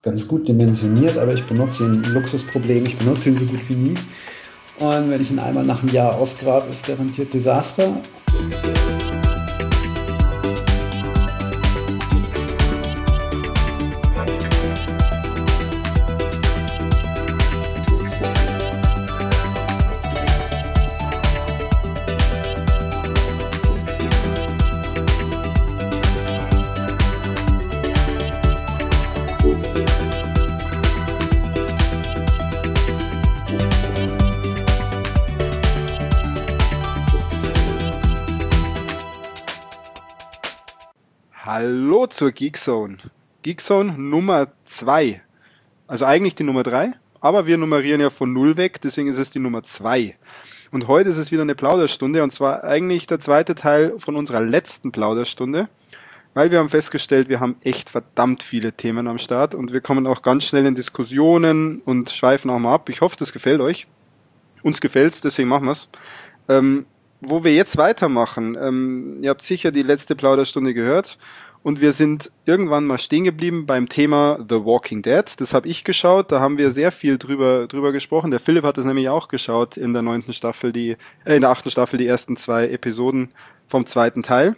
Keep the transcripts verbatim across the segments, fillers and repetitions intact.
ganz gut dimensioniert, aber ich benutze ihn, ein Luxusproblem, ich benutze ihn so gut wie nie. Und wenn ich ihn einmal nach einem Jahr ausgrabe, ist garantiert Desaster. Hallo zur Geekzone. Geekzone Nummer zwei. Also eigentlich die Nummer drei, aber wir nummerieren ja von null weg, deswegen ist es die Nummer zwei. Und heute ist es wieder eine Plauderstunde, und zwar eigentlich der zweite Teil von unserer letzten Plauderstunde, weil wir haben festgestellt, wir haben echt verdammt viele Themen am Start und wir kommen auch ganz schnell in Diskussionen und schweifen auch mal ab. Ich hoffe, das gefällt euch. Uns gefällt's, deswegen machen wir's. Ähm, wo wir jetzt weitermachen, ähm, ihr habt sicher die letzte Plauderstunde gehört und wir sind irgendwann mal stehen geblieben beim Thema The Walking Dead. Das habe ich geschaut, da haben wir sehr viel drüber drüber gesprochen. Der Philipp hat das nämlich auch geschaut in der neunten Staffel, die äh, in der achten Staffel die ersten zwei Episoden vom zweiten Teil.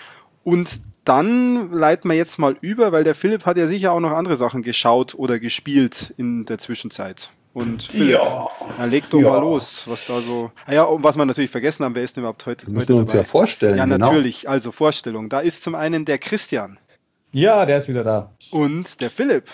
Und dann leiten wir jetzt mal über, weil der Philipp hat ja sicher auch noch andere Sachen geschaut oder gespielt in der Zwischenzeit. Und Philipp, Ja. na, leg doch Ja. mal los, was da so... Ah ja, und was wir natürlich vergessen haben, wer ist denn überhaupt heute, Das heute müssen wir uns dabei? ja vorstellen. Ja, genau. natürlich, also Vorstellung. Da ist zum einen der Christian Ja, der ist wieder da. und der Philipp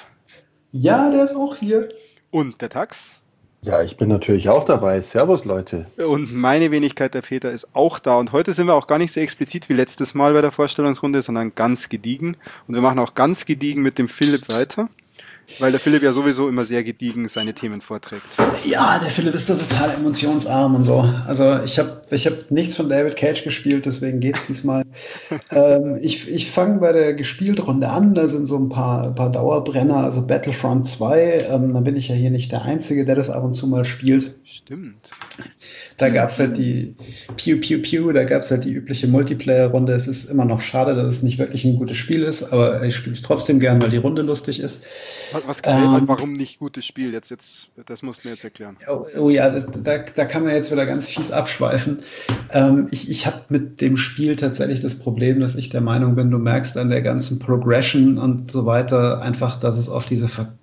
Ja, der ist auch hier. und der Tax. Ja, ich bin natürlich auch dabei. Servus, Leute. Und meine Wenigkeit, der Peter, ist auch da. Und heute sind wir auch gar nicht so explizit wie letztes Mal bei der Vorstellungsrunde, sondern ganz gediegen. Und wir machen auch ganz gediegen mit dem Philipp weiter, weil der Philipp ja sowieso immer sehr gediegen seine Themen vorträgt. Ja, der Philipp ist da total emotionsarm und so. Also ich habe ich hab nichts von David Cage gespielt, deswegen geht's diesmal. ähm, ich ich fange bei der Gespielt-Runde an, da sind so ein paar, paar Dauerbrenner, also Battlefront zwei, ähm, da bin ich ja hier nicht der Einzige, der das ab und zu mal spielt. Stimmt. Da gab's halt die Pew Pew Pew, da gab's halt die übliche Multiplayer-Runde. Es ist immer noch schade, dass es nicht wirklich ein gutes Spiel ist, aber ich spiele es trotzdem gern, weil die Runde lustig ist. Was, was gefällt Ähm, warum nicht gutes Spiel? Jetzt, jetzt, das musst du mir jetzt erklären. Oh, oh ja, das, da, da kann man jetzt wieder ganz fies abschweifen. Ähm, ich ich habe mit dem Spiel tatsächlich das Problem, dass ich der Meinung bin, du merkst an der ganzen Progression und so weiter einfach, dass es auf diese ver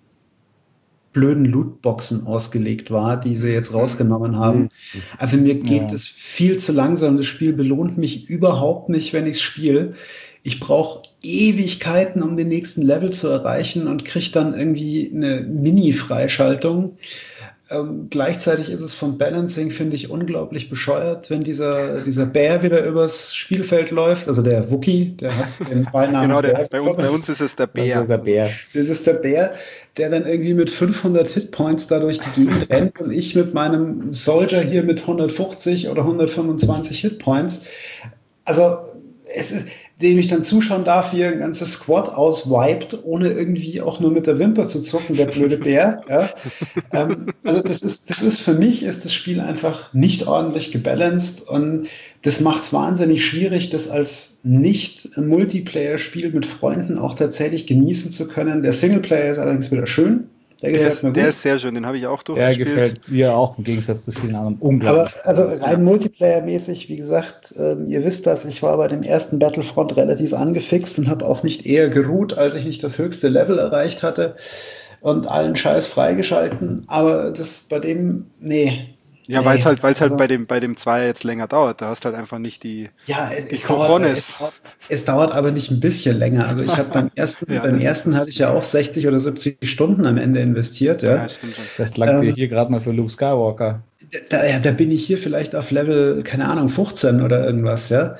blöden Lootboxen ausgelegt war, die sie jetzt rausgenommen haben. Also mir geht Ja. es viel zu langsam. Das Spiel belohnt mich überhaupt nicht, wenn ich es spiele. Ich brauche Ewigkeiten, um den nächsten Level zu erreichen und kriege dann irgendwie eine Mini-Freischaltung. Ähm, gleichzeitig ist es vom Balancing, finde ich, unglaublich bescheuert, wenn dieser, dieser Bär wieder übers Spielfeld läuft. Also der Wookie, der hat den Beinamen Genau, der, Bär bei, uns, bei uns ist es der Bär. Also der Bär. Das ist der Bär, der dann irgendwie mit fünfhundert Hitpoints da durch die Gegend rennt und ich mit meinem Soldier hier mit hundertfünfzig oder hundertfünfundzwanzig Hitpoints. Also, es ist, dem ich dann zuschauen darf, wie er ein ganzes Squad auswiped, ohne irgendwie auch nur mit der Wimper zu zucken, der blöde Bär. Ja. Ähm, also das ist, das ist für mich ist das Spiel einfach nicht ordentlich gebalanced und das macht es wahnsinnig schwierig, das als nicht Multiplayer-Spiel mit Freunden auch tatsächlich genießen zu können. Der Singleplayer ist allerdings wieder schön. Der Der gefällt ist, mir der gut. ist sehr schön, den habe ich auch Der durchgespielt. gefällt mir auch im Gegensatz zu vielen anderen Aber unglaublich. also rein Multiplayer-mäßig, wie gesagt, ähm, ihr wisst das, ich war bei dem ersten Battlefront relativ angefixt und habe auch nicht eher geruht, als ich nicht das höchste Level erreicht hatte und allen Scheiß freigeschalten. Aber das bei dem, nee. Ja, nee. weil es halt, weil's halt Also, bei dem, bei dem Zweier jetzt länger dauert. Da hast halt einfach nicht die... ja, es, die es, dauert, Cojones. es, dauert, es dauert aber nicht ein bisschen länger. Also ich habe beim ersten, Ja, beim das ersten ist- hatte ich ja auch sechzig oder siebzig Stunden am Ende investiert, ja. Ja, stimmt schon. Vielleicht langt dir ähm, hier gerade mal für Luke Skywalker. Da, ja, da bin ich hier vielleicht auf Level, keine Ahnung, fünfzehn oder irgendwas, ja.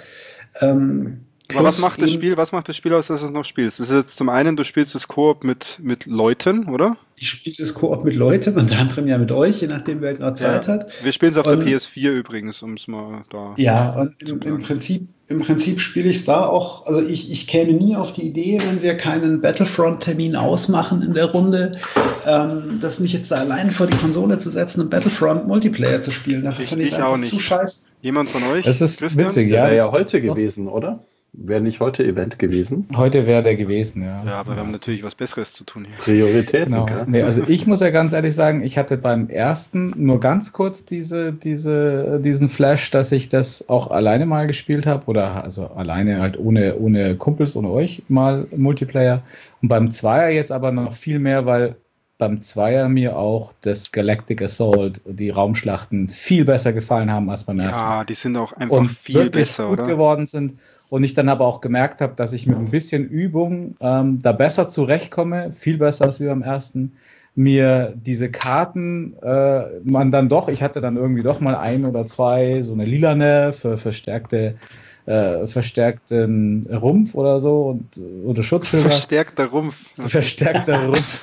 Ähm, Aber was plus macht das eben- Spiel, was macht das Spiel aus, dass du es noch spielst? Das ist jetzt zum einen, du spielst das Koop mit, mit Leuten, oder? Ich spiele das Koop mit Leuten, unter anderem ja mit euch, je nachdem, wer gerade Zeit Ja. hat. Wir spielen es auf Und- der P S vier übrigens, um es mal da... Ja, und im, Zum im Sagen. Prinzip, im Prinzip spiele ich es da auch, also ich, ich käme nie auf die Idee, wenn wir keinen Battlefront-Termin ausmachen in der Runde, ähm, dass mich jetzt da allein vor die Konsole zu setzen und Battlefront Multiplayer zu spielen. Dafür Ich- finde ich es ich auch einfach zu nicht. scheiße. Jemand von euch? Das ist Christian? witzig, Ja, ja. wäre ja das- heute doch. gewesen, oder? Wäre nicht heute Event gewesen? Heute wäre der gewesen, ja. Ja, aber wir haben natürlich was Besseres zu tun hier. Prioritäten, Genau. gell? Nee, also ich muss ja ganz ehrlich sagen, ich hatte beim ersten nur ganz kurz diese, diese, diesen Flash, dass ich das auch alleine mal gespielt habe oder also alleine halt ohne, ohne Kumpels, ohne euch mal Multiplayer. Und beim Zweier jetzt aber noch viel mehr, weil beim Zweier mir auch das Galactic Assault, die Raumschlachten viel besser gefallen haben als beim ersten. Ja, die sind auch einfach Und viel wirklich besser, gut oder? geworden sind. Und ich dann aber auch gemerkt habe, dass ich mit ein bisschen Übung ähm, da besser zurechtkomme, viel besser als wie beim ersten. Mir diese Karten, äh, man dann doch, ich hatte dann irgendwie doch mal ein oder zwei, so eine lilane für verstärkte, äh, verstärkten Rumpf oder so und, oder Schutzschilder. Verstärkter Rumpf. Verstärkter Rumpf.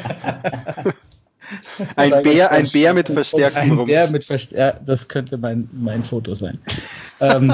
Ein Bär, ein Bär mit verstärktem ein Rumpf. Bär mit verstär das könnte mein, mein Foto sein. ähm,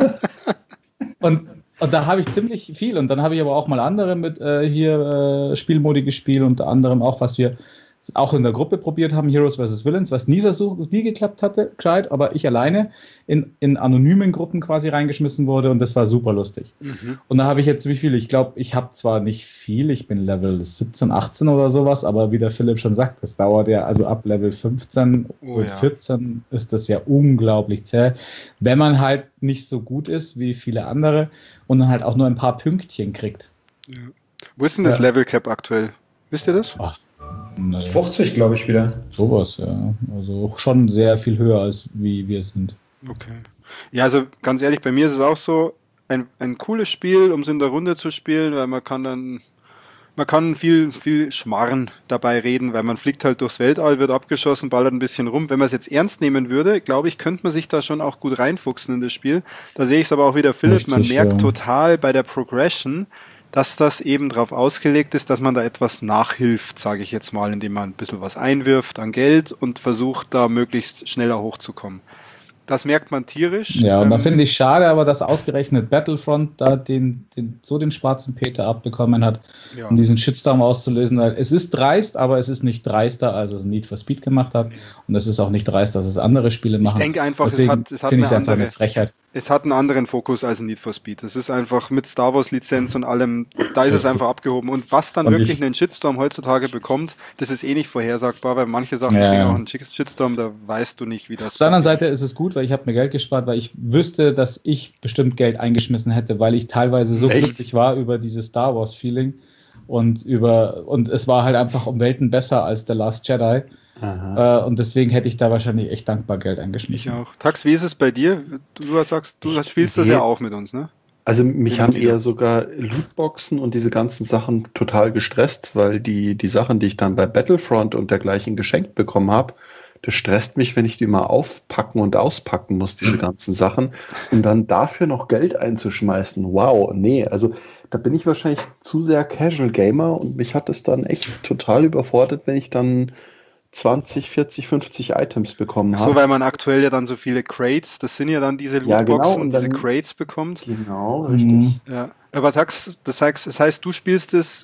und, und da habe ich ziemlich viel und dann habe ich aber auch mal andere mit äh, hier äh, Spielmodi gespielt, unter anderem auch, was wir auch in der Gruppe probiert haben, Heroes versus. Villains, was nie versucht, nie geklappt hatte, gescheit, aber ich alleine in, in anonymen Gruppen quasi reingeschmissen wurde und das war super lustig. Mhm. Und da habe ich jetzt wie viel? Ich glaube, ich habe zwar nicht viel, ich bin Level siebzehn, achtzehn oder sowas, aber wie der Philipp schon sagt, das dauert ja, also ab Level fünfzehn Oh, und ja. vierzehn ist das ja unglaublich zäh, wenn man halt nicht so gut ist wie viele andere und dann halt auch nur ein paar Pünktchen kriegt. Ja. Wo ist denn das Ja. Level Cap aktuell? Wisst ihr das? Ach, naja, fünfzig, glaube ich, wieder. sowas, ja. Also schon sehr viel höher als wie wir sind. Okay. Ja, also ganz ehrlich, bei mir ist es auch so ein, ein cooles Spiel, um es in der Runde zu spielen, weil man kann dann, man kann viel, viel Schmarren dabei reden, weil man fliegt halt durchs Weltall, wird abgeschossen, ballert ein bisschen rum. Wenn man es jetzt ernst nehmen würde, glaube ich, könnte man sich da schon auch gut reinfuchsen in das Spiel. Da sehe ich es aber auch wieder, Philipp, man Richtig, merkt ja. total bei der Progression, dass das eben darauf ausgelegt ist, dass man da etwas nachhilft, sage ich jetzt mal, indem man ein bisschen was einwirft an Geld und versucht, da möglichst schneller hochzukommen. Das merkt man tierisch. Ja, und da Ähm, finde ich schade, aber dass ausgerechnet Battlefront da den, den, so den schwarzen Peter abbekommen hat, ja. um diesen Shitstorm auszulösen. Weil es ist dreist, aber es ist nicht dreister, als es Need for Speed gemacht hat. Und es ist auch nicht dreist, dass es andere Spiele machen. Ich denke einfach, es Deswegen hat, es hat finde eine ich es einfach andere, eine Frechheit. es hat einen anderen Fokus als Need for Speed. Es ist einfach mit Star Wars Lizenz und allem, da ist es einfach abgehoben. Und was dann Und wirklich ich- einen Shitstorm heutzutage bekommt, das ist eh nicht vorhersagbar, weil manche Sachen Ja, kriegen ja. auch einen Shitstorm, da weißt du nicht, wie das Auf der anderen passiert Seite ist es gut, weil ich habe mir Geld gespart, weil ich wüsste, dass ich bestimmt Geld eingeschmissen hätte, weil ich teilweise so Echt? glücklich war über dieses Star Wars Feeling und über und es war halt einfach um Welten besser als The Last Jedi Aha. äh, und deswegen hätte ich da wahrscheinlich echt dankbar Geld Ich eingeschmissen. auch. Tax, wie ist es bei dir? Du, du sagst, du Ich spielst das sehe- ja auch mit uns, ne? Also mich Immer haben wieder. eher sogar Lootboxen und diese ganzen Sachen total gestresst, weil die, die Sachen, die ich dann bei Battlefront und dergleichen geschenkt bekommen habe, das stresst mich, wenn ich die mal aufpacken und auspacken muss, diese ganzen Sachen, und dann dafür noch Geld einzuschmeißen. Wow, nee, also da bin ich wahrscheinlich zu sehr Casual Gamer und mich hat es dann echt total überfordert, wenn ich dann zwanzig, vierzig, fünfzig Items bekommen So, habe. weil man aktuell ja dann so viele Crates, das sind ja dann diese Ja, genau, Lootboxen, und diese dann- Crates bekommt. Genau, richtig. Mhm. Ja. Aber Tax, das heißt, das heißt, du spielst es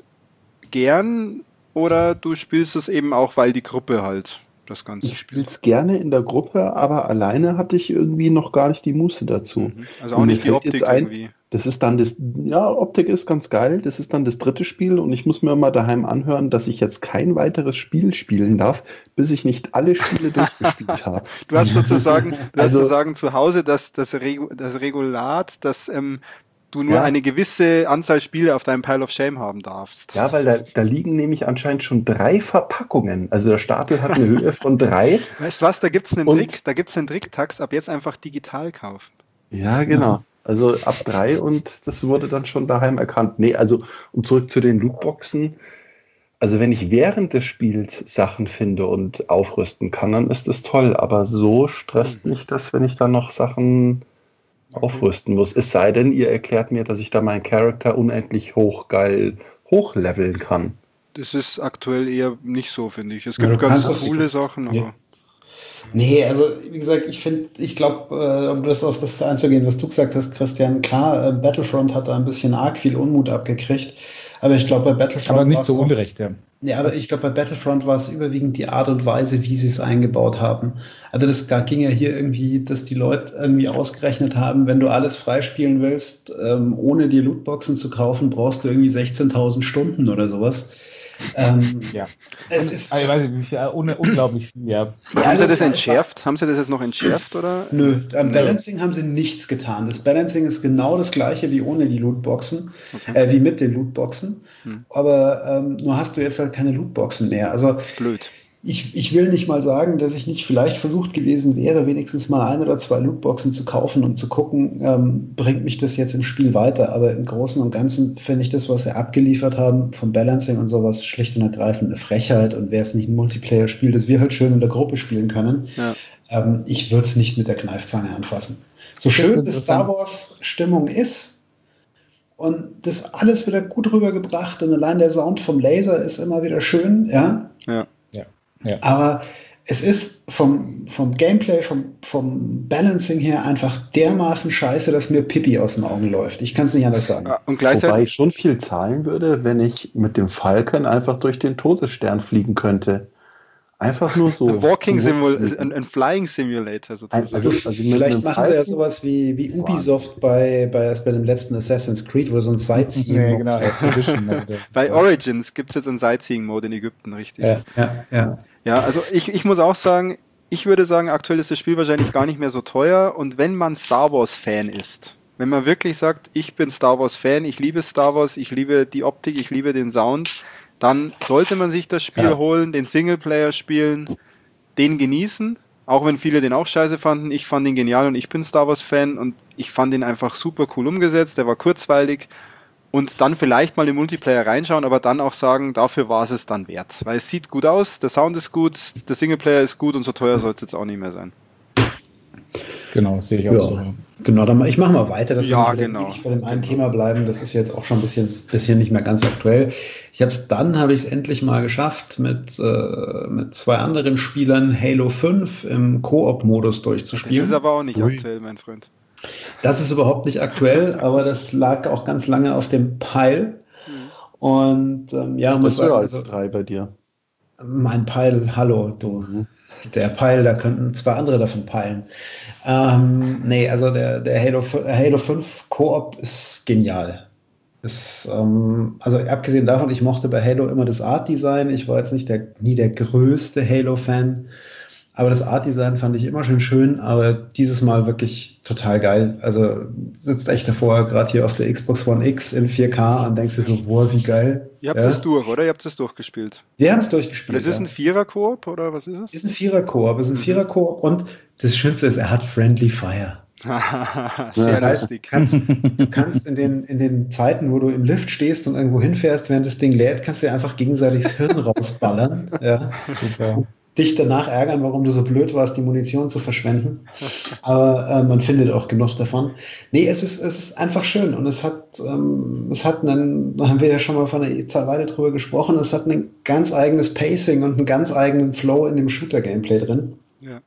gern oder du spielst es eben auch, weil die Gruppe halt das Ganze Ich spiele es gerne in der Gruppe, aber alleine hatte ich irgendwie noch gar nicht die Muße dazu. Mhm. Also auch Und mir nicht die fällt Optik jetzt ein- irgendwie. Das ist dann das, ja, Optik ist ganz geil. Das ist dann das dritte Spiel und ich muss mir mal daheim anhören, dass ich jetzt kein weiteres Spiel spielen darf, bis ich nicht alle Spiele durchgespielt habe. Du hast sozusagen, du hast Also- sozusagen zu Hause das, das, Regu das Regulat, dass ähm, du nur Ja. eine gewisse Anzahl Spiele auf deinem Pile of Shame haben darfst. Ja, weil da, da liegen nämlich anscheinend schon drei Verpackungen. Also der Stapel hat eine Höhe von drei. Weißt du was, da gibt's einen Und- Trick, da gibt's einen Trick, Tax, ab jetzt einfach digital kaufen. Ja, genau. Also ab drei und das wurde dann schon daheim erkannt. Nee, also um zurück zu den Lootboxen. Also wenn ich während des Spiels Sachen finde und aufrüsten kann, dann ist das toll. Aber so stresst Mhm. mich das, wenn ich dann noch Sachen aufrüsten muss. Es sei denn, ihr erklärt mir, dass ich da meinen Charakter unendlich hochgeil hochleveln kann. Das ist aktuell eher nicht so, finde ich. Es Ja, gibt du ganz kannst auch- coole Sachen, Ja. aber Nee, also wie gesagt, ich finde, ich glaube, äh, um das auf das einzugehen, was du gesagt hast, Christian, klar, äh, Battlefront hat da ein bisschen arg viel Unmut abgekriegt, Aber ich glaube, bei Battlefront. Aber nicht war's so auch- ungerecht, ja. Ja, aber ich glaube, bei Battlefront war es überwiegend die Art und Weise, wie sie es eingebaut haben. Also das ga- ging ja hier irgendwie, dass die Leute irgendwie ausgerechnet haben, wenn du alles freispielen willst, ähm, ohne dir Lootboxen zu kaufen, brauchst du irgendwie sechzehntausend Stunden oder sowas. Ähm, Ja. es ist, Also, ich weiß nicht, wie viel, un unglaublich viel, ja. Ja, Haben Sie das das war- entschärft? Haben Sie das jetzt noch entschärft? Oder? Nö, am Nö. Balancing haben sie nichts getan. Das Balancing ist genau das gleiche wie ohne die Lootboxen, Okay. äh, wie mit den Lootboxen. Hm. Aber ähm, nur hast du jetzt halt keine Lootboxen mehr. Also Blöd. ich, ich will nicht mal sagen, dass ich nicht vielleicht versucht gewesen wäre, wenigstens mal ein oder zwei Lootboxen zu kaufen, um zu gucken, ähm, bringt mich das jetzt im Spiel weiter. Aber im Großen und Ganzen finde ich das, was sie abgeliefert haben, vom Balancing und sowas, schlicht und ergreifend eine Frechheit. Und wäre es nicht ein Multiplayer-Spiel, das wir halt schön in der Gruppe spielen können, Ja. ähm, ich würde es nicht mit der Kneifzange anfassen. So schön die Star Wars-Stimmung ist und das alles wieder gut rübergebracht und allein der Sound vom Laser ist immer wieder schön, ja. Ja. Ja. Aber es ist vom, vom Gameplay, vom, vom Balancing her einfach dermaßen scheiße, dass mir Pipi aus den Augen läuft. Ich kann es nicht anders sagen. Ah, Und Wobei gleichzeitig, ich schon viel zahlen würde, wenn ich mit dem Falcon einfach durch den Todesstern fliegen könnte. Einfach nur so. ein Walking zum Simulator, Hochfliegen. ein, ein Flying Simulator sozusagen. Also- Also, also mit vielleicht einem machen sie ja Falken- sowas wie, wie Ubisoft bei, bei, bei dem letzten Assassin's Creed, wo so ein Sightseeing Ja, genau, Exhibition. Mode. Bei Origins gibt es jetzt einen Sightseeing-Mode in Ägypten, richtig. Ja. Ja, ja. Ja, also ich, ich muss auch sagen, ich würde sagen, aktuell ist das Spiel wahrscheinlich gar nicht mehr so teuer. Und wenn man Star Wars-Fan ist, wenn man wirklich sagt, ich bin Star Wars-Fan, ich liebe Star Wars, ich liebe die Optik, ich liebe den Sound, dann sollte man sich das Spiel Ja. holen, den Singleplayer spielen, den genießen. Auch wenn viele den auch scheiße fanden, ich fand ihn genial und ich bin Star Wars-Fan und ich fand ihn einfach super cool umgesetzt, der war kurzweilig. Und dann vielleicht mal im Multiplayer reinschauen, aber dann auch sagen, dafür war es es dann wert. Weil es sieht gut aus, der Sound ist gut, der Singleplayer ist gut und so teuer soll es jetzt auch nicht mehr sein. Genau, sehe ich auch Ja. so. Genau, dann mal, ich mache mal weiter, dass Ja, wir nicht genau. ewig bei dem einen Thema bleiben. Das ist jetzt auch schon ein bisschen, bisschen nicht mehr ganz aktuell. Ich habe es dann, habe ich es endlich mal geschafft, mit, äh, mit zwei anderen Spielern Halo fünf im Koop-Modus Das durchzuspielen. ist aber auch nicht Ui. aktuell, mein Freund. Das ist überhaupt nicht aktuell, aber das lag auch ganz lange auf dem Pile. Und ähm, ja, muss Das wäre sagen, als also, drei bei dir. mein Pile, hallo, du. Mhm. Der Pile, da könnten zwei andere davon peilen. Ähm, nee, also der, der Halo, f- Halo fünf Koop ist genial. Ist, ähm, also abgesehen davon, ich mochte bei Halo immer das Art-Design. Ich war jetzt nicht der, nie der größte Halo-Fan. Aber das Art-Design fand ich immer schön schön, aber dieses Mal wirklich total geil. Also sitzt echt davor, gerade hier auf der Xbox One X in vier K und denkst dir so, boah, wie geil. Ihr habt Ja. es durch, oder? Ihr habt es durchgespielt. Wir haben es Und durchgespielt. das ist ja. ein Vierer-Koop, oder was ist es? ist ein Vierer-Koop, ist ein Mhm. Vierer-Koop und das Schönste ist, er hat Friendly Fire. Sehr Das heißt, du lustig. kannst, du kannst in, den, in den Zeiten, wo du im Lift stehst und irgendwo hinfährst, während das Ding lädt, kannst du dir einfach gegenseitig das Hirn rausballern. Ja. Super. Dich danach ärgern, warum du so blöd warst, die Munition zu verschwenden. Aber äh, man findet auch genug davon. Nee, es ist, es ist einfach schön und es hat, ähm, es hat einen, da haben wir ja schon mal von einer Weile drüber gesprochen, es hat ein ganz eigenes Pacing und einen ganz eigenen Flow in dem Shooter-Gameplay drin. Ja.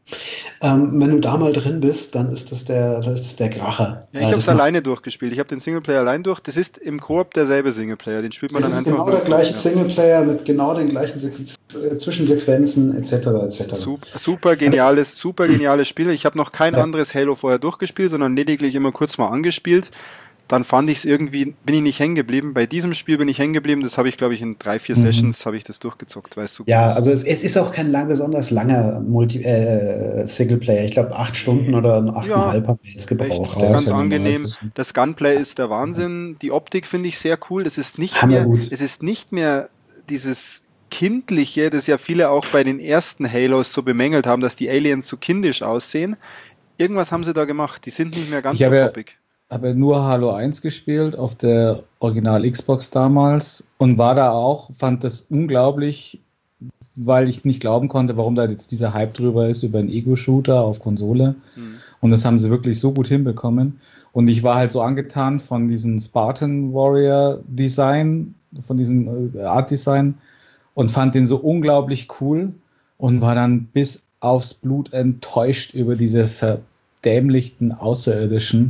Ähm, wenn du da mal drin bist, dann ist das der, das ist der Kracher. Ja, ich Äh, habe das es macht- alleine durchgespielt. Ich habe den Singleplayer allein durch. Das ist im Koop derselbe Singleplayer. Den spielt man Es dann ist einfach genau der gleiche Ja. Singleplayer mit genau den gleichen Sequ- äh, Zwischensequenzen et cetera et cetera. Super, super geniales, super geniales Spiel. Ich habe noch kein Ja. anderes Halo vorher durchgespielt, sondern lediglich immer kurz mal angespielt. Dann fand ich es irgendwie, bin ich nicht hängen geblieben. Bei diesem Spiel bin ich hängen geblieben. Das habe ich, glaube ich, in drei, vier Mhm. Sessions habe ich das durchgezockt, weil es super Ja, ist. also es, es ist auch kein lang, besonders langer Multi äh, Singleplayer. Ich glaube acht Stunden oder achteinhalb haben wir jetzt gebraucht. Echt, Ja. ganz ja normal, angenehm. das ist- Das Gunplay ist der Wahnsinn. Die Optik finde ich sehr cool. Das ist nicht Hammergut. mehr, es ist nicht mehr dieses kindliche, das ja viele auch bei den ersten Halos so bemängelt haben, dass die Aliens so kindisch aussehen. Irgendwas haben sie da gemacht. Die sind nicht mehr ganz Ich so habe ja- poppig. Habe nur Halo eins gespielt auf der Original Xbox damals und war da auch, fand das unglaublich, weil ich nicht glauben konnte, warum da jetzt dieser Hype drüber ist über einen Ego-Shooter auf Konsole. Hm. Und das haben sie wirklich so gut hinbekommen. Und ich war halt so angetan von diesem Spartan Warrior Design, von diesem äh, Art Design und fand den so unglaublich cool und war dann bis aufs Blut enttäuscht über diese verdämlichten Außerirdischen.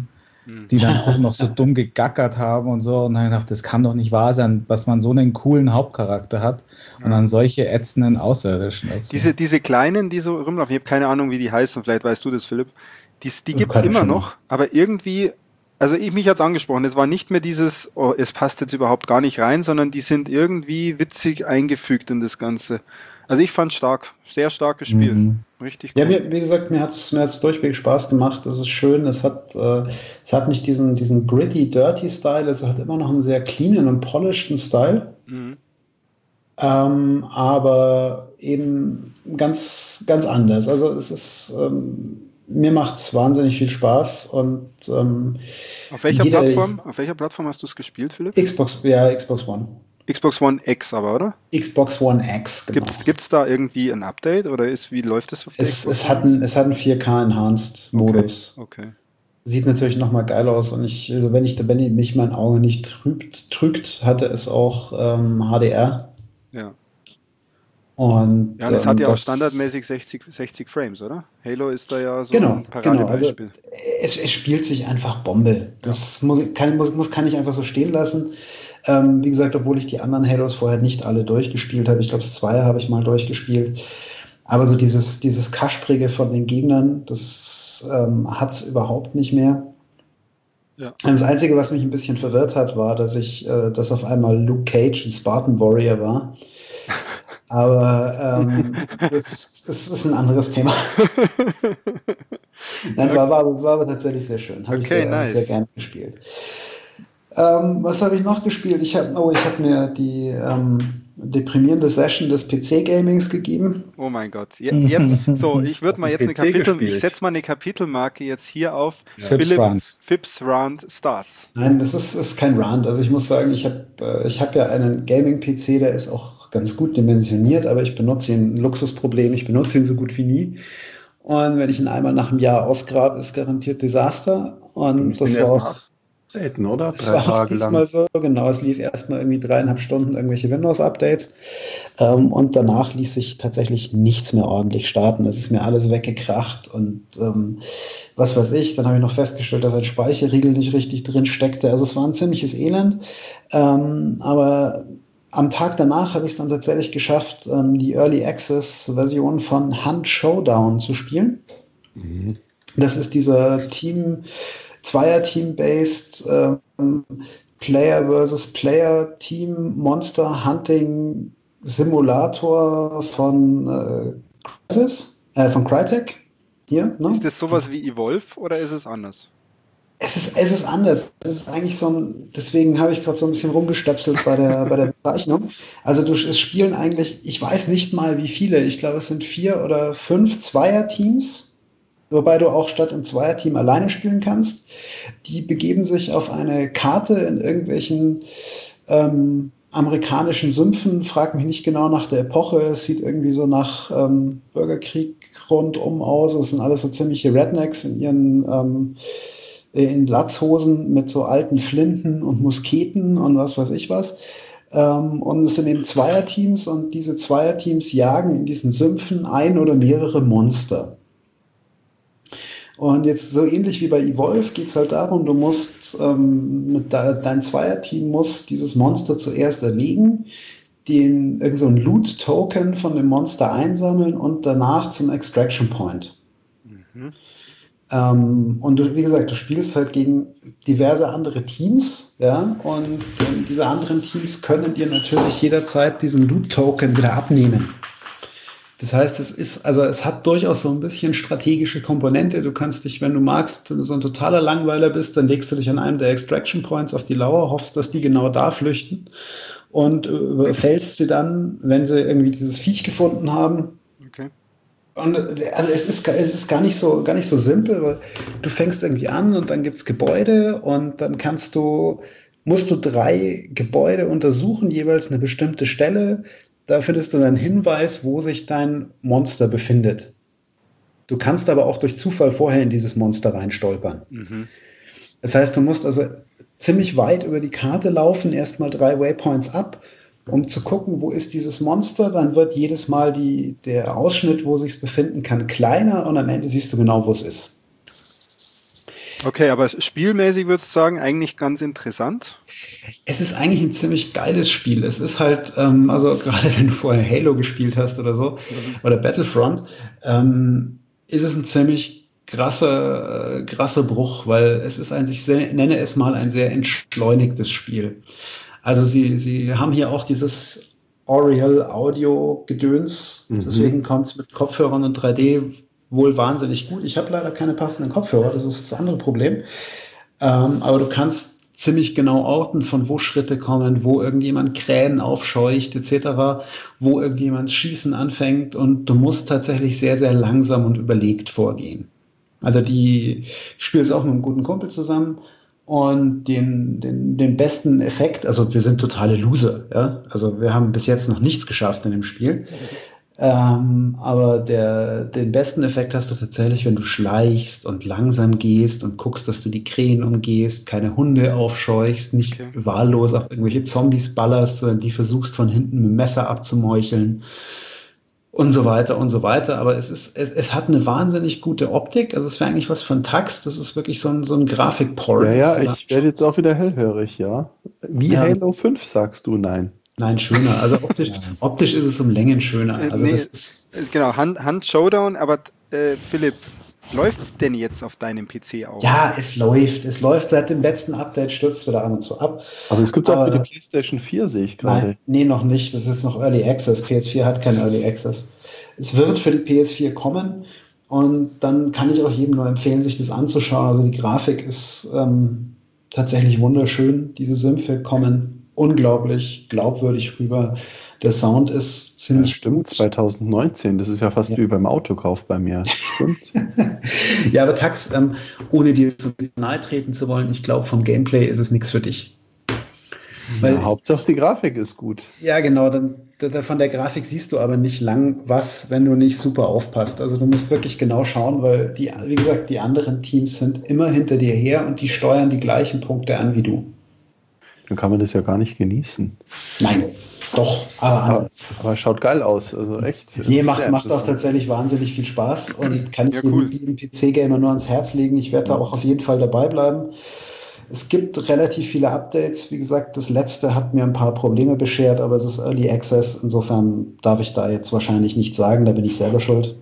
die dann auch noch so dumm gegackert haben und so. Und dann gedacht, das kann doch nicht wahr sein, dass man so einen coolen Hauptcharakter hat und dann solche ätzenden Außerirdischen dazu. Diese, diese kleinen, die so rumlaufen, ich habe keine Ahnung, wie die heißen, vielleicht weißt du das, Philipp. Die, die gibt es immer noch, aber irgendwie, also ich mich hat's angesprochen, es war nicht mehr dieses, oh, es passt jetzt überhaupt gar nicht rein, sondern die sind irgendwie witzig eingefügt in das Ganze. Also ich fand stark, sehr stark gespielt. Mhm. Richtig gut. Ja, mir, wie gesagt, mir hat es mir hat's durchweg Spaß gemacht. Es ist schön, es hat, äh, es hat nicht diesen, diesen gritty, dirty Style, es hat immer noch einen sehr cleanen und polishedten Style. Mhm. Ähm, aber eben ganz, ganz anders. Also es ist, ähm, mir macht es wahnsinnig viel Spaß und ähm, auf welcher jeder, Plattform? Auf welcher Plattform hast du es gespielt, Philipp? Xbox, ja, Xbox One. Xbox One X aber, oder? Xbox One X, genau. Gibt es da irgendwie ein Update oder ist, wie läuft das auf der es, Xbox es hat ein, es hat einen vier K Enhanced Modus. Okay. okay. Sieht natürlich nochmal geil aus und ich, also wenn ich, wenn mich mein Auge nicht trübt, trügt, hatte es auch ähm, H D R. Ja. Und, ja, und es ähm, hat ja auch standardmäßig sechzig, sechzig Frames, oder? Halo ist da ja so genau, ein Paradebeispiel. Genau, also es, es spielt sich einfach Bombe. Das ja. muss, kann, muss, muss, kann ich einfach so stehen lassen. Ähm, wie gesagt, obwohl ich die anderen Halos vorher nicht alle durchgespielt habe. Ich glaube, zwei habe ich mal durchgespielt. Aber so dieses, dieses Kasprige von den Gegnern, das ähm, hat es überhaupt nicht mehr. Ja. Das Einzige, was mich ein bisschen verwirrt hat, war, dass ich, äh, dass auf einmal Luke Cage ein Spartan Warrior war. Aber ähm, das, das ist ein anderes Thema. Nein, war, war, war aber tatsächlich sehr schön. Habe okay, ich sehr, nice. sehr gerne gespielt. Ähm, was habe ich noch gespielt? Ich habe oh, ich hab mir die ähm, deprimierende Session des P C-Gamings gegeben. Oh mein Gott. Jetzt, so, ich würde mal jetzt eine Kapitel, ich setze mal eine Kapitelmarke jetzt hier auf ja. Philipp Phipps Rant Starts. Nein, das ist, ist kein Rant. Also ich muss sagen, ich habe äh, ich hab ja einen Gaming-P C, der ist auch ganz gut dimensioniert, aber ich benutze ihn, ein Luxusproblem, ich benutze ihn so gut wie nie. Und wenn ich ihn einmal nach einem Jahr ausgrabe, ist garantiert Desaster. Und das war auch Selten, oder? Drei das war Tage diesmal lang. So, genau. Es lief erstmal irgendwie dreieinhalb Stunden irgendwelche Windows-Updates ähm, und danach ließ sich tatsächlich nichts mehr ordentlich starten. Es ist mir alles weggekracht und ähm, was weiß ich. Dann habe ich noch festgestellt, dass ein Speicherriegel nicht richtig drin steckte. Also es war ein ziemliches Elend. Ähm, aber am Tag danach habe ich es dann tatsächlich geschafft, ähm, die Early Access-Version von Hunt Showdown zu spielen. Mhm. Das ist dieser Team- Zweier-Team-based ähm, Player versus Player Team Monster Hunting Simulator von äh, Crysis, äh, von Crytek. Hier, ne? Ist das sowas wie Evolve oder ist es anders? Es ist, es ist anders. Es ist eigentlich so ein, deswegen habe ich gerade so ein bisschen rumgestöpselt bei der, bei der Bezeichnung. Also du, es spielen eigentlich, ich weiß nicht mal wie viele, ich glaube es sind vier oder fünf Zweier-Teams, wobei du auch statt im Zweierteam alleine spielen kannst. Die begeben sich auf eine Karte in irgendwelchen ähm, amerikanischen Sümpfen, frag mich nicht genau nach der Epoche, es sieht irgendwie so nach ähm, Bürgerkrieg rundum aus, es sind alles so ziemliche Rednecks in ihren ähm, in Latzhosen mit so alten Flinten und Musketen und was weiß ich was. Ähm, und es sind eben Zweierteams und diese Zweierteams jagen in diesen Sümpfen ein oder mehrere Monster. Und jetzt so ähnlich wie bei Evolve geht es halt darum, du musst, ähm, mit de dein Zweierteam muss dieses Monster zuerst erlegen, den irgend so ein Loot-Token von dem Monster einsammeln und danach zum Extraction Point. Mhm. Ähm, und du, wie gesagt, du spielst halt gegen diverse andere Teams, ja, und ähm, diese anderen Teams können dir natürlich jederzeit diesen Loot-Token wieder abnehmen. Das heißt, es ist, also es hat durchaus so ein bisschen strategische Komponente. Du kannst dich, wenn du magst, wenn du so ein totaler Langweiler bist, dann legst du dich an einem der Extraction Points auf die Lauer, hoffst, dass die genau da flüchten und äh, fällst sie dann, wenn sie irgendwie dieses Viech gefunden haben. Okay. Und also es ist, es ist gar nicht so, gar nicht so simpel, weil du fängst irgendwie an und dann gibt's Gebäude und dann kannst du, musst du drei Gebäude untersuchen, jeweils eine bestimmte Stelle. Da findest du einen Hinweis, wo sich dein Monster befindet. Du kannst aber auch durch Zufall vorher in dieses Monster reinstolpern. Mhm. Das heißt, du musst also ziemlich weit über die Karte laufen, erstmal drei Waypoints ab, um zu gucken, wo ist dieses Monster. Dann wird jedes Mal die, der Ausschnitt, wo es sich befinden kann, kleiner und am Ende siehst du genau, wo es ist. Okay, aber spielmäßig würdest du sagen, eigentlich ganz interessant? Es ist eigentlich ein ziemlich geiles Spiel. Es ist halt, ähm, also gerade wenn du vorher Halo gespielt hast oder so, oder Battlefront, ähm, ist es ein ziemlich krasser, äh, krasser Bruch, weil es ist ein, ich sehr, nenne es mal ein sehr entschleunigtes Spiel. Also sie, sie haben hier auch dieses Aureal Audio Gedöns, Mhm. deswegen kommt es mit Kopfhörern und drei D wohl wahnsinnig gut. Ich habe leider keine passenden Kopfhörer, das ist das andere Problem. Ähm, aber du kannst ziemlich genau orten, von wo Schritte kommen, wo irgendjemand Krähen aufscheucht et cetera, wo irgendjemand Schießen anfängt und du musst tatsächlich sehr, sehr langsam und überlegt vorgehen. Also die, ich spiele es auch mit einem guten Kumpel zusammen und den, den, den besten Effekt, also wir sind totale Loser, ja? Also wir haben bis jetzt noch nichts geschafft in dem Spiel. Ähm, aber der, den besten Effekt hast du tatsächlich, wenn du schleichst und langsam gehst und guckst, dass du die Krähen umgehst, keine Hunde aufscheuchst, nicht Okay. wahllos auf irgendwelche Zombies ballerst, sondern die versuchst von hinten mit dem Messer abzumeucheln und so weiter und so weiter. Aber es ist, es, es hat eine wahnsinnig gute Optik. Also es wäre eigentlich was von Tax. Das ist wirklich so ein, so ein Grafik-Porn. Ja, ja, ich werde jetzt auch wieder hellhörig, ja. Wie Ja. Halo fünf, sagst du? Nein. Nein, schöner. Also optisch, optisch ist es um Längen schöner. Äh, Also nee, das ist, äh, genau, Hand, Hand Showdown, aber äh, Philipp, läuft's denn jetzt auf deinem P C auch? ja, es läuft. Es läuft seit dem letzten Update, stürzt wieder an und zu ab. Aber es gibt auch für Aber- die PlayStation vier, sehe ich gerade. Nein, nee, noch nicht. Das ist jetzt noch Early Access. P S vier hat kein Early Access. Es wird für die P S vier kommen und dann kann ich auch jedem nur empfehlen, sich das anzuschauen. Also die Grafik ist ähm, tatsächlich wunderschön. Diese Sümpfe kommen unglaublich glaubwürdig rüber. Der Sound ist Ja, ziemlich stimmt, gut. zwanzig neunzehn, das ist ja fast Ja. wie beim Autokauf bei mir. Stimmt. Ja, aber Tax, ähm, ohne dir so nahe treten zu wollen, ich glaube, vom Gameplay ist es nichts für dich. Weil- Ja, Hauptsache die Grafik ist gut. Ja, genau. Dann, da, da von der Grafik siehst du aber nicht lang was, wenn du nicht super aufpasst. Also du musst wirklich genau schauen, weil die, wie gesagt, die anderen Teams sind immer hinter dir her und die steuern die gleichen Punkte an wie du. Dann kann man das ja gar nicht genießen. Nein, doch, aber Aber, anders. aber schaut geil aus, also echt. Nee, macht, Sehr macht auch interessant. tatsächlich wahnsinnig viel Spaß und kann ich Ja, jedem, cool. jedem P C-Gamer nur ans Herz legen. Ich werde da auch auf jeden Fall dabei bleiben. Es gibt relativ viele Updates. Wie gesagt, das letzte hat mir ein paar Probleme beschert, aber es ist Early Access. Insofern darf ich da jetzt wahrscheinlich nichts sagen, da bin ich selber schuld.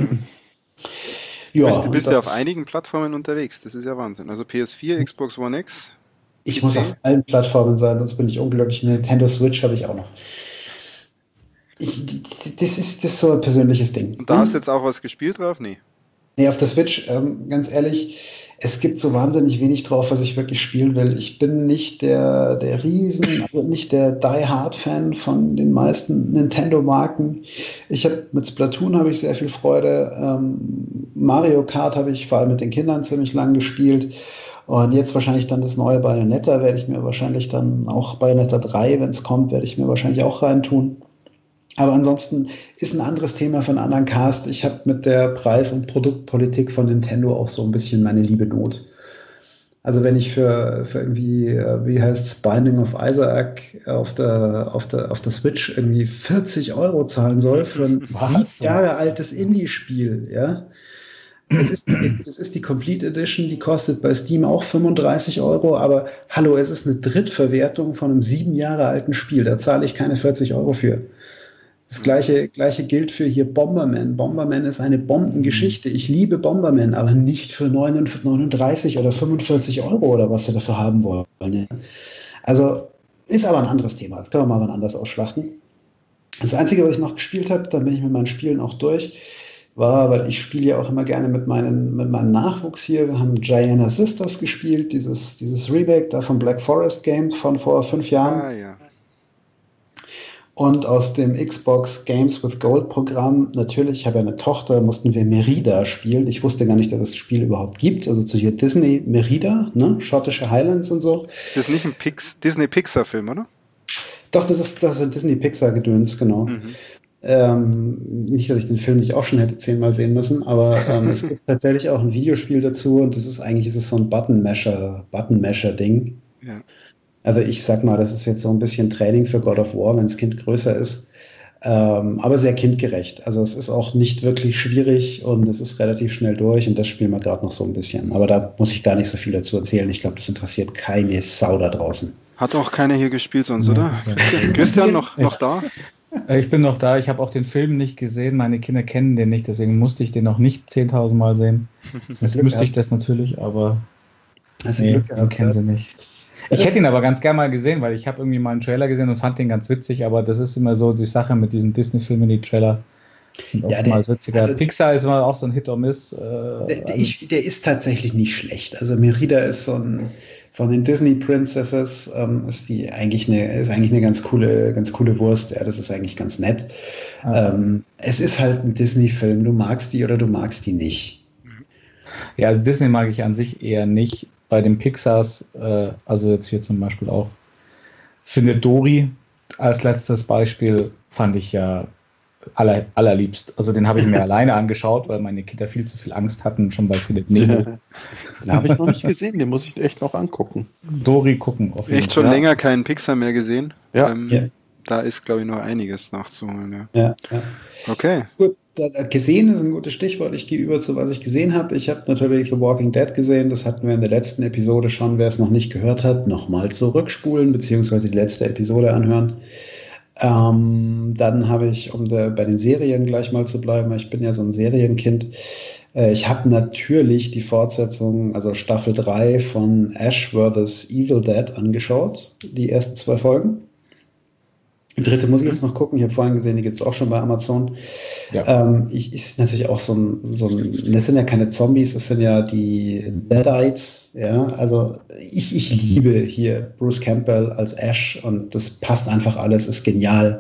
Ja, bist du bist und ja auf das- einigen Plattformen unterwegs, das ist ja Wahnsinn. Also P S vier, Xbox One X. Ich P C? muss auf allen Plattformen sein, sonst bin ich unglücklich. Nintendo Switch habe ich auch noch. Ich, das ist das ist so ein persönliches Ding. Und da hast du jetzt auch was gespielt drauf? Nee. Nee, auf der Switch, ähm, ganz ehrlich, es gibt so wahnsinnig wenig drauf, was ich wirklich spielen will. Ich bin nicht der, der Riesen, also nicht der Die-Hard-Fan von den meisten Nintendo-Marken. Ich habe mit Splatoon habe ich sehr viel Freude. Ähm, Mario Kart habe ich vor allem mit den Kindern ziemlich lang gespielt. Und jetzt wahrscheinlich dann das neue Bayonetta werde ich mir wahrscheinlich dann auch Bayonetta drei, wenn es kommt, werde ich mir wahrscheinlich auch reintun. Aber ansonsten ist ein anderes Thema für einen anderen Cast. Ich habe mit der Preis- und Produktpolitik von Nintendo auch so ein bisschen meine liebe Not. Also wenn ich für, für irgendwie, äh, wie heißt es, Binding of Isaac auf der, auf der, auf der Switch irgendwie vierzig Euro zahlen soll für ein Was? sieben Jahre altes Indie-Spiel, ja. Das ist, das ist die Complete Edition, die kostet bei Steam auch fünfunddreißig Euro, aber hallo, es ist eine Drittverwertung von einem sieben Jahre alten Spiel, da zahle ich keine vierzig Euro für. Das gleiche, gleiche gilt für hier Bomberman. Bomberman ist eine Bombengeschichte. Ich liebe Bomberman, aber nicht für neununddreißig oder fünfundvierzig Euro oder was sie dafür haben wollen. Ne? Also ist aber ein anderes Thema. Das können wir mal wann anders ausschlachten. Das Einzige, was ich noch gespielt habe, dann bin ich mit meinen Spielen auch durch, war, weil ich spiele ja auch immer gerne mit, meinen, mit meinem Nachwuchs hier. Wir haben Giana Sisters gespielt, dieses, dieses Remake da von Black Forest Games von vor fünf Jahren. Ah ja. Und aus dem Xbox Games with Gold Programm, natürlich, ich habe ja eine Tochter, mussten wir Merida spielen. Ich wusste gar nicht, dass es das Spiel überhaupt gibt. Also zu hier Disney Merida, ne? Schottische Highlands und so. Ist das nicht ein Pix Disney-Pixar-Film, oder? Doch, das ist, das ist ein Disney-Pixar-Gedöns, genau. Mhm. Ähm, nicht, dass ich den Film nicht auch schon hätte zehnmal sehen müssen, aber ähm, es gibt tatsächlich auch ein Videospiel dazu und das ist eigentlich ist es so ein Button-Masher, Button-Masher-Ding. Ja. Also ich sag mal, das ist jetzt so ein bisschen Training für God of War, wenn das Kind größer ist. Ähm, aber sehr kindgerecht. Also es ist auch nicht wirklich schwierig und es ist relativ schnell durch und das spielen wir gerade noch so ein bisschen. Aber da muss ich gar nicht so viel dazu erzählen. Ich glaube, das interessiert keine Sau da draußen. Hat auch keiner hier gespielt sonst, Ja, oder? ja. Christian, noch, noch da? Äh, Ich bin noch da, ich habe auch den Film nicht gesehen, meine Kinder kennen den nicht, deswegen musste ich den noch nicht zehntausend Mal sehen. Sonst Glück müsste gehabt. ich das natürlich, aber Hast du nee, Glück den gehabt, kennen ja. sie nicht. Ich hätte ihn aber ganz gern mal gesehen, weil ich habe irgendwie mal einen Trailer gesehen und fand den ganz witzig, aber das ist immer so die Sache mit diesen Disney-Filmen, die Trailer sind Ja, oftmals der- witziger. also- Pixar ist immer auch so ein Hit or Miss. Äh, Der, der, ich, der ist tatsächlich nicht schlecht. Also Merida ist so ein von den Disney Princesses ähm, ist die eigentlich eine ist eigentlich eine ganz coole ganz coole Wurst. Ja, das ist eigentlich ganz nett. Ah. Ähm, es ist halt ein Disney-Film. Du magst die oder du magst die nicht. Ja, also Disney mag ich an sich eher nicht. Bei den Pixars, äh, also jetzt hier zum Beispiel auch, finde Dory als letztes Beispiel fand ich ja aller, allerliebst. Also den habe ich mir alleine angeschaut, weil meine Kinder viel zu viel Angst hatten, schon bei Philipp Nemo. Den habe ich noch nicht gesehen, den muss ich echt noch angucken. Dory gucken auf jeden Echt schon Ja. länger keinen Pixar mehr gesehen. Ja. Ähm, Ja. Da ist, glaube ich, noch einiges nachzuholen. Ja. Ja, ja. Okay. Gut, da, da gesehen ist ein gutes Stichwort. Ich gehe über zu, was ich gesehen habe. Ich habe natürlich The Walking Dead gesehen. Das hatten wir in der letzten Episode schon. Wer es noch nicht gehört hat, nochmal zurückspulen, beziehungsweise die letzte Episode anhören. Ähm, dann habe ich, um da bei den Serien gleich mal zu bleiben, ich bin ja so ein Serienkind, äh, ich habe natürlich die Fortsetzung, also Staffel drei von Ash versus. Evil Dead angeschaut, die ersten zwei Folgen. Die dritte muss ich jetzt noch gucken. Ich habe vorhin gesehen, die gibt es auch schon bei Amazon. Ja. Ähm, ich, ist natürlich auch so ein, so ein, das sind ja keine Zombies, das sind ja die Deadites. Ja, also ich, ich liebe hier Bruce Campbell als Ash und das passt einfach alles, ist genial.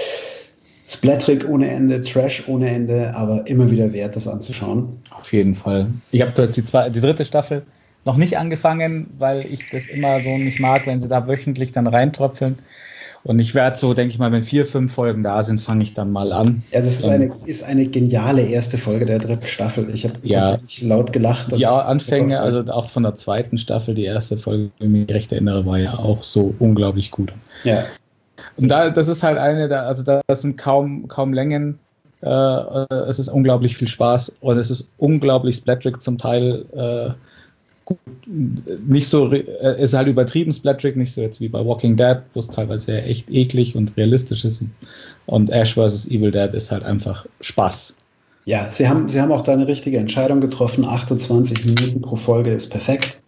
Splatterig ohne Ende, Trash ohne Ende, aber immer wieder wert, das anzuschauen. Auf jeden Fall. Ich habe jetzt die, zwei, die dritte Staffel noch nicht angefangen, weil ich das immer so nicht mag, wenn sie da wöchentlich dann reintröpfeln. Und ich werde so, denke ich mal, wenn vier, fünf Folgen da sind, fange ich dann mal an. Also es ist eine, ist eine geniale erste Folge der dritten Staffel. Ich habe Ja. tatsächlich laut gelacht. Die Das- Anfänge, also auch von der zweiten Staffel, die erste Folge, wenn ich mich recht erinnere, war ja auch so unglaublich gut. Ja. Und da, das ist halt eine, da, also da sind kaum, kaum Längen. Äh, es ist unglaublich viel Spaß und es ist unglaublich splatterig zum Teil. Äh, gut, nicht so, äh, ist halt übertrieben splatterig, nicht so jetzt wie bei Walking Dead, wo es teilweise echt eklig und realistisch ist. Und Ash versus. Evil Dead ist halt einfach Spaß. Ja, Sie haben, Sie haben auch da eine richtige Entscheidung getroffen. achtundzwanzig Minuten pro Folge ist perfekt.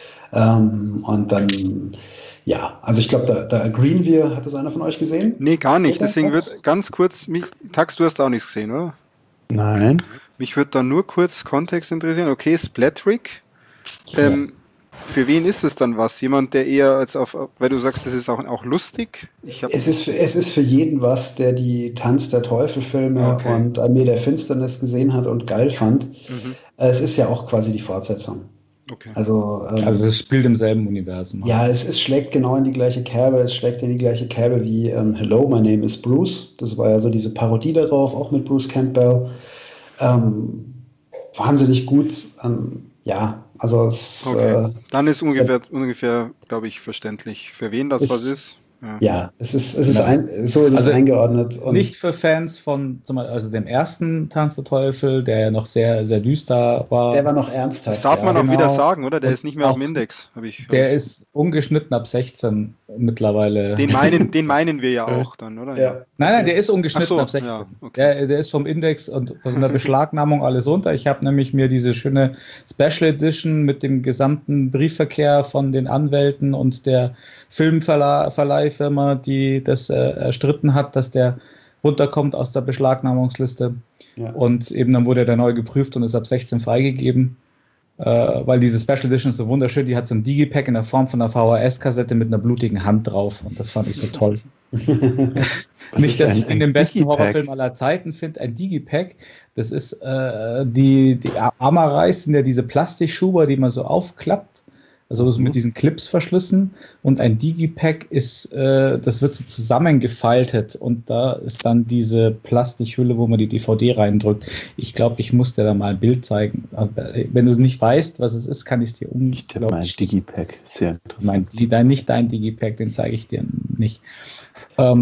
Ähm, und dann, ja, also ich glaube, da, da agreeen wir. Hat das einer von euch gesehen? Nee, gar nicht. Oder Deswegen Tax? wird ganz kurz, mich, Tax, du hast auch nichts gesehen, oder? Nein. Mich würde da nur kurz Kontext interessieren. Okay, Splatterig. Ähm, für wen ist es dann was? Jemand, der eher als auf, weil du sagst, das ist auch, auch lustig? Ich hab, Es ist, für, es ist für jeden was, der die Tanz der Teufel-Filme Okay. und Armee der Finsternis gesehen hat und geil fand. mhm. Es ist ja auch quasi die Fortsetzung. Okay. Also, ähm, Also es spielt im selben Universum. ja, es, es schlägt genau in die gleiche Kerbe. Es schlägt in die gleiche Kerbe wie ähm, Hello, my name is Bruce. Das war ja so diese Parodie darauf, auch mit Bruce Campbell. Ähm, wahnsinnig gut. Ähm, ja, also es, Okay. äh, Dann ist ungefähr, ungefähr, glaube ich, verständlich, für wen das Ist- was ist. Ja. ja, es ist, es ist Ja. ein, so ist Also es eingeordnet. Und Nicht für Fans von zum Beispiel, also dem ersten Tanz der Teufel, der ja noch sehr, sehr düster war. der war noch ernsthaft. Das darf ja. man auch genau. wieder sagen, oder? Der Und ist nicht mehr auf dem auch- Index. Hab ich, hab Der ich. ist ungeschnitten ab sechzehn mittlerweile. Den meinen, den meinen wir ja auch dann, oder? Ja. Nein, nein, der ist ungeschnitten Ach so, ab sechzehn. ja, okay. der, der ist vom Index und von der Beschlagnahmung alles runter. Ich habe nämlich mir diese schöne Special Edition mit dem gesamten Briefverkehr von den Anwälten und der Filmverleihfirma, die das äh, erstritten hat, dass der runterkommt aus der Beschlagnahmungsliste. Ja. Und eben dann wurde der neu geprüft und ist ab sechzehn freigegeben. Äh, weil diese Special Edition ist so wunderschön, die hat so ein Digipack in der Form von einer V H S-Kassette mit einer blutigen Hand drauf. Und das fand ich so toll. Was Nicht, ist dass ein- ich den ein den besten Digipack? Horrorfilm aller Zeiten finde. Ein Digipack, das ist äh, die, die Amarais sind ja diese Plastikschuber, die man so aufklappt, also so mit diesen Clipsverschlüssen. Und ein Digipack ist, äh, das wird so zusammengefaltet und da ist dann diese Plastikhülle, wo man die D V D reindrückt. Ich glaube, ich muss dir da mal ein Bild zeigen. Also, wenn du nicht weißt, was es ist, kann ich es dir Ich tippe mal ein unglaublich Digipack. Sehr interessant. mein, die, dein, nicht dein Digipack, den zeige ich dir nicht. Ähm,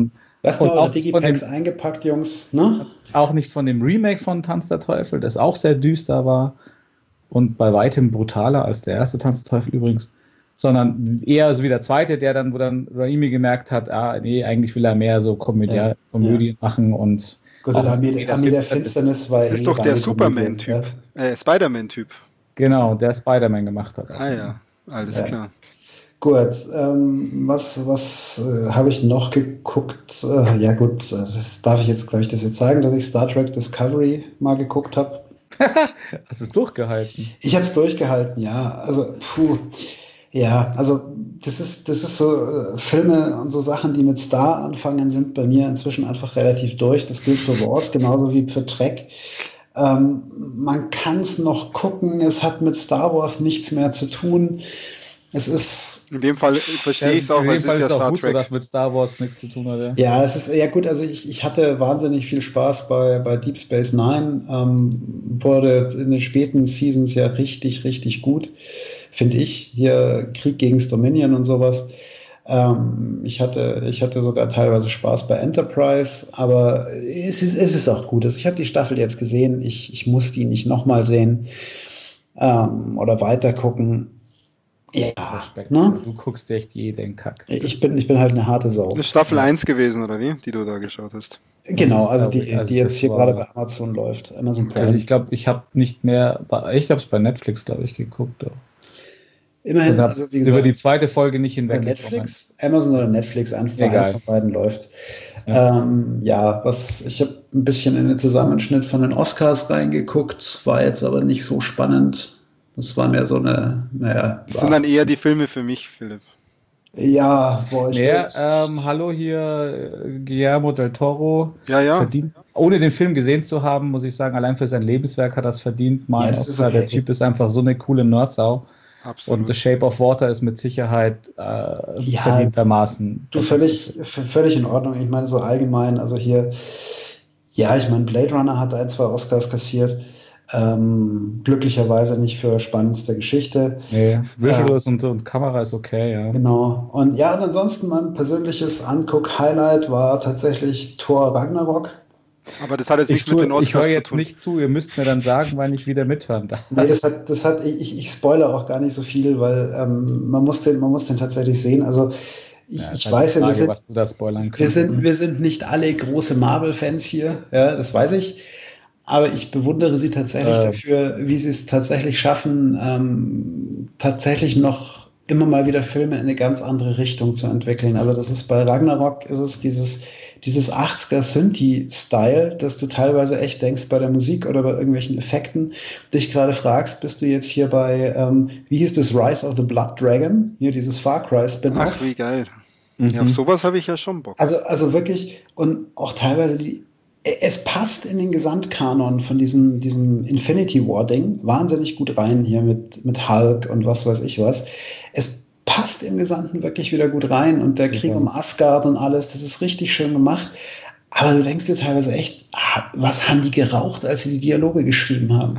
Lasst Und mal auch eure Digipacks von eingepackt, Jungs. Ne? Auch nicht von dem Remake von Tanz der Teufel, das auch sehr düster war und bei weitem brutaler als der erste Tanz der Teufel übrigens, sondern eher so wie der zweite, der dann, wo dann Raimi gemerkt hat, ah, nee, eigentlich will er mehr so Komödie, Ja, Komödien machen und Gut, auch Armee, jeder Armee der Finsternis. Finsternis war Das ist eh doch der reine Komödie, Superman-Typ. Äh, Spider-Man-Typ. Genau, der Spider-Man gemacht hat. Ah ja, alles Ja. klar. Gut, ähm, was, was äh, habe ich noch geguckt? Äh, ja gut, äh, das darf ich jetzt, glaube ich, das jetzt sagen, dass ich Star Trek Discovery mal geguckt habe. Hast du es durchgehalten? Ich habe es durchgehalten, ja. Also, puh. Ja, also das ist, das ist so äh, Filme und so Sachen, die mit Star anfangen, sind bei mir inzwischen einfach relativ durch. Das gilt für Wars genauso wie für Trek. Ähm, man kann es noch gucken, es hat mit Star Wars nichts mehr zu tun. Es ist. In dem Fall verstehe ich es auch, in weil dem es Fall ist ist ja auch Star gut so, Trek. dass mit Star Wars nichts zu tun hat. Ja, Ja, es ist ja gut. Also ich, ich hatte wahnsinnig viel Spaß bei, bei Deep Space Nine. Ähm, wurde in den späten Seasons ja richtig, richtig gut, finde ich. Hier Krieg gegen Dominion und sowas. Ähm, ich hatte, ich hatte sogar teilweise Spaß bei Enterprise, aber es ist, es ist auch gut. Also ich habe die Staffel jetzt gesehen. Ich, ich muss die nicht nochmal sehen ähm, oder weiter gucken. Ja, Respekt. ne? Du guckst dir echt jeden Kack. Ich bin, ich bin halt eine harte Sau. Das ist Staffel eins gewesen, oder wie? Die du da geschaut hast. Genau, also Das die, glaub ich. Also die jetzt das hier war- gerade bei Amazon läuft. Amazon Prime. Also ich glaube, ich habe nicht mehr, ich habe es bei Netflix, glaube ich, geguckt. Auch. Immerhin, Und hab also wie über gesagt, die zweite Folge nicht bei hinweg. Netflix, Amazon oder Netflix, einfach Egal. einer von beiden läuft. Ja. Ja, ähm, ja was ich habe ein bisschen in den Zusammenschnitt von den Oscars reingeguckt, war jetzt aber nicht so spannend. Das war mehr so eine, naja, Das sind dann eher die Filme für mich, Philipp. ja, boah, ich Ja, will's- ähm, hallo hier, äh, Guillermo del Toro. Ja, ja. Verdient, ohne den Film gesehen zu haben, muss ich sagen, allein für sein Lebenswerk hat er es verdient. Mal Ja, ein das ist Oscar. Der okay. Typ ist einfach so eine coole Nerdsau. Absolut. Und The Shape of Water ist mit Sicherheit äh, Ja, verdientermaßen. Du, völlig, v- völlig in Ordnung. Ich meine, so allgemein, also hier, ja, ich meine, Blade Runner hat ein, zwei Oscars kassiert. Ähm, glücklicherweise nicht für spannendste Geschichte. Nee, Visuals und, und Kamera ist okay, ja. Genau. Und ja, und ansonsten mein persönliches Anguck-Highlight war tatsächlich Thor Ragnarok. Aber das hat jetzt Ich, nichts mit den tue, ich höre Oscars zu jetzt tun. nicht zu, ihr müsst mir dann sagen, wann ich wieder mithören darf. Nee, das hat, das hat, ich, ich spoilere auch gar nicht so viel, weil ähm, man, muss den, man muss den tatsächlich sehen. Also ich, Ja, ich ist halt weiß die ja, wir Frage, sind, was du da spoilern wir, kannst. sind, wir sind nicht alle große Marvel-Fans hier, ja, das weiß ich. Aber ich bewundere sie tatsächlich Äh. dafür, wie sie es tatsächlich schaffen, ähm, tatsächlich noch immer mal wieder Filme in eine ganz andere Richtung zu entwickeln. Also das ist bei Ragnarok ist es dieses, dieses achtziger Synthi-Style, dass du teilweise echt denkst bei der Musik oder bei irgendwelchen Effekten, dich gerade fragst, bist du jetzt hier bei, ähm, wie hieß das, Rise of the Blood Dragon? Hier dieses Far Cry Spin-off. Ach, wie geil. Mhm. Ja, auf sowas habe ich ja schon Bock. Also, also wirklich, und auch teilweise die, es passt in den Gesamtkanon von diesem, diesem Infinity War-Ding wahnsinnig gut rein, hier mit, mit Hulk und was weiß ich was. Es passt im Gesamten wirklich wieder gut rein und der Krieg Super. um Asgard und alles, das ist richtig schön gemacht. Aber du denkst dir teilweise echt, ah, was haben die geraucht, als sie die Dialoge geschrieben haben?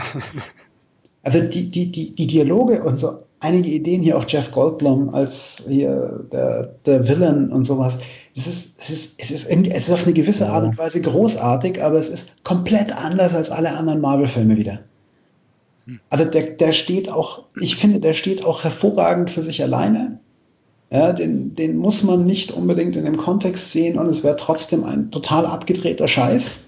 Also die, die, die, die Dialoge und so einige Ideen hier, auch Jeff Goldblum als hier der, der Villain und sowas. Es ist, es, ist, es, ist, es ist auf eine gewisse Art und Weise großartig, aber es ist komplett anders als alle anderen Marvel-Filme wieder. Also der, der steht auch, ich finde, der steht auch hervorragend für sich alleine. Ja, den, den muss man nicht unbedingt in dem Kontext sehen und es wäre trotzdem ein total abgedrehter Scheiß.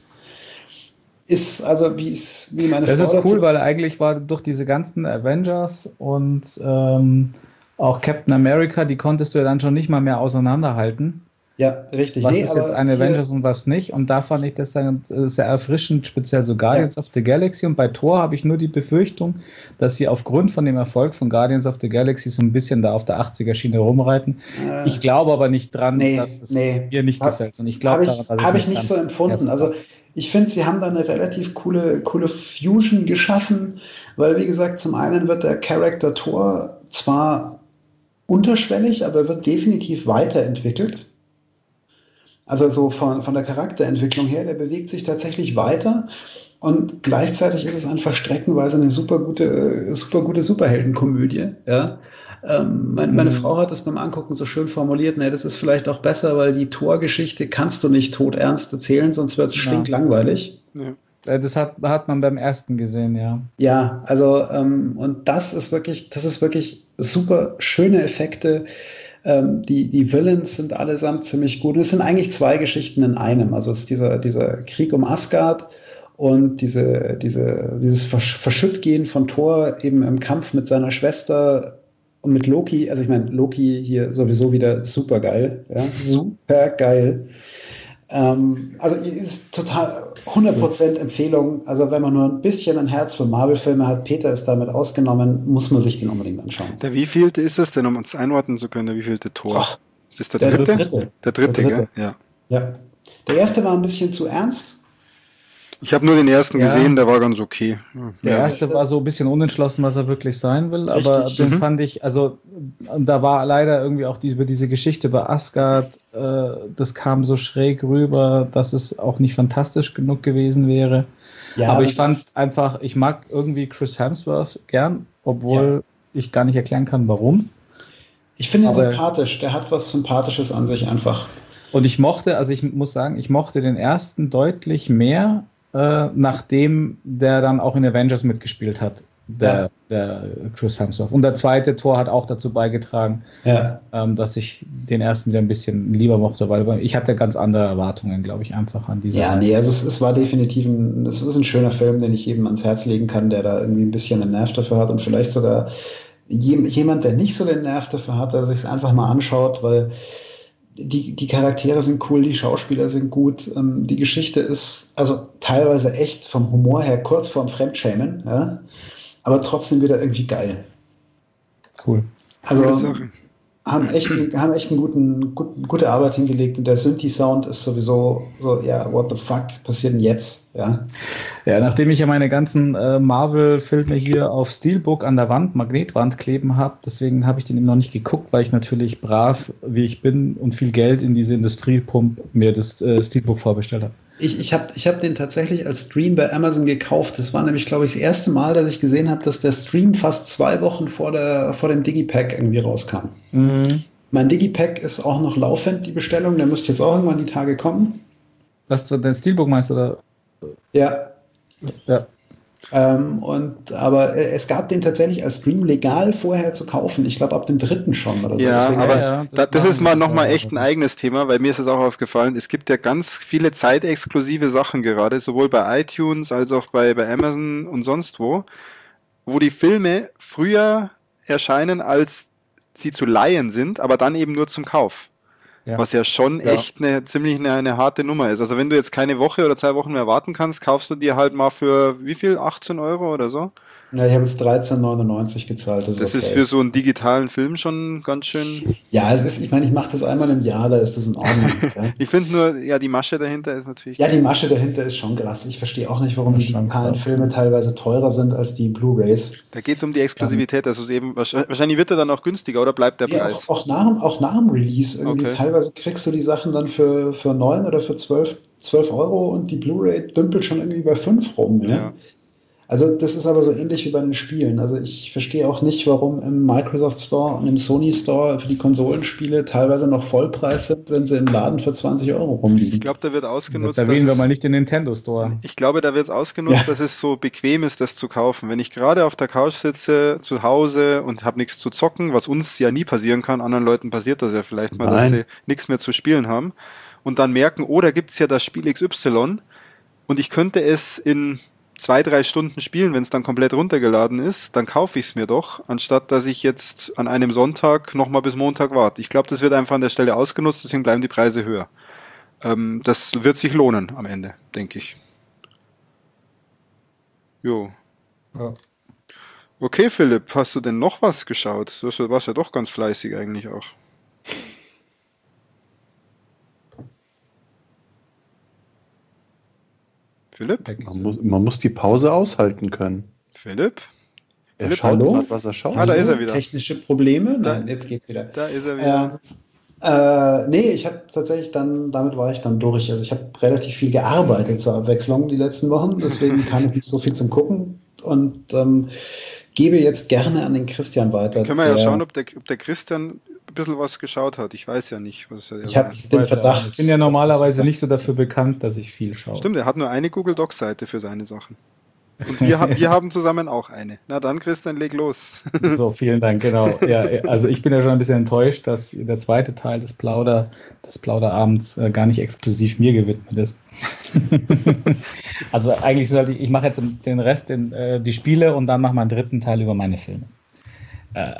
Ist also, wie, es, wie meine Das Frau ist dazu- cool, weil eigentlich war durch diese ganzen Avengers und ähm, auch Captain America, die konntest du ja dann schon nicht mal mehr auseinanderhalten. Ja, richtig. Was Nee, ist aber jetzt ein hier- Avengers und was nicht? Und da fand ich das dann äh, sehr erfrischend, speziell so Guardians of the Galaxy. Und bei Thor habe ich nur die Befürchtung, dass sie aufgrund von dem Erfolg von Guardians of the Galaxy so ein bisschen da auf der achtziger-Schiene rumreiten. Äh, Ich glaube aber nicht dran, Nee, dass es nee. ihr nicht Hab- gefällt. Und ich Habe glaube ich, hab ich nicht so ganz empfunden. erfüllt Also habe. ich finde, sie haben da eine relativ coole, coole Fusion geschaffen, weil wie gesagt, zum einen wird der Charakter Thor zwar unterschwellig, aber wird definitiv weiterentwickelt. Also so von, von der Charakterentwicklung her, der bewegt sich tatsächlich weiter und gleichzeitig ist es einfach streckenweise eine super gute, äh, super gute Superheldenkomödie. Ja? Ähm, mein, meine Mhm. Frau hat das beim Angucken so schön formuliert, ne, das ist vielleicht auch besser, weil die Torgeschichte kannst du nicht todernst erzählen, sonst wird es Ja. stinklangweilig. Ja. Äh, Das hat, hat man beim ersten gesehen, ja. Ja, also ähm, und das ist wirklich, das ist wirklich super schöne Effekte. Ähm, die, die Villains sind allesamt ziemlich gut. Und es sind eigentlich zwei Geschichten in einem. Also es ist dieser, dieser Krieg um Asgard und diese, diese, dieses Versch Verschüttgehen von Thor eben im Kampf mit seiner Schwester und mit Loki. Also ich meine, Loki hier sowieso wieder super geil. Ja? Super geil. Ähm, also ist total hundert Prozent Empfehlung. Also wenn man nur ein bisschen ein Herz für Marvel-Filme hat, Peter ist damit ausgenommen, muss man sich den unbedingt anschauen. Der wievielte ist es denn, um uns einordnen zu können, der wievielte Tor? Ach, ist das der, Der dritte? dritte. Der dritte, Der dritte. gell? Ja. Ja. Der erste war ein bisschen zu ernst. Ich habe nur den ersten Ja. gesehen, der war ganz okay. Ja. Der Ja. erste war so ein bisschen unentschlossen, was er wirklich sein will, aber Richtig. den Mhm. fand ich, also und da war leider irgendwie auch die, über diese Geschichte bei Asgard, äh, das kam so schräg rüber, dass es auch nicht fantastisch genug gewesen wäre. Ja, aber das ich fand ist- einfach, ich mag irgendwie Chris Hemsworth gern, obwohl ich gar nicht erklären kann, warum. ich finde ihn aber- sympathisch. Der hat was Sympathisches an sich einfach. Und ich mochte, also ich muss sagen, ich mochte den ersten deutlich mehr, äh, nachdem der dann auch in Avengers mitgespielt hat, der, der Chris Hemsworth. Und der zweite Tor hat auch dazu beigetragen, Ja. ähm, dass ich den ersten wieder ein bisschen lieber mochte, weil ich hatte ganz andere Erwartungen, glaube ich, einfach an diese. Ja, nee, also es, es war definitiv ein, es ist ein schöner Film, den ich jedem ans Herz legen kann, der da irgendwie ein bisschen einen Nerv dafür hat und vielleicht sogar jem- jemand, der nicht so den Nerv dafür hat, der sich es einfach mal anschaut, weil die, die Charaktere sind cool, die Schauspieler sind gut, ähm, die Geschichte ist also teilweise echt vom Humor her kurz vorm Fremdschämen, ja, aber trotzdem wieder irgendwie geil. Cool. Also Coole Sache. haben echt, haben echt einen guten, guten, gute Arbeit hingelegt und der Synthi-Sound ist sowieso so, ja, what the fuck passiert denn jetzt? Ja, Ja, nachdem ich ja meine ganzen äh, Marvel-Filme hier auf Steelbook an der Wand, Magnetwand kleben habe, deswegen habe ich den eben noch nicht geguckt, weil ich natürlich brav, wie ich bin und viel Geld in diese Industriepump mir das äh, Steelbook vorbestellt habe. ich, ich habe ich hab den tatsächlich als Stream bei Amazon gekauft. Das war nämlich, glaube ich, das erste Mal, dass ich gesehen habe, dass der Stream fast zwei Wochen vor, der, vor dem Digipack irgendwie rauskam. Mhm. Mein Digipack ist auch noch laufend, die Bestellung. Der müsste jetzt auch irgendwann die Tage kommen. Was du den Steelbook meinst, oder? Ja. Ja. Ähm, und, aber äh, es gab den tatsächlich als Stream legal vorher zu kaufen. Ich glaube, ab dem dritten schon oder so. Ja, Deswegen- aber ja, das da, das machen ist mal wir nochmal auch. echt ein eigenes Thema, weil mir ist es auch aufgefallen, es gibt ja ganz viele zeitexklusive Sachen gerade, sowohl bei iTunes als auch bei, bei Amazon und sonst wo, wo die Filme früher erscheinen, als sie zu leihen sind, aber dann eben nur zum Kauf. Ja. Was ja schon Ja. echt eine ziemlich eine, eine harte Nummer ist. Also wenn du jetzt keine Woche oder zwei Wochen mehr warten kannst, kaufst du dir halt mal für wie viel? achtzehn Euro oder so? Ja, ich habe jetzt dreizehn neunundneunzig gezahlt. Das, Das ist, ist okay. für so einen digitalen Film schon ganz schön. Ja, es ist, ich meine, ich mache das einmal im Jahr, da ist das in Ordnung. ja. Ich finde nur, ja, die Masche dahinter ist natürlich. Ja, die Masche dahinter ist schon krass. Ich verstehe auch nicht, warum Das die ist schon digitalen krass. Filme teilweise teurer sind als die Blu-Rays. Da geht es um die Exklusivität, also es eben wahrscheinlich wahrscheinlich wird er dann auch günstiger oder bleibt der Ja, Preis? auch, auch, nach, dem- auch nach dem Release. Irgendwie Okay. Teilweise kriegst du die Sachen dann für, für neun oder für zwölf Euro und die Blu-ray dümpelt schon irgendwie bei fünf rum. Ja? Ja. Also das ist aber so ähnlich wie bei den Spielen. Also ich verstehe auch nicht, warum im Microsoft Store und im Sony Store für die Konsolenspiele teilweise noch Vollpreis sind, wenn sie im Laden für zwanzig Euro rumliegen. Ich glaube, da wird Jetzt ausgenutzt. erwähnen wir dass mal es, nicht den Nintendo Store. ich glaube, da wird es ausgenutzt, Ja. dass es so bequem ist, das zu kaufen. Wenn ich gerade auf der Couch sitze, zu Hause und habe nichts zu zocken, was uns ja nie passieren kann, anderen Leuten passiert das ja vielleicht mal, dass Nein. sie nichts mehr zu spielen haben und dann merken, oh, da gibt es ja das Spiel X Y und ich könnte es in zwei, drei Stunden spielen, wenn es dann komplett runtergeladen ist, dann kaufe ich es mir doch, anstatt dass ich jetzt an einem Sonntag nochmal bis Montag warte. Ich glaube, das wird einfach an der Stelle ausgenutzt, deswegen bleiben die Preise höher. Ähm, das wird sich lohnen am Ende, denke ich. Jo. Ja. Okay, Philipp, hast du denn noch was geschaut? Du warst ja doch ganz fleißig eigentlich auch. Philipp? Man muss, man muss die Pause aushalten können. Philipp? Er Philipp, schaut hallo? gerade, was er schaut. Ah, da ist er wieder. Technische Probleme? Nein, Da- jetzt geht's wieder. Da ist er wieder. Äh, äh, nee, ich habe tatsächlich dann, damit war ich dann durch. Also ich habe relativ viel gearbeitet zur Abwechslung die letzten Wochen, deswegen kam ich nicht so viel zum Gucken. Und ähm, gebe jetzt gerne an den Christian weiter. Können wir ja der, schauen, ob der, ob der Christian ein bisschen was geschaut hat. Ich weiß ja nicht. Was er ich habe Ich den weiß Verdacht. ja, ich bin ja dass normalerweise das- nicht so dafür bekannt, dass ich viel schaue. Stimmt, er hat nur eine Google Docs-Seite für seine Sachen. Und wir, ha- wir haben zusammen auch eine. Na dann, Christian, leg los. So, vielen Dank, genau. Ja, also ich bin ja schon ein bisschen enttäuscht, dass der zweite Teil des Plauder, des Plauderabends äh, gar nicht exklusiv mir gewidmet ist. Also eigentlich sollte ich, ich mache jetzt den Rest, den, äh, die Spiele und dann mache mal einen dritten Teil über meine Filme. Äh,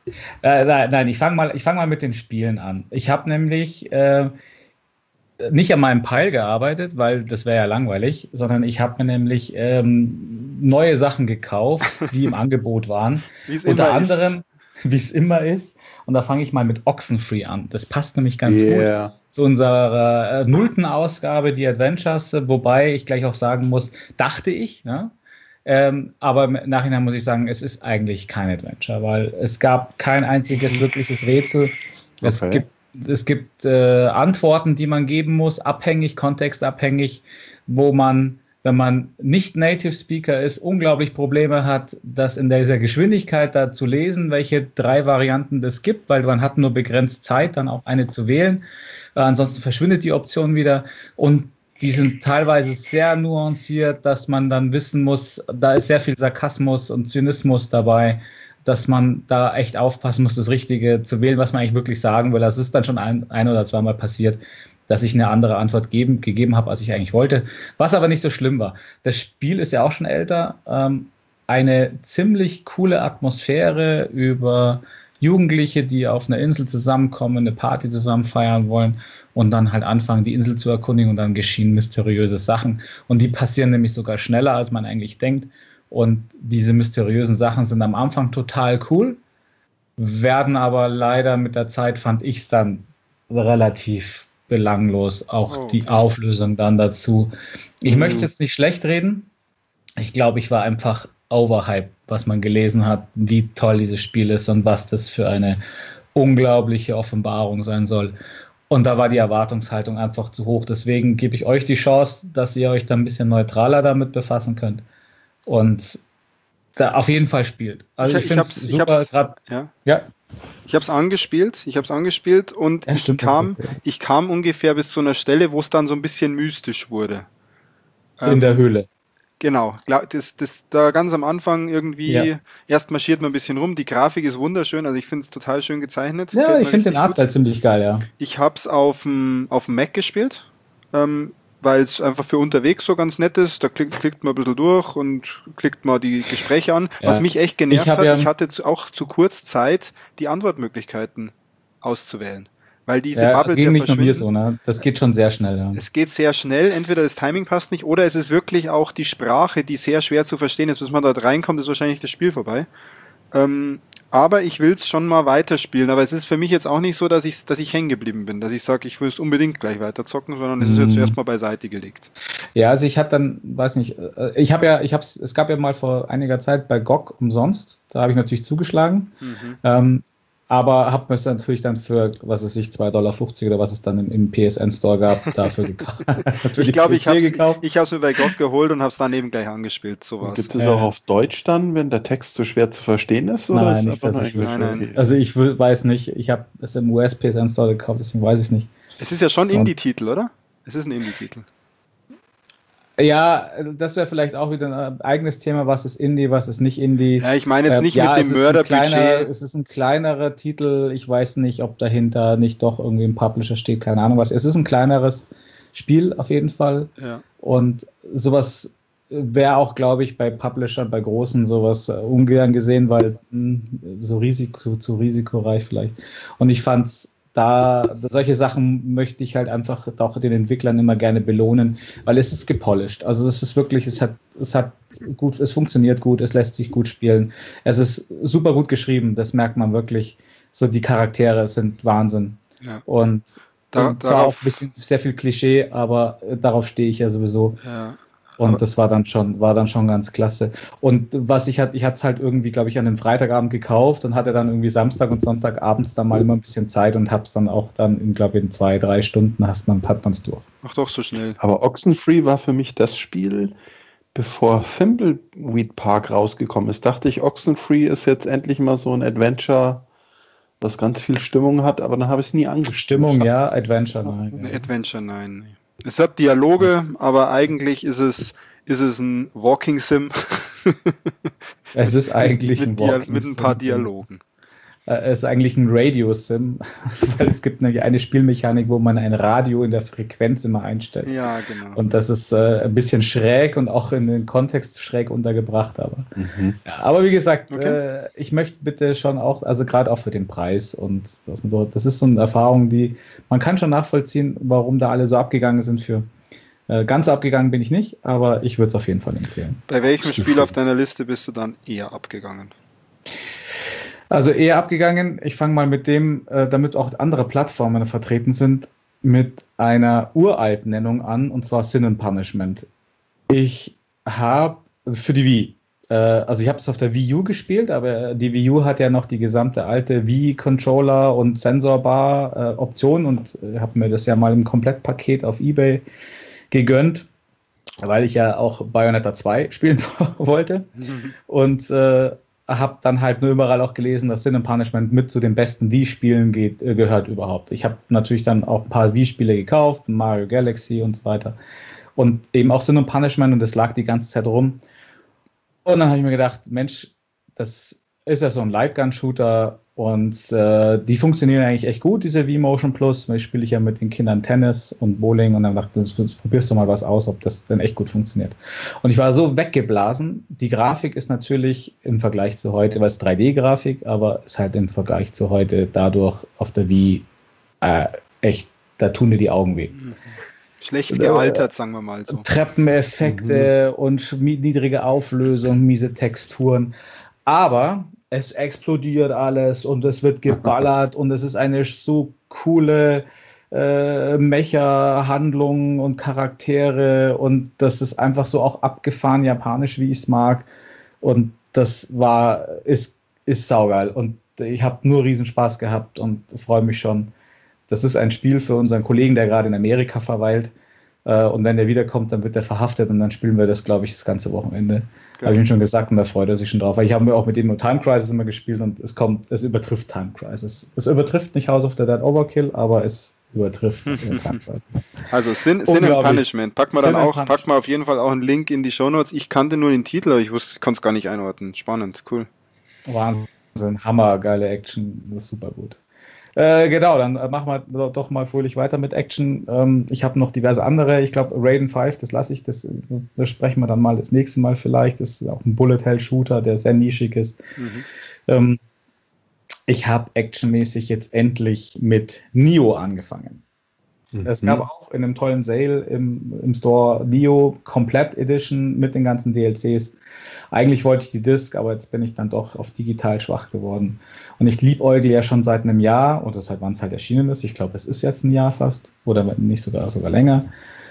äh, nein, nein, ich fange mal, ich fang mal mit den Spielen an. Ich habe nämlich äh, nicht an meinem Pile gearbeitet, weil das wäre ja langweilig, sondern ich habe mir nämlich ähm, neue Sachen gekauft, die im Angebot waren. Wie es Unter immer ist. anderem, wie es immer ist. Und da fange ich mal mit Oxenfree an. Das passt nämlich ganz Yeah. gut zu unserer äh, nullten Ausgabe, die Adventures, äh, wobei ich gleich auch sagen muss, dachte ich, ne? Ähm, aber im Nachhinein muss ich sagen, es ist eigentlich kein Adventure, weil es gab kein einziges wirkliches Rätsel. Es Okay. gibt Es gibt äh, Antworten, die man geben muss, abhängig, kontextabhängig, wo man, wenn man nicht Native Speaker ist, unglaublich Probleme hat, das in dieser Geschwindigkeit da zu lesen, welche drei Varianten das gibt, weil man hat nur begrenzt Zeit, dann auch eine zu wählen. Äh, ansonsten verschwindet die Option wieder und die sind teilweise sehr nuanciert, dass man dann wissen muss, da ist sehr viel Sarkasmus und Zynismus dabei, dass man da echt aufpassen muss, das Richtige zu wählen, was man eigentlich wirklich sagen will. Das ist dann schon ein, ein oder zweimal passiert, dass ich eine andere Antwort geben, gegeben habe, als ich eigentlich wollte. Was aber nicht so schlimm war. Das Spiel ist ja auch schon älter. Ähm, eine ziemlich coole Atmosphäre über Jugendliche, die auf einer Insel zusammenkommen, eine Party zusammen feiern wollen und dann halt anfangen, die Insel zu erkundigen und dann geschehen mysteriöse Sachen. Und die passieren nämlich sogar schneller, als man eigentlich denkt. Und diese mysteriösen Sachen sind am Anfang total cool, werden aber leider mit der Zeit, fand ich es dann relativ belanglos. Auch Oh, die okay. Auflösung dann dazu. Ich Mhm. möchte jetzt nicht schlecht reden. Ich glaube, ich war einfach overhyped, was man gelesen hat, wie toll dieses Spiel ist und was das für eine unglaubliche Offenbarung sein soll. Und da war die Erwartungshaltung einfach zu hoch. Deswegen gebe ich euch die Chance, dass ihr euch da ein bisschen neutraler damit befassen könnt. Und da auf jeden Fall spielt. Also ich, Ich- ich finde hab's- es ich super hab's- gerade. Ja. Ja, Ich habe es angespielt, ich habe es angespielt und Ja, ich, stimmt, kam, das ist okay. ich kam ungefähr bis zu einer Stelle, wo es dann so ein bisschen mystisch wurde. in Ähm, der Höhle. Genau, Gla- das, das, da ganz am Anfang irgendwie, Ja. erst marschiert man ein bisschen rum, die Grafik ist wunderschön, also ich finde es total schön gezeichnet. Ja, Gefällt mir ich finde den richtig gut. Artstyle ziemlich geil, ja. Ich habe es auf dem auf dem Mac gespielt, ähm, weil es einfach für unterwegs so ganz nett ist. Da klickt, klickt man ein bisschen durch und klickt mal die Gespräche an. Ja. Was mich echt genervt Ich hab hat, ja- ich hatte zu, auch zu kurz Zeit, die Antwortmöglichkeiten auszuwählen. Weil diese ja das Bubbles ging ja nicht nur mir verschwinden. so, ne? Das geht schon sehr schnell, ja. Es geht sehr schnell, entweder das Timing passt nicht oder es ist wirklich auch die Sprache, die sehr schwer zu verstehen ist. Bis man dort reinkommt, ist wahrscheinlich das Spiel vorbei. Ähm, aber ich will es schon mal weiterspielen. Aber es ist für mich jetzt auch nicht so, dass ich, dass ich hängen geblieben bin, dass ich sage, ich will es unbedingt gleich weiterzocken, sondern es ist jetzt Mhm. erstmal beiseite gelegt. Ja, also ich habe dann, weiß nicht, äh, ich habe ja, ich habe es gab ja mal vor einiger Zeit bei G O G umsonst, da habe ich natürlich zugeschlagen, Mhm. ähm, aber habe mir es natürlich dann für, was weiß ich, zwei Dollar fünfzig oder was es dann im, im P S N Store gab, dafür gekauft. Ich glaube, ich habe es gekauft. ich hab's mir bei G O G geholt und habe es dann eben gleich angespielt. So war's. Gibt es Äh. auch auf Deutsch dann, wenn der Text zu schwer zu verstehen ist? Oder Nein, ist nicht, einfach dass nur ich Englisch? wüsste. Nein, nein. Okay. Also ich w- weiß nicht, ich habe es im U S-P S N Store gekauft, deswegen weiß ich es nicht. Es ist ja schon Und- Indie-Titel, oder? Es ist ein Indie-Titel. Ja, das wäre vielleicht auch wieder ein eigenes Thema, was ist Indie, was ist nicht Indie. Ja, ich meine jetzt Äh, nicht ja, mit es dem ist ein kleiner- Mörderbudget. Es ist ein kleinerer Titel. Ich weiß nicht, ob dahinter nicht doch irgendwie ein Publisher steht. Keine Ahnung was. Es ist ein kleineres Spiel auf jeden Fall. Ja. Und sowas wäre auch, glaube ich, bei Publishern, bei großen sowas äh, ungern gesehen, weil mh, so Risiko, zu risikoreich vielleicht. Und ich fand's da, solche Sachen möchte ich halt einfach auch den Entwicklern immer gerne belohnen, weil es ist gepolished. Also es ist wirklich, es hat, es hat gut, es funktioniert gut, es lässt sich gut spielen. Es ist super gut geschrieben, das merkt man wirklich. So die Charaktere sind Wahnsinn. Ja. Und Da- es zwar darauf- auch ein bisschen sehr viel Klischee, aber äh, darauf stehe ich ja sowieso. Ja. Und Aber- das war dann schon, war dann schon ganz klasse. Und was ich hatte, ich hatte es halt irgendwie, glaube ich, an einem Freitagabend gekauft und hatte dann irgendwie Samstag und Sonntag abends dann mal immer ein bisschen Zeit und habe es dann auch dann, in, glaube ich, in zwei, drei Stunden hast man, hat man es durch. Mach doch so schnell. Aber Oxenfree war für mich das Spiel, Bevor Thimbleweed Park rausgekommen ist, dachte ich, Oxenfree ist jetzt endlich mal so ein Adventure, was ganz viel Stimmung hat, aber dann habe ich es nie angeschaut. Stimmung ja, Adventure nein. Nee, Adventure nein. Es hat Dialoge, aber eigentlich ist es, ist es ein Walking Sim. Es ist eigentlich mit, ein Dia- Walking mit ein paar Sim. Dialogen. Äh, Es ist eigentlich ein Radio-Sim, weil es gibt nämlich eine Spielmechanik, wo man ein Radio in der Frequenz immer einstellt. Ja, genau. Und das ist äh, ein bisschen schräg und auch in den Kontext schräg untergebracht. Aber, Mhm. ja, aber wie gesagt, Okay. äh, ich möchte bitte schon auch, also gerade auch für den Preis. Und dass man so, das ist so eine Erfahrung, die man kann schon nachvollziehen, warum da alle so abgegangen sind für. Äh, ganz so abgegangen bin ich nicht, aber ich würde es auf jeden Fall empfehlen. Bei welchem Spiel auf deiner Liste bist du dann eher abgegangen? Also eher abgegangen, ich fange mal mit dem, äh, damit auch andere Plattformen vertreten sind, mit einer uralten Nennung an, und zwar Sin and Punishment. Ich habe für die Wii, äh, also ich habe es auf der Wii U gespielt, aber die Wii U hat ja noch die gesamte alte Wii-Controller und Sensorbar-Option und äh, habe mir das ja mal im Komplettpaket auf eBay gegönnt, weil ich ja auch Bayonetta zwei spielen wollte. Und äh, habe dann halt nur überall auch gelesen, dass Sin and Punishment mit zu den besten Wii-Spielen geht, äh, gehört überhaupt. Ich habe natürlich dann auch ein paar Wii-Spiele gekauft, Mario Galaxy und so weiter. Und eben auch Sin and Punishment, und das lag die ganze Zeit rum. Und dann habe ich mir gedacht, Mensch, das ist ja so ein Lightgun-Shooter und äh, die funktionieren eigentlich echt gut, diese Wii Motion Plus. Ich spiele ich ja mit den Kindern Tennis und Bowling und dann dachte ich, das probierst du mal was aus, ob das denn echt gut funktioniert. Und ich war so weggeblasen. Die Grafik ist natürlich im Vergleich zu heute, weil es drei D-Grafik, aber ist halt im Vergleich zu heute dadurch auf der Wii äh, echt, da tun dir die Augen weh. Schlecht gealtert, sagen wir mal so. Treppeneffekte mhm. und niedrige Auflösung, miese Texturen. Aber es explodiert alles und es wird geballert und es ist eine so coole äh, Mecha-Handlung und Charaktere und das ist einfach so auch abgefahren japanisch, wie ich es mag. Und das war, ist, ist saugeil. Und ich habe nur Riesenspaß gehabt und freue mich schon. Das ist ein Spiel für unseren Kollegen, der gerade in Amerika verweilt. Äh, und wenn der wiederkommt, dann wird er verhaftet und dann spielen wir das, glaube ich, das ganze Wochenende. Habe ich ihm schon gesagt und da freut er sich schon drauf. Weil ich habe mir auch mit ihm nur Time Crisis immer gespielt und es kommt, es übertrifft Time Crisis. Es übertrifft nicht House of the Dead Overkill, aber es übertrifft Time Crisis. Also Sin, Sin and Punishment. Pack mal dann auch, pack mal auf jeden Fall auch einen Link in die Shownotes. Ich kannte nur den Titel, aber ich wusste, konnte es gar nicht einordnen. Spannend, cool. Wahnsinn, hammer, geile Action, das ist super gut. Äh, genau, dann äh, machen wir doch mal fröhlich weiter mit Action. Ähm, ich habe noch diverse andere. Ich glaube, Raiden fünf, das lasse ich, das besprechen wir dann mal das nächste Mal vielleicht. Das ist auch ein Bullet-Hell-Shooter, der sehr nischig ist. Mhm. Ähm, ich habe actionmäßig jetzt endlich mit Nioh angefangen. Mhm. Es gab auch in einem tollen Sale im, im Store Nioh Komplett Edition mit den ganzen D L Cs. Eigentlich wollte ich die Disc, aber jetzt bin ich dann doch auf digital schwach geworden. Und ich liebäugle ja schon seit einem Jahr, oder seit wann es halt erschienen ist. Ich glaube, es ist jetzt ein Jahr fast, oder nicht sogar, sogar länger.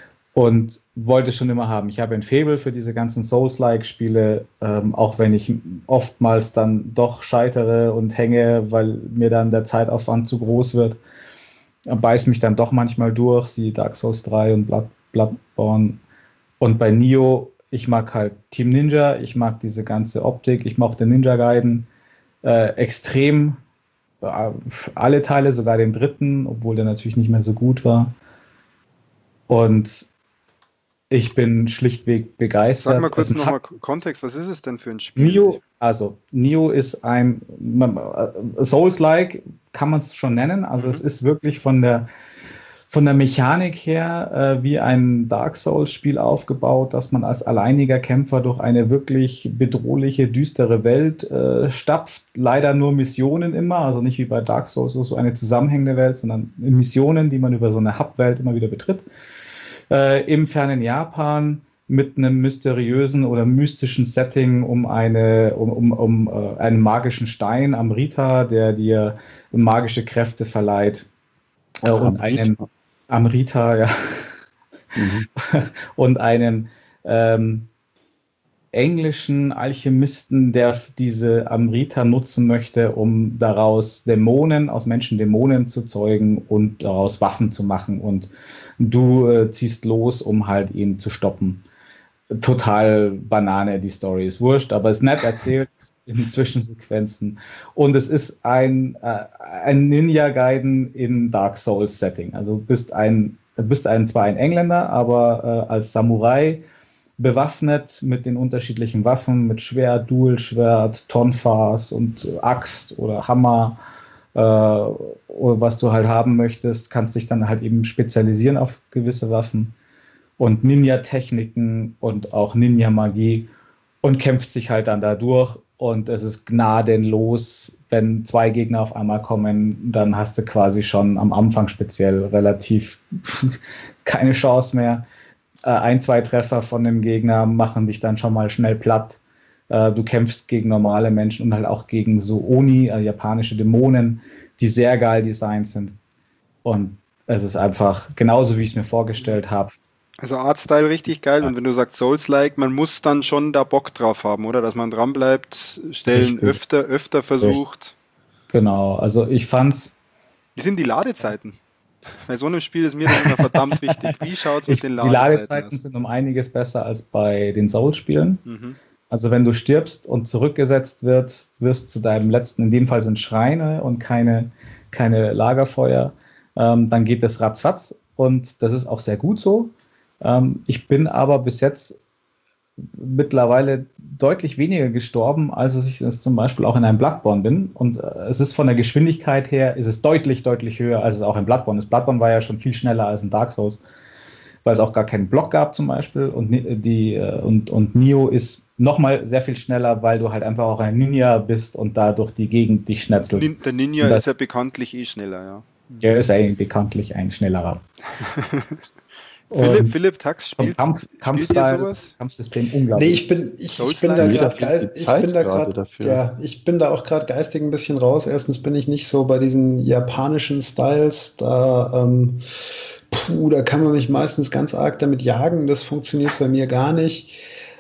Und wollte es schon immer haben. Ich habe ein Faible für diese ganzen Souls-like-Spiele, ähm, auch wenn ich oftmals dann doch scheitere und hänge, weil mir dann der Zeitaufwand zu groß wird. Beiß mich dann doch manchmal durch, wie Dark Souls drei und Blood, Bloodborne. Und bei Nioh, ich mag halt Team Ninja, ich mag diese ganze Optik, ich mochte Ninja Gaiden äh, extrem. Äh, alle Teile, sogar den dritten, obwohl der natürlich nicht mehr so gut war. Und ich bin schlichtweg begeistert. Sag mal kurz nochmal Kontext, was ist es denn für ein Spiel? Nioh, also Nioh ist ein Souls-like, kann man es schon nennen. Also mhm. es ist wirklich von der von der Mechanik her äh, wie ein Dark Souls-Spiel aufgebaut, dass man als alleiniger Kämpfer durch eine wirklich bedrohliche, düstere Welt äh, stapft. Leider nur Missionen immer, also nicht wie bei Dark Souls, so eine zusammenhängende Welt, sondern Missionen, die man über so eine Hub-Welt immer wieder betritt. Äh, im fernen Japan mit einem mysteriösen oder mystischen Setting um, eine, um, um, um äh, einen magischen Stein, Amrita, der dir magische Kräfte verleiht. Äh, und einen Amrita, ja. Mhm. Und einen ähm, englischen Alchemisten, der diese Amrita nutzen möchte, um daraus Dämonen, aus Menschen Dämonen zu zeugen und daraus Waffen zu machen. Und du äh, ziehst los, um halt ihn zu stoppen. total Banane, die Story ist wurscht, aber es ist nett erzählt in Zwischensequenzen. Und es ist ein, äh, ein Ninja-Gaiden in Dark Souls-Setting. Also du bist ein, du bist ein, zwar ein Engländer, aber äh, als Samurai bewaffnet mit den unterschiedlichen Waffen, mit Schwert, Dualschwert, Tonfas und Axt oder Hammer, äh, oder was du halt haben möchtest, kannst dich dann halt eben spezialisieren auf gewisse Waffen und Ninja-Techniken und auch Ninja-Magie und kämpft sich halt dann da durch und es ist gnadenlos, wenn zwei Gegner auf einmal kommen, dann hast du quasi schon am Anfang speziell relativ keine Chance mehr. Ein, zwei Treffer von dem Gegner machen dich dann schon mal schnell platt. Du kämpfst gegen normale Menschen und halt auch gegen so Oni, äh, japanische Dämonen, die sehr geil designt sind. Und es ist einfach genauso, wie ich es mir vorgestellt habe. Also Artstyle richtig geil, ja. Und wenn du sagst Souls-like, man muss dann schon da Bock drauf haben, oder? Dass man dran bleibt, Stellen richtig. öfter, öfter versucht. Richtig. Genau, also ich fand's... Wie sind die Ladezeiten? Bei so einem Spiel ist mir das immer verdammt wichtig. Wie schaut es mit den Ladezeiten aus? Die Ladezeiten aus? sind um einiges besser als bei den Souls-Spielen. Mhm. Also wenn du stirbst und zurückgesetzt wird, wirst zu deinem letzten, in dem Fall sind Schreine und keine, keine Lagerfeuer, ähm, dann geht das ratzfatz und das ist auch sehr gut so. Ähm, ich bin aber bis jetzt mittlerweile deutlich weniger gestorben, als ich es zum Beispiel auch in einem Bloodborne bin. Und äh, es ist von der Geschwindigkeit her, ist es deutlich, deutlich höher, als es auch in Bloodborne ist. Bloodborne war ja schon viel schneller als in Dark Souls, weil es auch gar keinen Block gab zum Beispiel. Und, die, und, und Nioh ist nochmal sehr viel schneller, weil du halt einfach auch ein Ninja bist und da durch die Gegend dich schnetzelst. Nin- Der Ninja das, ist ja bekanntlich eh schneller, ja. Der ist eigentlich bekanntlich ein schnellerer. Philipp, Philipp Tax spielt, Kampf, spielt ihr sowas? Kampfsystem unglaublich. Nee, ich bin, ich, ich bin da gerade geist, ich bin da gerade, ja, ich bin da auch gerade geistig ein bisschen raus. Erstens bin ich nicht so bei diesen japanischen Styles, da, ähm, puh, da kann man mich meistens ganz arg damit jagen. Das funktioniert bei mir gar nicht.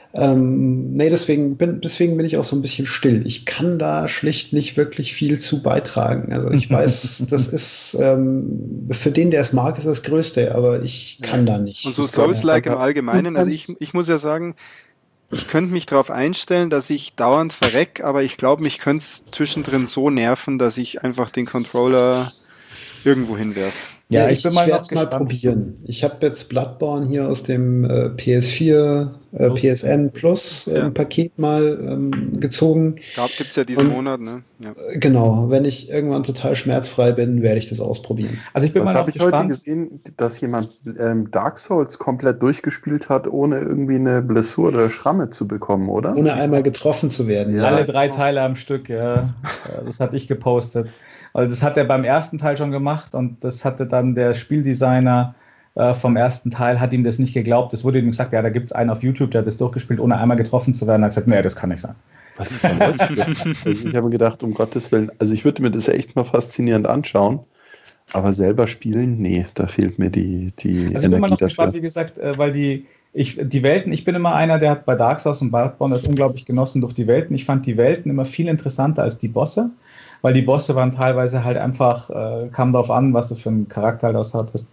Ähm, nee, deswegen bin, deswegen bin ich auch so ein bisschen still. Ich kann da schlicht nicht wirklich viel zu beitragen. Also ich weiß, das ist ähm, für den, der es mag, ist das Größte, aber ich kann da nicht. Und so Souls-like im Allgemeinen, also ich, ich muss ja sagen, ich könnte mich darauf einstellen, dass ich dauernd verreck, aber ich glaube, mich könnte es zwischendrin so nerven, dass ich einfach den Controller irgendwo hinwerfe. Ja, ich, ich werde es mal probieren. Ich habe jetzt Bloodborne hier aus dem äh, P S vier, äh, P S N Plus äh, ja. Paket mal ähm, gezogen. Gibt es ja diesen Und, Monat, ne? Ja. Genau, wenn ich irgendwann total schmerzfrei bin, werde ich das ausprobieren. Also ich bin Was mal habe ich gespannt. heute gesehen, dass jemand ähm, Dark Souls komplett durchgespielt hat, ohne irgendwie eine Blessur oder Schramme zu bekommen, oder? Ohne einmal getroffen zu werden. Ja. Alle drei Teile am Stück, ja. Das hatte ich gepostet. Also das hat er beim ersten Teil schon gemacht und das hatte dann der Spieldesigner äh, vom ersten Teil, hat ihm das nicht geglaubt. Es wurde ihm gesagt, ja, da gibt es einen auf YouTube, der hat das durchgespielt, ohne einmal getroffen zu werden. Er hat gesagt, nee, das kann nicht sein. Was ist denn also ich habe gedacht, um Gottes Willen, also ich würde mir das echt mal faszinierend anschauen, aber selber spielen, nee, da fehlt mir die, die also Energie ich bin immer noch gespannt, wie gesagt, äh, weil die Ich, die Welten, ich bin immer einer, der hat bei Dark Souls und Bloodborne das unglaublich genossen durch die Welten. Ich fand die Welten immer viel interessanter als die Bosse, weil die Bosse waren teilweise halt einfach, äh, kam darauf an, was du für einen Charakter halt aus hattest,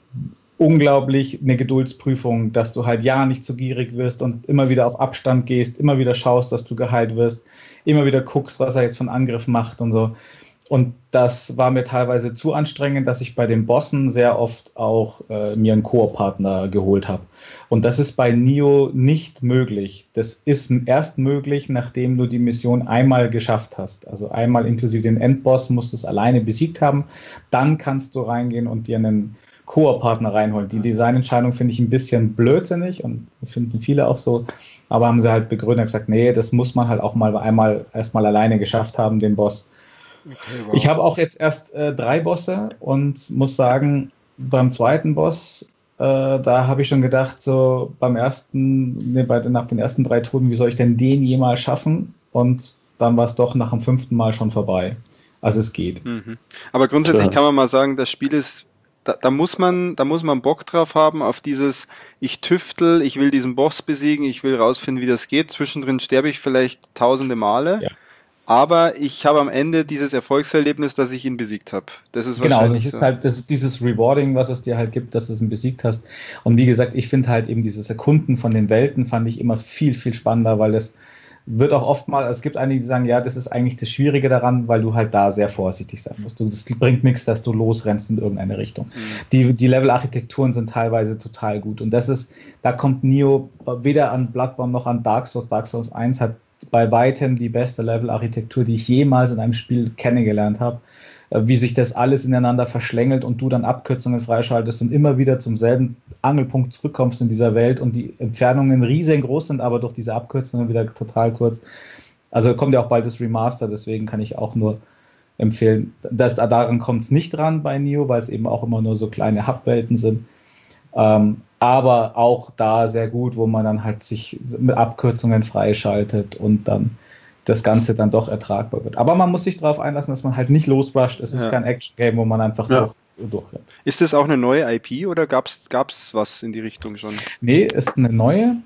unglaublich eine Geduldsprüfung, dass du halt ja nicht zu gierig wirst und immer wieder auf Abstand gehst, immer wieder schaust, dass du geheilt wirst, immer wieder guckst, was er jetzt von Angriff macht und so. Und das war mir teilweise zu anstrengend, dass ich bei den Bossen sehr oft auch äh, mir einen Koop-Partner geholt habe. Und das ist bei Nioh nicht möglich. Das ist erst möglich, nachdem du die Mission einmal geschafft hast. Also einmal inklusive den Endboss musst du es alleine besiegt haben. Dann kannst du reingehen und dir einen Koop-Partner reinholen. Die Designentscheidung finde ich ein bisschen blödsinnig und finden viele auch so. Aber haben sie halt begründet und gesagt, nee, das muss man halt auch mal einmal erstmal alleine geschafft haben, den Boss. Okay, wow. Ich habe auch jetzt erst äh, drei Bosse und muss sagen, beim zweiten Boss, äh, da habe ich schon gedacht, so beim ersten, nee, bei, nach den ersten drei Toten, wie soll ich denn den jemals schaffen? Und dann war es doch nach dem fünften Mal schon vorbei. Also es geht. Mhm. Aber grundsätzlich kann man mal sagen, das Spiel ist, da, da muss man, da muss man Bock drauf haben, auf dieses, ich tüftel, ich will diesen Boss besiegen, ich will rausfinden, wie das geht. Zwischendrin sterbe ich vielleicht tausende Male. Ja. aber ich habe am Ende dieses Erfolgserlebnis, dass ich ihn besiegt habe. Das ist Genau, wahrscheinlich das ist so. halt das ist dieses Rewarding, was es dir halt gibt, dass du ihn besiegt hast. Und wie gesagt, ich finde halt eben dieses Erkunden von den Welten fand ich immer viel, viel spannender, weil das wird auch oft mal, es gibt einige, die sagen, ja, das ist eigentlich das Schwierige daran, weil du halt da sehr vorsichtig sein musst. Es bringt nichts, dass du losrennst in irgendeine Richtung. Mhm. Die, die Level-Architekturen sind teilweise total gut. Und das ist, da kommt Nioh weder an Bloodborne noch an Dark Souls. Dark Souls eins hat bei weitem die beste Level-Architektur, die ich jemals in einem Spiel kennengelernt habe. Wie sich das alles ineinander verschlängelt und du dann Abkürzungen freischaltest und immer wieder zum selben Angelpunkt zurückkommst in dieser Welt und die Entfernungen riesengroß sind, aber durch diese Abkürzungen wieder total kurz. Also kommt ja auch bald das Remaster, deswegen kann ich auch nur empfehlen, dass daran kommt es nicht dran bei Nioh, weil es eben auch immer nur so kleine Hub-Welten sind. Ähm, aber auch da sehr gut, wo man dann halt sich mit Abkürzungen freischaltet und dann das Ganze dann doch ertragbar wird. Aber man muss sich darauf einlassen, dass man halt nicht losrusht. Es ist ja kein Action-Game, wo man einfach ja. durch, durchrennt. Ist das auch eine neue I P oder gab es was in die Richtung schon? Nee, ist eine neue.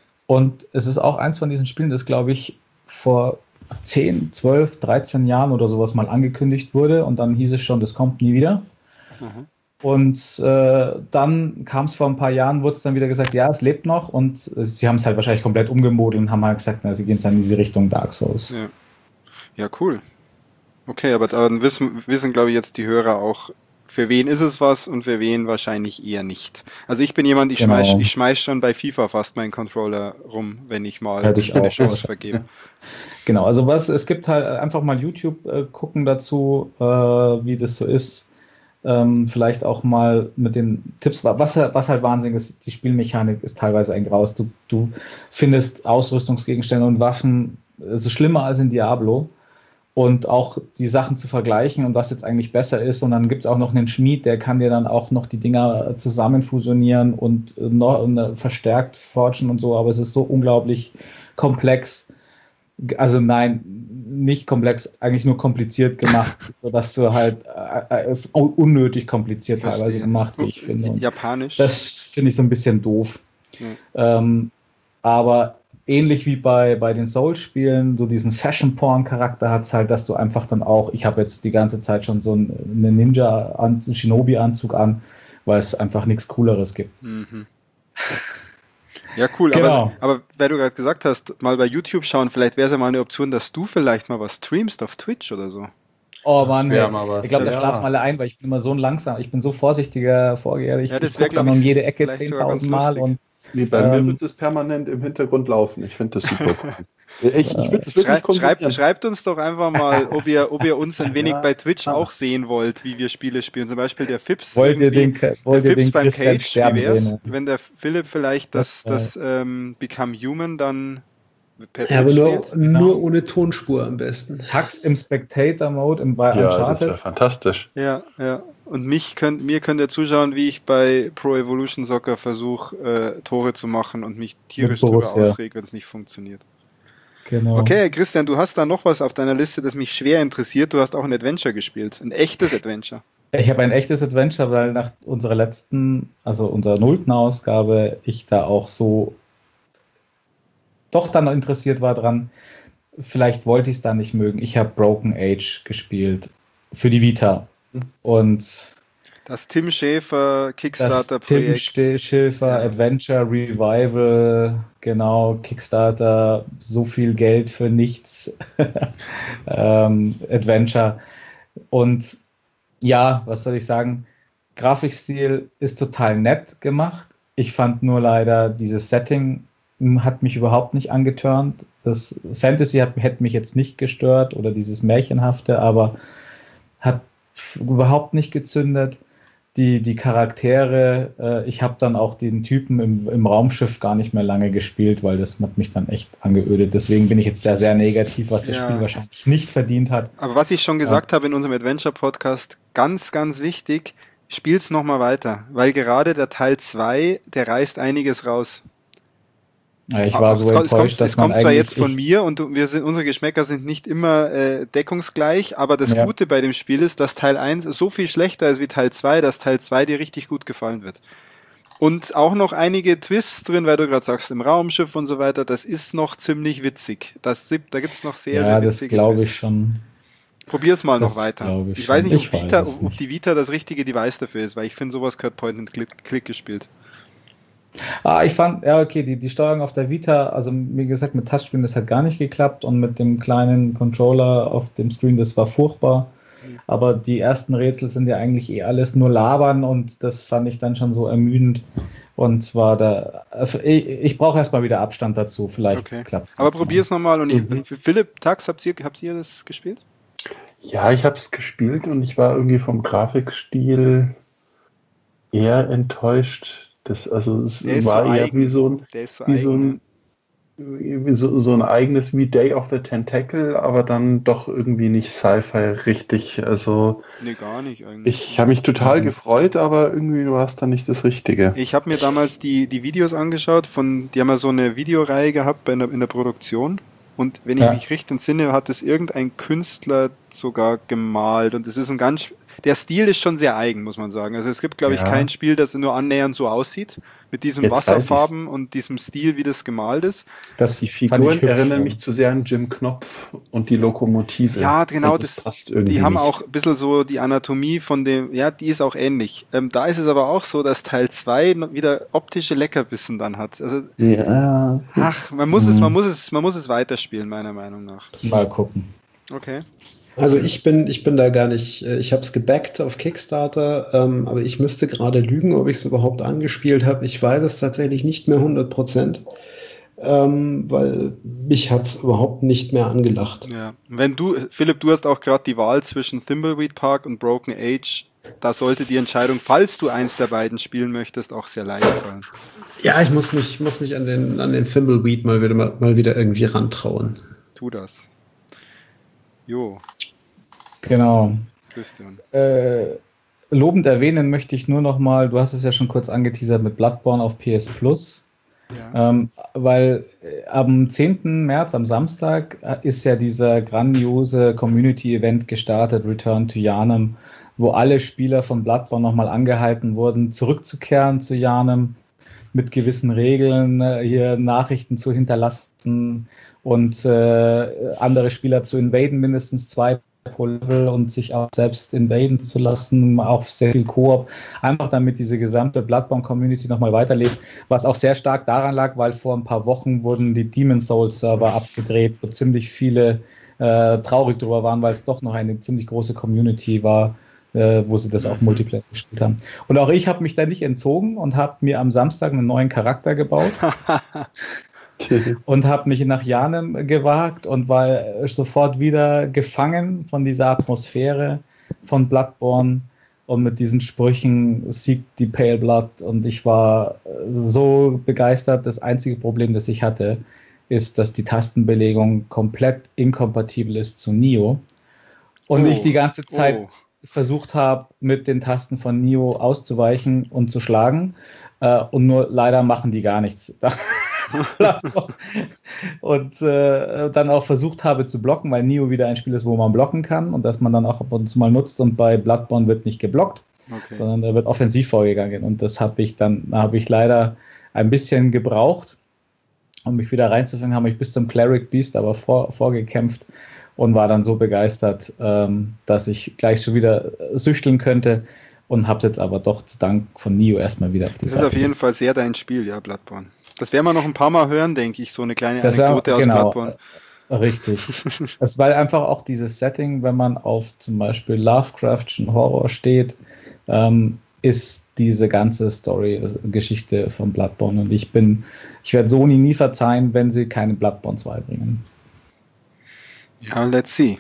Und es ist auch eins von diesen Spielen, das, glaube ich, vor zehn, zwölf, dreizehn Jahren oder sowas mal angekündigt wurde. Und dann hieß es schon, das kommt nie wieder. Mhm. Und äh, dann kam es vor ein paar Jahren, wurde es dann wieder gesagt, ja, es lebt noch. Und äh, sie haben es halt wahrscheinlich komplett umgemodelt und haben halt gesagt, na, sie gehen dann in diese Richtung Dark Souls. Ja, ja cool. Okay, aber dann wissen, wissen, glaube ich, jetzt die Hörer auch, für wen ist es was und für wen wahrscheinlich eher nicht. Also ich bin jemand, ich genau. schmeiß, ich schmeiß schon bei FIFA fast meinen Controller rum, wenn ich mal ja, ich eine auch, Chance vergebe. Genau, also was, es gibt halt einfach mal YouTube äh, gucken dazu, äh, wie das so ist. Ähm, vielleicht auch mal mit den Tipps, was, was halt Wahnsinn ist, die Spielmechanik ist teilweise ein Graus. Du, du findest Ausrüstungsgegenstände und Waffen, es ist schlimmer als in Diablo. Und auch die Sachen zu vergleichen und was jetzt eigentlich besser ist. Und dann gibt es auch noch einen Schmied, der kann dir dann auch noch die Dinger zusammen fusionieren und noch äh, verstärkt forgen und so. Aber es ist so unglaublich komplex. Also nein, nicht komplex, eigentlich nur kompliziert gemacht, sodass du halt äh, unnötig kompliziert teilweise Verstehe. gemacht, wie ich finde. Und Japanisch. Das finde ich so ein bisschen doof. Ja. Ähm, aber ähnlich wie bei, bei den Souls-Spielen, so diesen Fashion-Porn-Charakter hat es halt, dass du einfach dann auch, ich habe jetzt die ganze Zeit schon so einen Ninja-Shinobi-Anzug an, weil es einfach nichts Cooleres gibt. Mhm. Ja, cool, genau. aber, aber weil du gerade gesagt hast, mal bei YouTube schauen, vielleicht wäre es ja mal eine Option, dass du vielleicht mal was streamst auf Twitch oder so. Oh Mann, hey. ich glaube, da schlafen alle ein, weil ich bin immer so ein langsam, ich bin so vorsichtiger Vorgeher, ich, ja, ich gucke dann um jede Ecke zehntausend Mal und nee, bei ähm, mir wird es permanent im Hintergrund laufen, ich finde das super cool. Ich, ich würde es wirklich Schrei, schreibt, schreibt uns doch einfach mal, ob ihr, ob ihr uns ein wenig bei Twitch auch sehen wollt, wie wir Spiele spielen. Zum Beispiel der Fips. Wollt ihr den, wollt der ihr Fips den beim Christian Cage, wie wär's, sehen? wenn der Philipp vielleicht das, das, das ähm, Become Human dann per ja, aber nur, nur ohne Tonspur am besten. Hux im Spectator-Mode im bei ja, Uncharted. Das ist ja fantastisch. Ja, ja. Und mich könnt, mir könnt ihr zuschauen, wie ich bei Pro Evolution Soccer versuche, äh, Tore zu machen und mich tierisch drüber ausreg, wenn es nicht funktioniert. Genau. Okay, Christian, du hast da noch was auf deiner Liste, das mich schwer interessiert. Du hast auch ein Adventure gespielt, ein echtes Adventure. Ich habe ein echtes Adventure, weil nach unserer letzten, also unserer nullten Ausgabe, ich da auch so doch dann interessiert war dran. Vielleicht wollte ich es da nicht mögen. Ich habe Broken Age gespielt für die Vita. Und das Tim Schäfer Kickstarter-Projekt. Tim Schäfer ja. Adventure Revival, genau, Kickstarter, so viel Geld für nichts. ähm, Adventure. Und ja, was soll ich sagen? Grafikstil ist total nett gemacht. Ich fand nur leider, dieses Setting hat mich überhaupt nicht angetörnt. Das Fantasy hat, hätte mich jetzt nicht gestört oder dieses Märchenhafte, aber hat überhaupt nicht gezündet. Die, die Charaktere, äh, ich habe dann auch den Typen im, im Raumschiff gar nicht mehr lange gespielt, weil das hat mich dann echt angeödet. Deswegen bin ich jetzt da sehr negativ, was das ja. Spiel wahrscheinlich nicht verdient hat. Aber was ich schon gesagt ja. habe in unserem Adventure-Podcast, ganz, ganz wichtig, spiel's nochmal weiter, weil gerade der Teil zwei, der reißt einiges raus. Ja, ich war so es enttäuscht, kommt, dass es kommt man zwar jetzt von ich, mir und wir sind, unsere Geschmäcker sind nicht immer äh, deckungsgleich, aber das ja. Gute bei dem Spiel ist, dass Teil eins so viel schlechter ist wie Teil zwei, dass Teil zwei dir richtig gut gefallen wird. Und auch noch einige Twists drin, weil du gerade sagst, im Raumschiff und so weiter, das ist noch ziemlich witzig. Das, da gibt es noch sehr, ja, sehr das glaube ich schon. Probier's mal Das noch weiter. ich Ich weiß schon. nicht, Ich ob, Vita, weiß es ob nicht. die Vita das richtige Device dafür ist, weil ich finde, sowas gehört Point and Click, Click gespielt. Ah, ich fand, ja, okay, die, die Steuerung auf der Vita, also wie gesagt, mit Touchscreen, das hat gar nicht geklappt und mit dem kleinen Controller auf dem Screen, das war furchtbar. Aber die ersten Rätsel sind ja eigentlich eh alles nur labern und das fand ich dann schon so ermüdend. Und zwar da, ich, ich brauche erstmal wieder Abstand dazu, vielleicht Okay. klappt es. Aber probier's nochmal. Und ich, Mhm. für Philipp, Tax, habt ihr, habt ihr das gespielt? Ja, ich habe es gespielt und ich war irgendwie vom Grafikstil eher enttäuscht. Das, also es Der ist war so eher eigen. wie so ein, Der ist so wie so eigen, ein, wie so, so ein eigenes wie Day of the Tentacle, aber dann doch irgendwie nicht Sci-Fi richtig. Also ja. Nee, gar nicht eigentlich. ich habe mich total Mhm. gefreut, aber irgendwie war es dann nicht das Richtige. Ich habe mir damals die, die Videos angeschaut, von, die haben ja so eine Videoreihe gehabt bei einer, in der Produktion. Und wenn ich Ja. mich richtig entsinne, hat es irgendein Künstler sogar gemalt. Und es ist ein ganz, der Stil ist schon sehr eigen, muss man sagen. Also es gibt, glaube ich, Ja. kein Spiel, das nur annähernd so aussieht, mit diesem Jetzt weiß Wasserfarben und diesem Stil, wie das gemalt ist. Das Die fand Figuren ich hübsch, erinnern ja. mich zu sehr an Jim Knopf und die Lokomotive. Ja, genau, Und das, passt irgendwie die haben nicht. auch ein bisschen so die Anatomie von dem, ja, die ist auch ähnlich. Ähm, da ist es aber auch so, dass Teil zwei wieder optische Leckerbissen dann hat. Also, Ja, ach, man muss es, Mhm. man muss es, man muss es weiterspielen, meiner Meinung nach. Mal gucken. Okay. Also ich bin, ich bin da gar nicht, äh, ich habe es gebackt auf Kickstarter, ähm, aber ich müsste gerade lügen, ob ich es überhaupt angespielt habe. Ich weiß es tatsächlich nicht mehr hundert Prozent, ähm, weil mich hat es überhaupt nicht mehr angelacht. Ja. Wenn du, Philipp, du hast auch gerade die Wahl zwischen Thimbleweed Park und Broken Age. Da sollte die Entscheidung, falls du eins der beiden spielen möchtest, auch sehr leicht fallen. Ja, ich muss mich, muss mich an den, an den Thimbleweed mal wieder, mal, mal wieder irgendwie rantrauen. Tu das. Jo, Genau. Christian. Äh, lobend erwähnen möchte ich nur noch mal, du hast es ja schon kurz angeteasert mit Bloodborne auf P S Plus, Ja. ähm, weil äh, am zehnten März, am Samstag, äh, ist ja dieser grandiose Community-Event gestartet, Return to Yharnam, wo alle Spieler von Bloodborne nochmal angehalten wurden, zurückzukehren zu Yharnam, mit gewissen Regeln äh, hier Nachrichten zu hinterlassen und äh, andere Spieler zu invaden, mindestens zwei pro Level und sich auch selbst invaden zu lassen, auch sehr viel Koop, einfach damit diese gesamte Bloodborne-Community nochmal weiterlebt, was auch sehr stark daran lag, weil vor ein paar Wochen wurden die Demon's Souls-Server abgedreht, wo ziemlich viele äh, traurig drüber waren, weil es doch noch eine ziemlich große Community war, äh, wo sie das auch Mhm. Multiplayer gespielt haben. Und auch ich habe mich da nicht entzogen und habe mir am Samstag einen neuen Charakter gebaut und habe mich nach Yharnam gewagt und war äh, sofort wieder gefangen von dieser Atmosphäre von Bloodborne und mit diesen Sprüchen siegt die Pale Blood und ich war äh, so begeistert. Das einzige Problem, das ich hatte, ist, dass die Tastenbelegung komplett inkompatibel ist zu Nioh und Oh, ich die ganze Zeit oh. versucht habe, mit den Tasten von Nioh auszuweichen und zu schlagen. Äh, und nur leider machen die gar nichts. und äh, dann auch versucht habe zu blocken, weil Nioh wieder ein Spiel ist, wo man blocken kann und das man dann auch ab und zu mal nutzt und bei Bloodborne wird nicht geblockt, Okay. sondern da wird offensiv vorgegangen und das habe ich dann, da habe ich leider ein bisschen gebraucht, um mich wieder reinzufinden, habe ich bis zum Cleric Beast aber vor, vorgekämpft und war dann so begeistert, ähm, dass ich gleich schon wieder süchteln könnte und habe es jetzt aber doch zu Dank von Nioh erstmal wieder auf die Das ist Seite auf jeden Fall sehr dein Spiel, ja, Bloodborne. Das werden wir noch ein paar Mal hören, denke ich, so eine kleine Das wär- Anekdote aus genau. Bloodborne. Richtig. Es war einfach auch dieses Setting, wenn man auf zum Beispiel Lovecraftschen Horror steht, ähm, ist diese ganze Story-Geschichte von Bloodborne. Und ich bin, ich werde Sony nie verzeihen, wenn sie keine Bloodborne zwei bringen. Ja, let's see.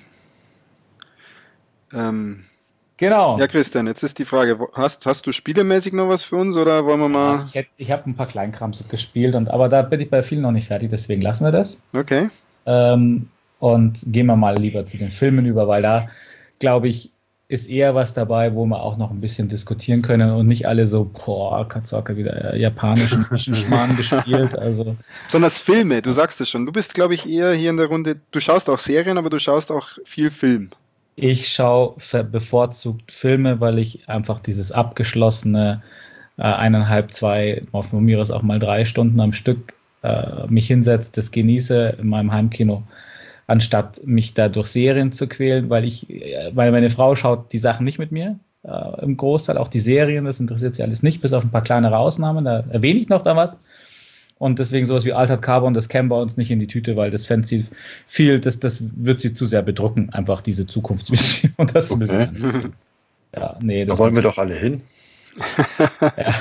Ähm, Genau. ja, Christian, jetzt ist die Frage, wo- hast, hast du spielemäßig noch was für uns oder wollen wir mal... Ich, hätt- ich habe ein paar Kleinkrams gespielt, und, aber da bin ich bei vielen noch nicht fertig, deswegen lassen wir das. Okay. Ähm, und gehen wir mal lieber zu den Filmen über, weil da, glaube ich, ist eher was dabei, wo wir auch noch ein bisschen diskutieren können und nicht alle so, boah, Katsuaka wieder äh, japanischen Schmarrn gespielt. Also Besonders Filme, du sagst es schon. Du bist, glaube ich, eher hier in der Runde, du schaust auch Serien, aber du schaust auch viel Film. ich schaue ver- bevorzugt Filme, weil ich einfach dieses abgeschlossene, äh, eineinhalb, zwei, von mir aus auch mal drei Stunden am Stück äh, mich hinsetze, das genieße in meinem Heimkino, anstatt mich da durch Serien zu quälen, weil ich, weil meine Frau schaut die Sachen nicht mit mir, äh, im Großteil, auch die Serien, das interessiert sie alles nicht, bis auf ein paar kleinere Ausnahmen, da erwähne ich noch da was. Und deswegen sowas wie Altered Carbon, das käme bei uns nicht in die Tüte, weil das fände sie viel, das, das wird sie zu sehr bedrucken, einfach diese Zukunftsvision. Und das Okay. ja, nee, das Da wollen wir doch alle hin. ja.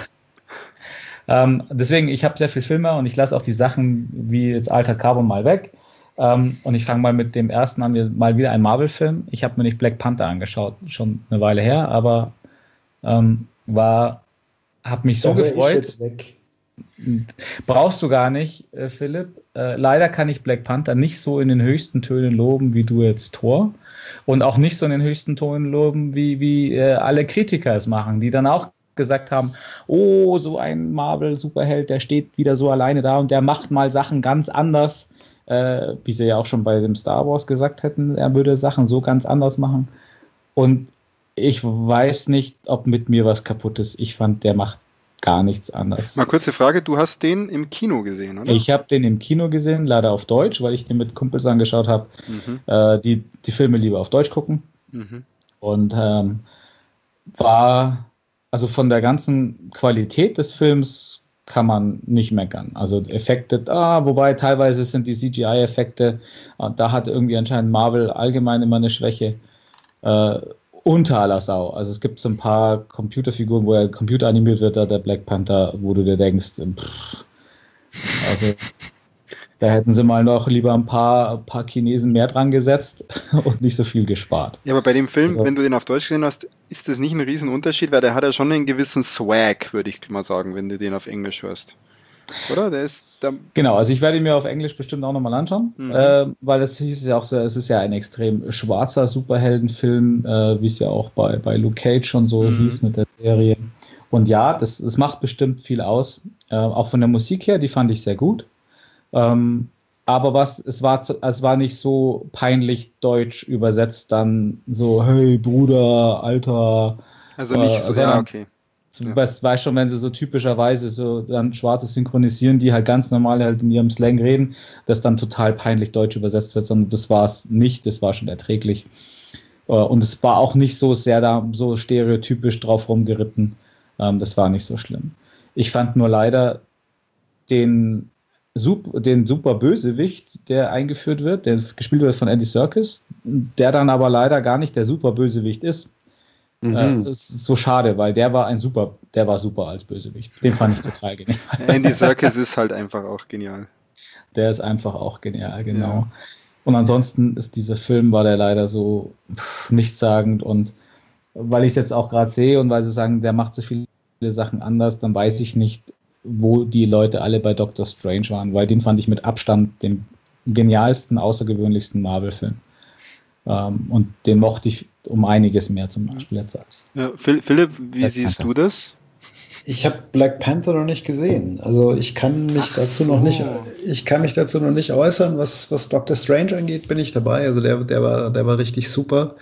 ähm, deswegen, ich habe sehr viel Filme und ich lasse auch die Sachen wie jetzt Altered Carbon mal weg. Ähm, und ich fange mal mit dem ersten an, mal wieder ein Marvel-Film. Ich habe mir nicht Black Panther angeschaut, schon eine Weile her, aber ähm, war, habe mich so Da höre ich gefreut. jetzt weg. Brauchst du gar nicht, äh, Philipp. Äh, leider kann ich Black Panther nicht so in den höchsten Tönen loben, wie du jetzt Thor. Und auch nicht so in den höchsten Tönen loben, wie, wie äh, alle Kritiker es machen, die dann auch gesagt haben, oh, so ein Marvel-Superheld, der steht wieder so alleine da und der macht mal Sachen ganz anders. Äh, wie sie ja auch schon bei dem Star Wars gesagt hätten, er würde Sachen so ganz anders machen. Und ich weiß nicht, ob mit mir was kaputt ist. Ich fand, der macht gar nichts anders. Mal kurze Frage, du hast den im Kino gesehen, oder? Ich habe den im Kino gesehen, leider auf Deutsch, weil ich den mit Kumpels angeschaut habe, Mhm. äh, die die Filme lieber auf Deutsch gucken. Mhm. Und ähm, war, also von der ganzen Qualität des Films kann man nicht meckern. Also Effekte, ah, wobei teilweise sind die C G I-Effekte, äh, da hat irgendwie anscheinend Marvel allgemein immer eine Schwäche. Äh, unter aller Sau. Also es gibt so ein paar Computerfiguren, wo er computeranimiert wird, da der Black Panther, wo du dir denkst, pff, also da hätten sie mal noch lieber ein paar, ein paar Chinesen mehr dran gesetzt und nicht so viel gespart. Ja, aber bei dem Film, Also- wenn du den auf Deutsch gesehen hast, ist das nicht ein Riesenunterschied, weil der hat ja schon einen gewissen Swag, würde ich mal sagen, wenn du den auf Englisch hörst. Oder? Der ist, der, Genau, also ich werde ihn mir auf Englisch bestimmt auch nochmal anschauen, Mhm. äh, weil es hieß ja auch so, es ist ja ein extrem schwarzer Superheldenfilm, äh, wie es ja auch bei, bei Luke Cage schon so Mhm. hieß mit der Serie. Und ja, das, das macht bestimmt viel aus. Äh, auch von der Musik her, die fand ich sehr gut. Ähm, aber was, es war, zu- es war nicht so peinlich deutsch übersetzt, dann so, hey Bruder, Alter. also nicht Äh, so, ja, sondern- okay. Du Ja. weißt, weißt schon, wenn sie so typischerweise so dann Schwarze synchronisieren, die halt ganz normal halt in ihrem Slang reden, das dann total peinlich deutsch übersetzt wird, sondern das war es nicht, das war schon erträglich. Äh, Und es war auch nicht so sehr da so stereotypisch drauf rumgeritten. Ähm, Das war nicht so schlimm. Ich fand nur leider den, Sup- den super Bösewicht, der eingeführt wird, der gespielt wird von Andy Serkis, der dann aber leider gar nicht der super Bösewicht ist. Mhm. Äh, das ist so schade, weil der war ein super, der war super als Bösewicht. Den fand ich total genial. Andy Serkis ist halt einfach auch genial. Der ist einfach auch genial, genau. Ja. Und ansonsten ist dieser Film, war der leider so pff, nichtssagend und weil ich es jetzt auch gerade sehe und weil sie sagen, der macht so viele Sachen anders, dann weiß ich nicht, wo die Leute alle bei Doctor Strange waren, weil den fand ich mit Abstand den genialsten, außergewöhnlichsten Marvel-Film. Ähm, und den mochte ich um einiges mehr zum Beispiel jetzt als. Ja, Phil- Philipp, wie Black siehst Panther. du das? Ich habe Black Panther noch nicht gesehen. Also ich kann mich Ach dazu so. noch nicht, ich kann mich dazu noch nicht äußern. Was, was Doctor Strange angeht, bin ich dabei. Also der, der war, der war richtig super.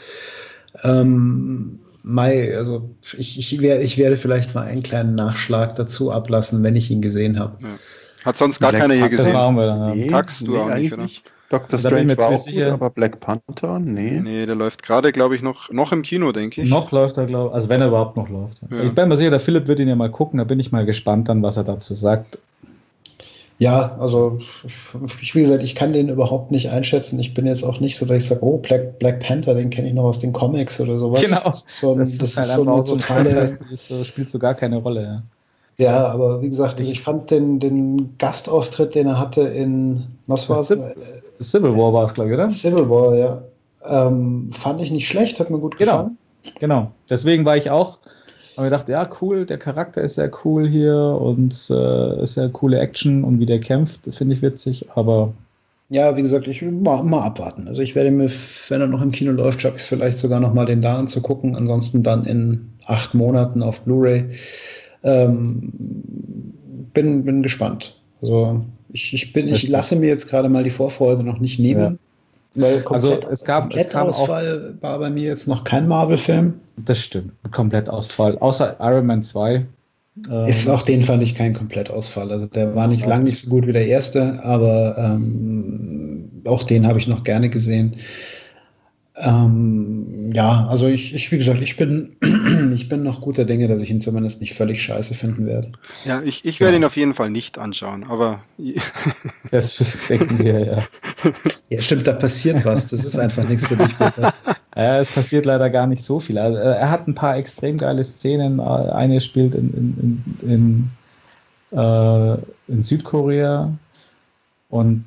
Ähm, Mai, also ich, ich, wär, ich werde vielleicht mal einen kleinen Nachschlag dazu ablassen, wenn ich ihn gesehen habe. Ja. Hat sonst gar Black keiner hier Panther Das gesehen? machen wir dann. Ja. Nee, Tax, du nee, auch nicht, eigentlich oder? nicht. Doctor Da bin ich mir Strange war jetzt auch nicht gut, sicher. aber Black Panther, nee. Nee, der läuft gerade, glaube ich, noch, noch im Kino, denke ich. Noch läuft er, glaube ich, also wenn er überhaupt noch läuft. Ja. Ich bin mir sicher, der Philipp wird ihn ja mal gucken, da bin ich mal gespannt dann, was er dazu sagt. Ja, also ich, wie gesagt, ich kann den überhaupt nicht einschätzen. Ich bin jetzt auch nicht so, dass ich sage, oh, Black, Black Panther, den kenne ich noch aus den Comics oder sowas. Genau. Das ist so, ein, das ist so eine auch so ein totale. Franchise, das ist so, spielt so gar keine Rolle. Ja. Ja, aber wie gesagt, also ich fand den, den Gastauftritt, den er hatte in, was war es? Civil- Civil War war es, glaube ich, oder? Civil War, ja. Ähm, fand ich nicht schlecht, hat mir gut Genau. gefallen. Genau. Deswegen war ich auch, habe mir gedacht, ja, cool, der Charakter ist sehr cool hier und äh, ist ja coole Action und wie der kämpft, finde ich witzig, aber Ja, wie gesagt, ich will mal, mal abwarten. Also ich werde mir, wenn er noch im Kino läuft, schaffe ich es vielleicht sogar noch mal den da anzugucken. Ansonsten dann in acht Monaten auf Blu-ray. Ähm, bin, bin gespannt. Also ich, ich bin, ich lasse mir jetzt gerade mal die Vorfreude noch nicht nehmen. Weil Also, komplett, es gab- es kam auch- Komplettausfall war bei mir jetzt noch kein Marvel-Film. das stimmt. Komplett Ausfall. Außer Iron Man zwei Ist auch den fand ich kein Komplettausfall. Also der war nicht lang nicht so gut wie der erste, aber ähm, auch den habe ich noch gerne gesehen. Ähm, ja, also ich, ich, wie gesagt, ich bin, ich bin noch guter Dinge, dass ich ihn zumindest nicht völlig scheiße finden werde. Ja, ich, ich werde ihn auf jeden Fall nicht anschauen, aber Das denken wir, ja. Ja, stimmt, da passiert was. Das ist einfach nichts für dich, Peter. Ja, es passiert leider gar nicht so viel. Also, äh, er hat ein paar extrem geile Szenen. Äh, Eine spielt in, in, in, in, äh, in Südkorea und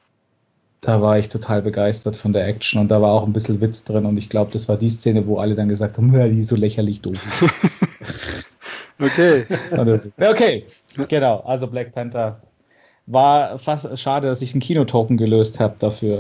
da war ich total begeistert von der Action und da war auch ein bisschen Witz drin und ich glaube, das war die Szene, wo alle dann gesagt haben, ja, die ist so lächerlich doof. okay. Okay, genau. Also Black Panther war fast schade, dass ich einen Kinotoken gelöst habe dafür.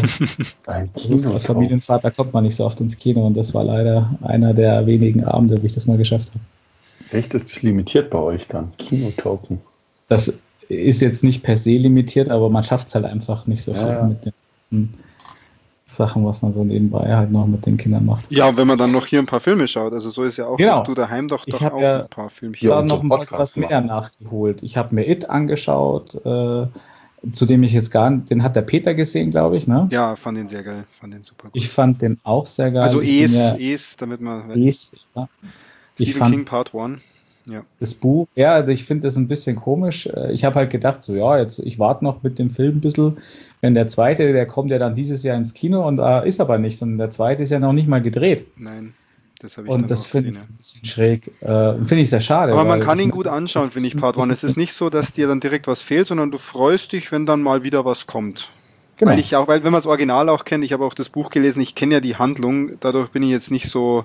Ein Äh, als Familienvater kommt man nicht so oft ins Kino und das war leider einer der wenigen Abende, wo ich das mal geschafft habe. Echt, ist das limitiert bei euch dann? Kinotoken. Das ist jetzt nicht per se limitiert, aber man schafft es halt einfach nicht so viel Ja. mit den ganzen Sachen, was man so nebenbei halt noch mit den Kindern macht. Ja, und wenn man dann noch hier ein paar Filme schaut, also so ist ja auch, Genau. hast du daheim doch, Ich doch hab auch ja- ein paar Filme. Ich habe und noch so ein Podcast was mehr machen. nachgeholt. Ich habe mir It angeschaut, äh, zu dem ich jetzt gar nicht, den hat der Peter gesehen, glaube ich, ne? Ja, fand den sehr geil, fand den super gut. Ich fand den auch sehr geil. also Ich bin Es, ja Es, damit man, Es, ja. Ich Stephen fand King Part eins. Ja. das Buch, ja, also ich finde das ein bisschen komisch. Äh, Ich habe halt gedacht, so ja, jetzt ich warte noch mit dem Film ein bisschen. Wenn der zweite, der kommt ja dann dieses Jahr ins Kino und äh, ist aber nicht, sondern der zweite ist ja noch nicht mal gedreht. Nein, das habe ich Und dann das auch finde ich gesehen. ein bisschen schräg. Äh, finde ich sehr schade. Aber man weil kann ich ihn mein, gut das- anschauen, das finde ich, ist- Part das eins. Es ist nicht so, dass dir dann direkt was fehlt, sondern du freust dich, wenn dann mal wieder was kommt. Genau. Weil ich auch, weil wenn man das Original auch kennt, ich habe auch das Buch gelesen, ich kenne ja die Handlung, dadurch bin ich jetzt nicht so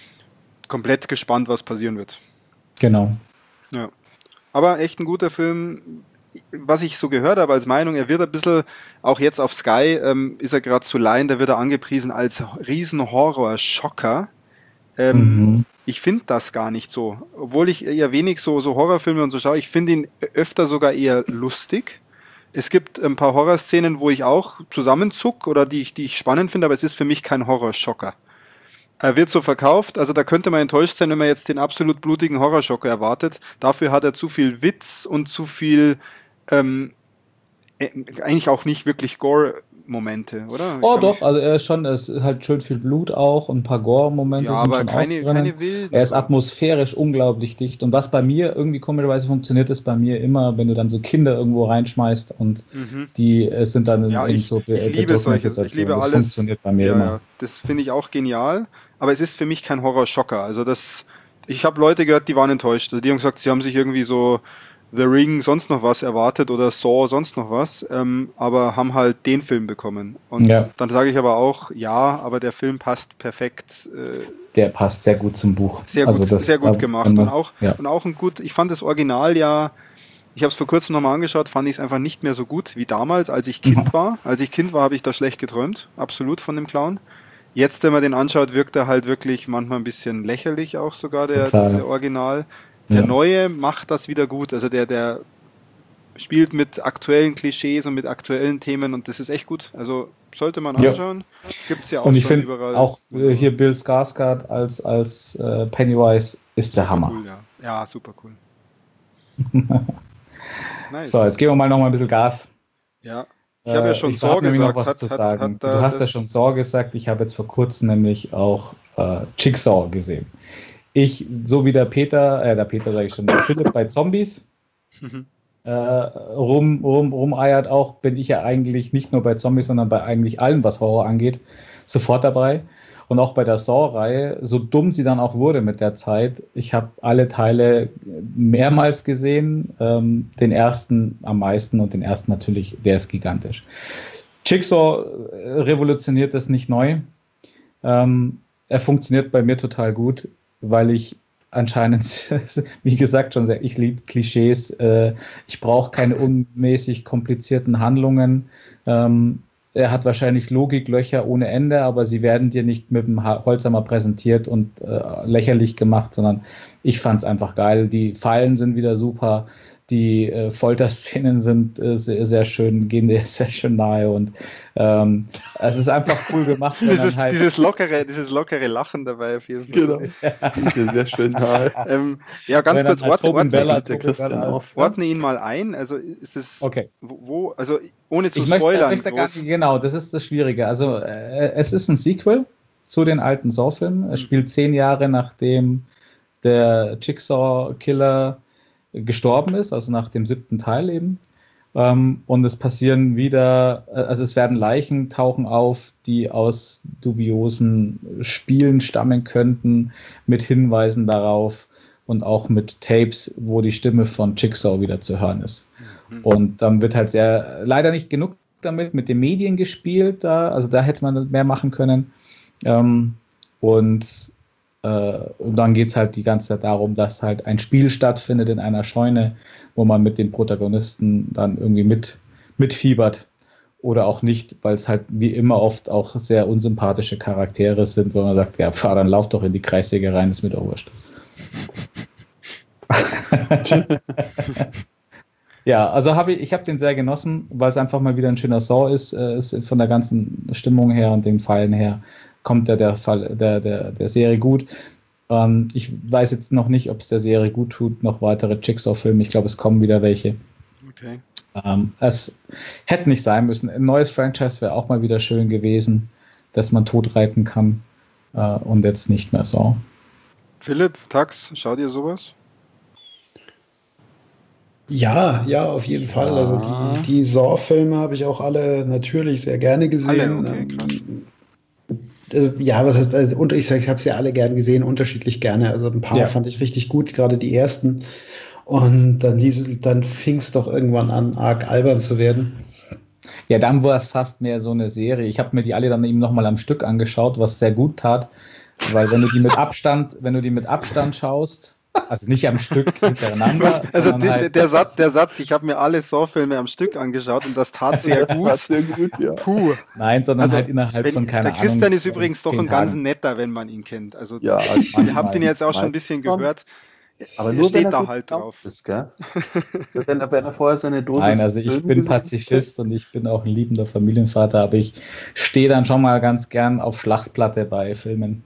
komplett gespannt, was passieren wird. Genau. Ja. Aber echt ein guter Film. Was ich so gehört habe als Meinung, er wird ein bisschen, auch jetzt auf Sky, ähm, ist er gerade zu leihen, da wird er angepriesen als Riesen-Horror-Schocker. Ähm, Mhm. Ich finde das gar nicht so. Obwohl ich eher wenig so, so Horrorfilme und so schaue, ich finde ihn öfter sogar eher lustig. Es gibt ein paar Horrorszenen, wo ich auch zusammenzuck oder die ich, die ich spannend finde, aber es ist für mich kein Horrorschocker. Er wird so verkauft, also da könnte man enttäuscht sein, wenn man jetzt den absolut blutigen Horrorschocker erwartet. Dafür hat er zu viel Witz und zu viel, ähm, äh, eigentlich auch nicht wirklich Gore-Momente, oder? Ich Oh kann doch, mich- also er ist schon, es ist halt schön viel Blut auch und ein paar Gore-Momente Ja, sind aber schon keine, auch drin. keine wilden. Er ist atmosphärisch unglaublich dicht. Und was bei mir irgendwie komischerweise funktioniert, ist bei mir immer, wenn du dann so Kinder irgendwo reinschmeißt und Mhm. die äh, sind dann in, Ja, in ich, so be- ich liebe bedrückenden solche, ich Situationen. liebe Das alles. funktioniert bei mir ja, immer. ja, das finde ich auch genial, aber es ist für mich kein Horrorschocker. Also das, ich habe Leute gehört, die waren enttäuscht. Also die haben gesagt, sie haben sich irgendwie so The Ring sonst noch was erwartet oder Saw sonst noch was, ähm, aber haben halt den Film bekommen. Und Ja. dann sage ich aber auch, ja, aber der Film passt perfekt, äh, Der passt sehr gut zum Buch. sehr Also gut, das, sehr gut äh, gemacht wenn man- und auch ja. und auch ein gut. Ich fand das Original ja. Ich habe es vor kurzem nochmal angeschaut, fand ich es einfach nicht mehr so gut wie damals, als ich Kind Mhm. war. Als ich Kind war, habe ich da schlecht geträumt, absolut von dem Clown. Jetzt, wenn man den anschaut, wirkt er halt wirklich manchmal ein bisschen lächerlich auch sogar, der, Total. der Original. Der Ja. Neue macht das wieder gut. Also der, der spielt mit aktuellen Klischees und mit aktuellen Themen und das ist echt gut. Also sollte man Ja. anschauen. Gibt es ja auch Und ich schon finde überall. auch äh, hier Bill Skarsgård als, als äh, Pennywise ist der Super Hammer. Cool, ja. ja, super cool. Nice. So, jetzt geben wir mal noch mal ein bisschen Gas. Ja. Ich habe ja Äh, schon ich Saw hab nämlich gesagt. noch was Hat, zu hat, sagen. hat, du äh, hast ja das- schon Saw gesagt. Ich habe jetzt vor kurzem nämlich auch äh, Jigsaw gesehen. Ich, so wie der Peter, äh, der Peter sage ich schon, der Philipp bei Zombies Mhm. äh, rum, rum, rumeiert auch, bin ich ja eigentlich nicht nur bei Zombies, sondern bei eigentlich allem, was Horror angeht, sofort dabei. Und auch bei der Saw-Reihe, so dumm sie dann auch wurde mit der Zeit, ich habe alle Teile mehrmals gesehen, ähm, den ersten am meisten und den ersten natürlich, der ist gigantisch. Jigsaw äh, revolutioniert das nicht neu. Ähm, er funktioniert bei mir total gut, weil ich anscheinend, wie gesagt, schon sehr, ich liebe Klischees, äh, ich brauche keine unmäßig komplizierten Handlungen. Ähm, er hat wahrscheinlich Logiklöcher ohne Ende, aber sie werden dir nicht mit dem Ha- Holzhammer präsentiert und äh, lächerlich gemacht, sondern ich fand es einfach geil. Die Fallen sind wieder super. die äh, Folterszenen sind äh, sehr, sehr schön, gehen dir sehr schön nahe und ähm, es ist einfach cool gemacht. Wenn dieses, man halt dieses, lockere, dieses lockere Lachen dabei auf jeden Fall. Genau. Das geht dir sehr schön nahe. Ähm, ja, ganz wenn kurz, dann halt ordne, Tobin ordne, Bell als der Tobin Christian Bell als- auf. ordne ihn mal ein. Also ist es, Okay. wo, wo, also ohne zu Ich möchte, spoilern, möchte gar groß- nicht, genau, das ist das Schwierige. Also äh, es ist ein Sequel zu den alten Saw-Filmen. Es Mhm. spielt zehn Jahre nachdem der Jigsaw-Killer gestorben ist, also nach dem siebten Teil eben. Ähm, und es passieren wieder, äh, also es werden Leichen tauchen auf, die aus dubiosen Spielen stammen könnten, mit Hinweisen darauf und auch mit Tapes, wo die Stimme von Jigsaw wieder zu hören ist. Mhm. Und dann wird halt sehr, leider nicht genug damit mit den Medien gespielt, da, also da hätte man mehr machen können. Ähm, und, äh, und dann geht es halt die ganze Zeit darum, dass halt ein Spiel stattfindet in einer Scheune, wo man mit den Protagonisten dann irgendwie mit, mitfiebert oder auch nicht, weil es halt wie immer oft auch sehr unsympathische Charaktere sind, wo man sagt, ja, fahr, dann lauf doch in die Kreissäge rein, ist mir doch wurscht. Ja, also habe ich, ich habe den sehr genossen, weil es einfach mal wieder ein schöner Saw ist, äh, ist von der ganzen Stimmung her und den Pfeilen her kommt der, der, Fall, der, der, der Serie gut. Ähm, ich weiß jetzt noch nicht, ob es der Serie gut tut, noch weitere Jigsaw-Filme. Ich glaube, es kommen wieder welche. Okay. Ähm, es hätte nicht sein müssen. Ein neues Franchise wäre auch mal wieder schön gewesen, dass man totreiten kann äh, und jetzt nicht mehr Saw. Philipp, Tax, schaut ihr sowas? Ja, ja, auf jeden Fall. Also Ja. die, die Saw-Filme habe ich auch alle natürlich sehr gerne gesehen. Alle, okay, krass. Ähm, äh, ja, was heißt, also, und ich sage, ich habe sie alle gern gesehen, unterschiedlich gerne. Also ein paar Ja. fand ich richtig gut, gerade die ersten. Und dann, ließ- dann fing es doch irgendwann an, arg albern zu werden. Ja, dann war es fast mehr so eine Serie. Ich habe mir die alle dann eben nochmal am Stück angeschaut, was sehr gut tat, weil wenn du die mit Abstand, wenn du die mit Abstand schaust, also nicht am Stück hintereinander, Also sondern der, halt, der, Satz, der Satz, ich habe mir alle Saw-Filme am Stück angeschaut und das tat sehr Das gut. war sehr gut, ja. Puh. nein, sondern Also, halt innerhalb Wenn, von keiner der Christian Ahnung, ist übrigens doch zehn ein ganz Tagen. netter, wenn man ihn kennt. Also Ja, ihr habt ihn jetzt auch schon ein bisschen schon. gehört. Aber Er nur wenn steht er da gut halt drauf drauf. ist, gell? wenn, er, wenn er vorher seine Dose Nein, also ich bin Pazifist und ich bin auch ein liebender Familienvater, aber ich stehe dann schon mal ganz gern auf Schlachtplatte bei Filmen.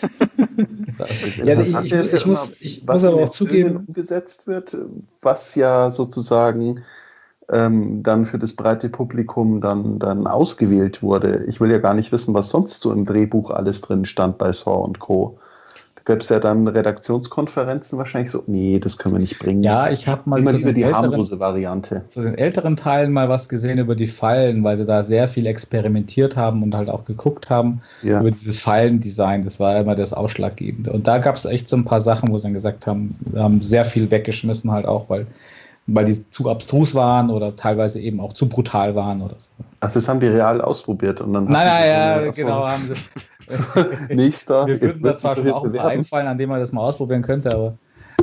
Das ist Ja, ich- ich- ich muss- ich muss aber auch zugeben- umgesetzt wird, was ja sozusagen ähm, dann für das breite Publikum dann, dann ausgewählt wurde. Ich will ja gar nicht wissen, was sonst so im Drehbuch alles drin stand bei Saw und Co. Da gab es ja dann Redaktionskonferenzen wahrscheinlich so, nee, das können wir nicht bringen. Ja, ich habe mal Immer zu lieber den, die älteren, harmlose Variante. zu den älteren Teilen mal was gesehen über die Fallen, weil sie da sehr viel experimentiert haben und halt auch geguckt haben Ja. über dieses Fallendesign. Das war immer das Ausschlaggebende. Und da gab es echt so ein paar Sachen, wo sie dann gesagt haben, wir haben sehr viel weggeschmissen halt auch, weil, weil die zu abstrus waren oder teilweise eben auch zu brutal waren oder so. Ach, das haben die real ausprobiert und dann Nein, hatten nein, sie so ja, eine- achso, genau, haben sie. nächster. Wir würden da zwar schon auch ein bewerben. paar einfallen, an dem man das mal ausprobieren könnte, aber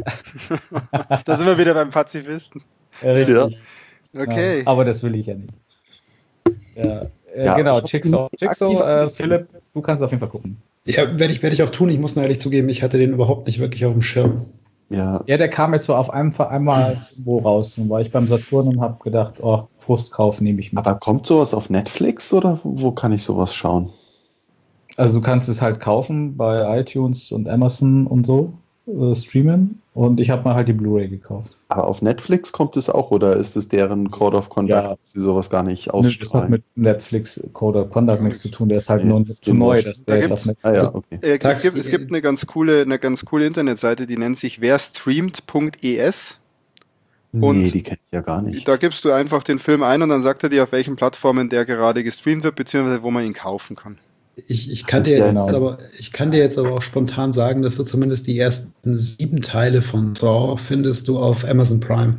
Da sind wir wieder beim Pazifisten. äh, richtig. Okay. Ja, aber das will ich ja nicht. Ja, äh, Ja, genau, ich hab Jigsaw. ihn Jigsaw, aktiv äh, gesehen. Philipp, du kannst auf jeden Fall gucken. Ja, werde ich, werde ich auch tun. Ich muss nur ehrlich zugeben, ich hatte den überhaupt nicht wirklich auf dem Schirm. Ja, Ja, der kam jetzt so auf einem, einmal wo raus. Dann war ich beim Saturn und habe gedacht, oh, Frustkauf nehme ich mit. aber kommt sowas auf Netflix oder wo kann ich sowas schauen? Also du kannst es halt kaufen bei iTunes und Amazon und so, äh, streamen. Und ich habe mir halt die Blu-ray gekauft. Aber auf Netflix kommt es auch oder ist es deren Code of Conduct, Ja. dass sie sowas gar nicht Nö, das hat ausstrahlen? mit Netflix Code of Conduct nichts zu tun. Der ist halt Nee, nur das ist zu dem neu, wurscht. dass der Da jetzt gibt's- auf Netflix Ah ja, okay. Äh, es, Tax- gibt, es gibt eine ganz coole, eine ganz coole Internetseite, die nennt sich werstreamt punkt e s. Und nee, die kenne ich ja gar nicht. Da gibst du einfach den Film ein und dann sagt er dir, auf welchen Plattformen der gerade gestreamt wird, beziehungsweise wo man ihn kaufen kann. Ich, ich, kann Das dir ist ja jetzt genau. aber, ich kann dir jetzt aber auch spontan sagen, dass du zumindest die ersten sieben Teile von Saw findest du auf Amazon Prime.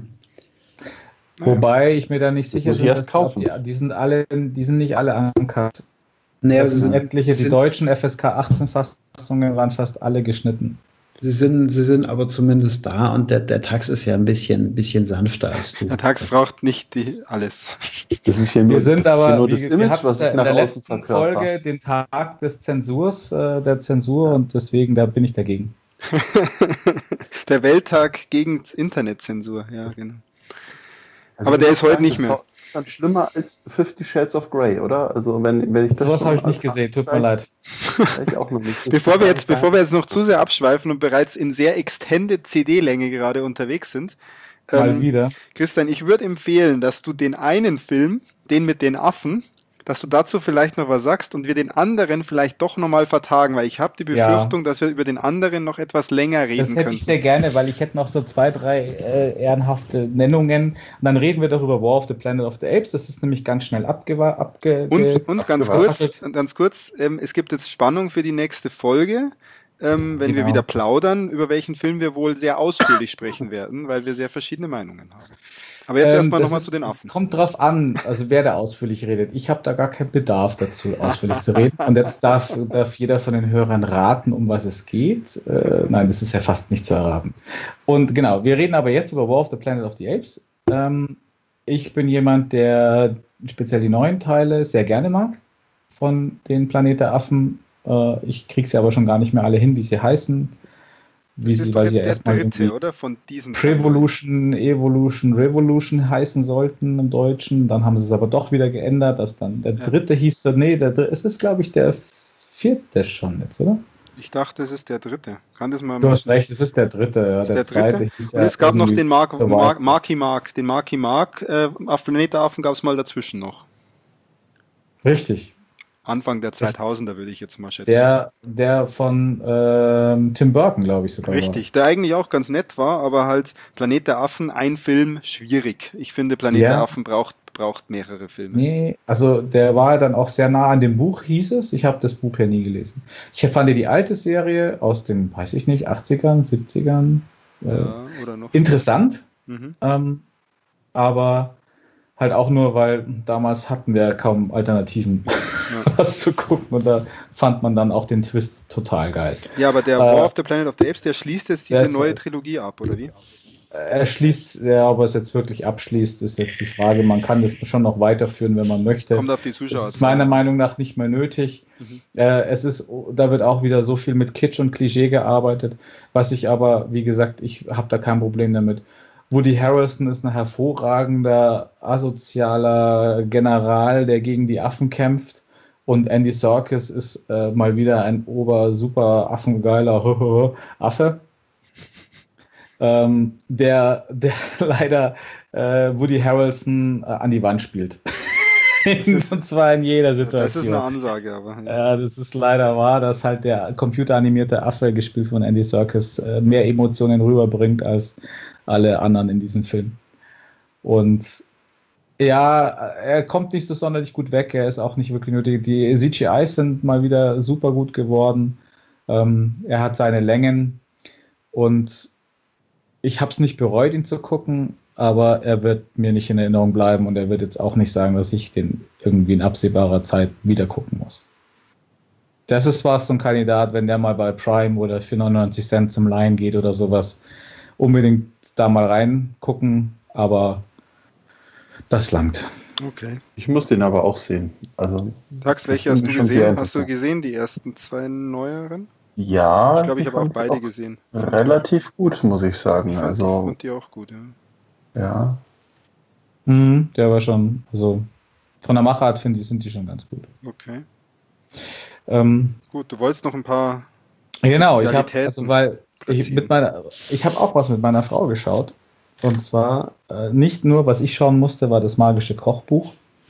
Wobei ich mir da nicht Das sicher muss ich bin, erst dass- ob kaufen. die, die sind alle, die sind nicht alle uncut. Naja, Das sie, sind sind, etliche, die sind, deutschen F S K achtzehn Fassungen waren fast alle geschnitten. sie, sind, sie sind aber zumindest da und der, der Tax ist ja ein bisschen, ein bisschen sanfter als du. Der Tax Das- braucht nicht die, alles. Das ist ja nur, Wir sind das, ist ja aber, nur wie, das wir Image, hatten was ich in nach der außen letzten verkörper. Folge den Tag des Zensurs, äh, der Zensur und deswegen, da bin ich dagegen. Der Welttag gegen Internetzensur, ja, genau. Also Aber der ich ist heute sagen, nicht das mehr. ist dann schlimmer als Fifty Shades of Grey, oder? Also wenn, wenn ich das Sowas schon habe ich mal nicht gesehen, tut mir leid. Ich auch noch nicht. Das Bevor wir, jetzt, kann- bevor wir jetzt noch zu sehr abschweifen und bereits in sehr extended C D-Länge gerade unterwegs sind, Mal ähm, wieder. Christian, ich würde empfehlen, dass du den einen Film, den mit den Affen, dass du dazu vielleicht noch was sagst und wir den anderen vielleicht doch nochmal vertagen, weil ich habe die Ja. Befürchtung, dass wir über den anderen noch etwas länger reden Das hätte können. ich sehr gerne, weil ich hätte noch so zwei, drei äh, ehrenhafte Nennungen. Und dann reden wir doch über War of the Planet of the Apes. Das ist nämlich ganz schnell abgewa- abge... Und, ge- und ganz abgewackelt. kurz, ganz kurz, ähm, es gibt jetzt Spannung für die nächste Folge, ähm, wenn wir Genau. wieder plaudern, über welchen Film wir wohl sehr ausführlich sprechen werden, weil wir sehr verschiedene Meinungen haben. Aber jetzt Ähm, erstmal das nochmal ist- zu den Affen. Kommt drauf an, also wer da ausführlich redet. Ich habe da gar keinen Bedarf dazu, ausführlich zu reden. Und jetzt darf, darf jeder von den Hörern raten, um was es geht. Äh, nein, das ist ja fast nicht zu erraten. Und genau, wir reden aber jetzt über War of the Planet of the Apes. Ähm, ich bin jemand, der speziell die neuen Teile sehr gerne mag von den Planet der Affen. Äh, ich kriege sie aber schon gar nicht mehr alle hin, wie sie heißen. Wie Das sie, ist doch weil sie ja jetzt der erstmal dritte, oder? Von diesen Prevolution, Evolution, Revolution heißen sollten im Deutschen. Dann haben sie es aber doch wieder geändert, dass dann der Ja. dritte hieß so, nee, der, dr- es ist, glaube ich, der vierte schon jetzt, oder? Ich dachte, es ist der dritte. Kann das mal Du hast recht, es ist der dritte, ja, Ist der, der zweite dritte? hieß Und ja es gab noch irgendwie den Mark, so Mark, weit. Marky Mark. Den Marky Mark äh, auf Planet der Affen gab es mal dazwischen noch. Richtig. Anfang der zweitausender würde ich jetzt mal schätzen. Der, der von ähm, Tim Burton, glaube ich, sogar. Richtig, der eigentlich auch ganz nett war, aber halt Planet der Affen, ein Film, schwierig. Ich finde, Planet Ja. der Affen braucht, braucht mehrere Filme. War. Nee, also der war dann auch sehr nah an dem Buch, hieß es. Ich habe das Buch ja nie gelesen. Ich fand die alte Serie aus den, weiß ich nicht, achtzigern, siebzigern äh, Ja, oder noch. interessant. Mhm. Ähm, aber halt auch nur, weil damals hatten wir kaum Alternativen, Ja. was zu gucken. Und da fand man dann auch den Twist total geil. ja, aber der Äh, War of the Planet of the Apes, der schließt jetzt der diese ist- neue Trilogie ab, oder wie? Er schließt, ja, ob er es jetzt wirklich abschließt, ist jetzt die Frage. Man kann das schon noch weiterführen, wenn man möchte. Kommt auf die Das Zuschauer. ist meiner Meinung nach nicht mehr nötig. Mhm. Äh, es ist, da wird auch wieder so viel mit Kitsch und Klischee gearbeitet, was ich aber, wie gesagt, ich habe da kein Problem damit. Woody Harrelson ist ein hervorragender, asozialer General, der gegen die Affen kämpft. Und Andy Serkis ist äh, mal wieder ein ober-super affengeiler Affe, ähm, der, der leider äh, Woody Harrelson äh, an die Wand spielt. ist- Und zwar in jeder Situation. Das ist eine Ansage, aber. Ja, das ist leider wahr, dass halt der computeranimierte Affe, gespielt von Andy Serkis, äh, mehr Emotionen rüberbringt als alle anderen in diesem Film. Und ja, er kommt nicht so sonderlich gut weg, er ist auch nicht wirklich nötig. Die C G Is sind mal wieder super gut geworden. Ähm, er hat seine Längen und ich habe es nicht bereut, ihn zu gucken, aber er wird mir nicht in Erinnerung bleiben und er wird jetzt auch nicht sagen, dass ich den irgendwie in absehbarer Zeit wieder gucken muss. Das ist was so ein Kandidat, wenn der mal bei Prime oder für neunundneunzig Cent zum Leihen geht oder sowas, unbedingt da mal reingucken, aber das langt. Okay. Ich muss den aber auch sehen. Also, Tax, welche das hast du finde ich schon sehr gesehen? Hast du interessant. gesehen, die ersten zwei neueren? Ja, Ich glaube, ich habe auch fand beide gesehen. relativ gut, muss ich sagen. Ich fand, ich Also, fand die auch gut, ja. ja. Mhm, der war schon, also von der Machart finde ich, sind die schon ganz gut. Okay. Ähm, Gut, du wolltest noch ein paar. genau, ich habe Spezialitäten also weil ich platzieren. mit meiner, ich habe auch was mit meiner Frau geschaut. Und zwar äh, nicht nur, was ich schauen musste, war das magische Kochbuch.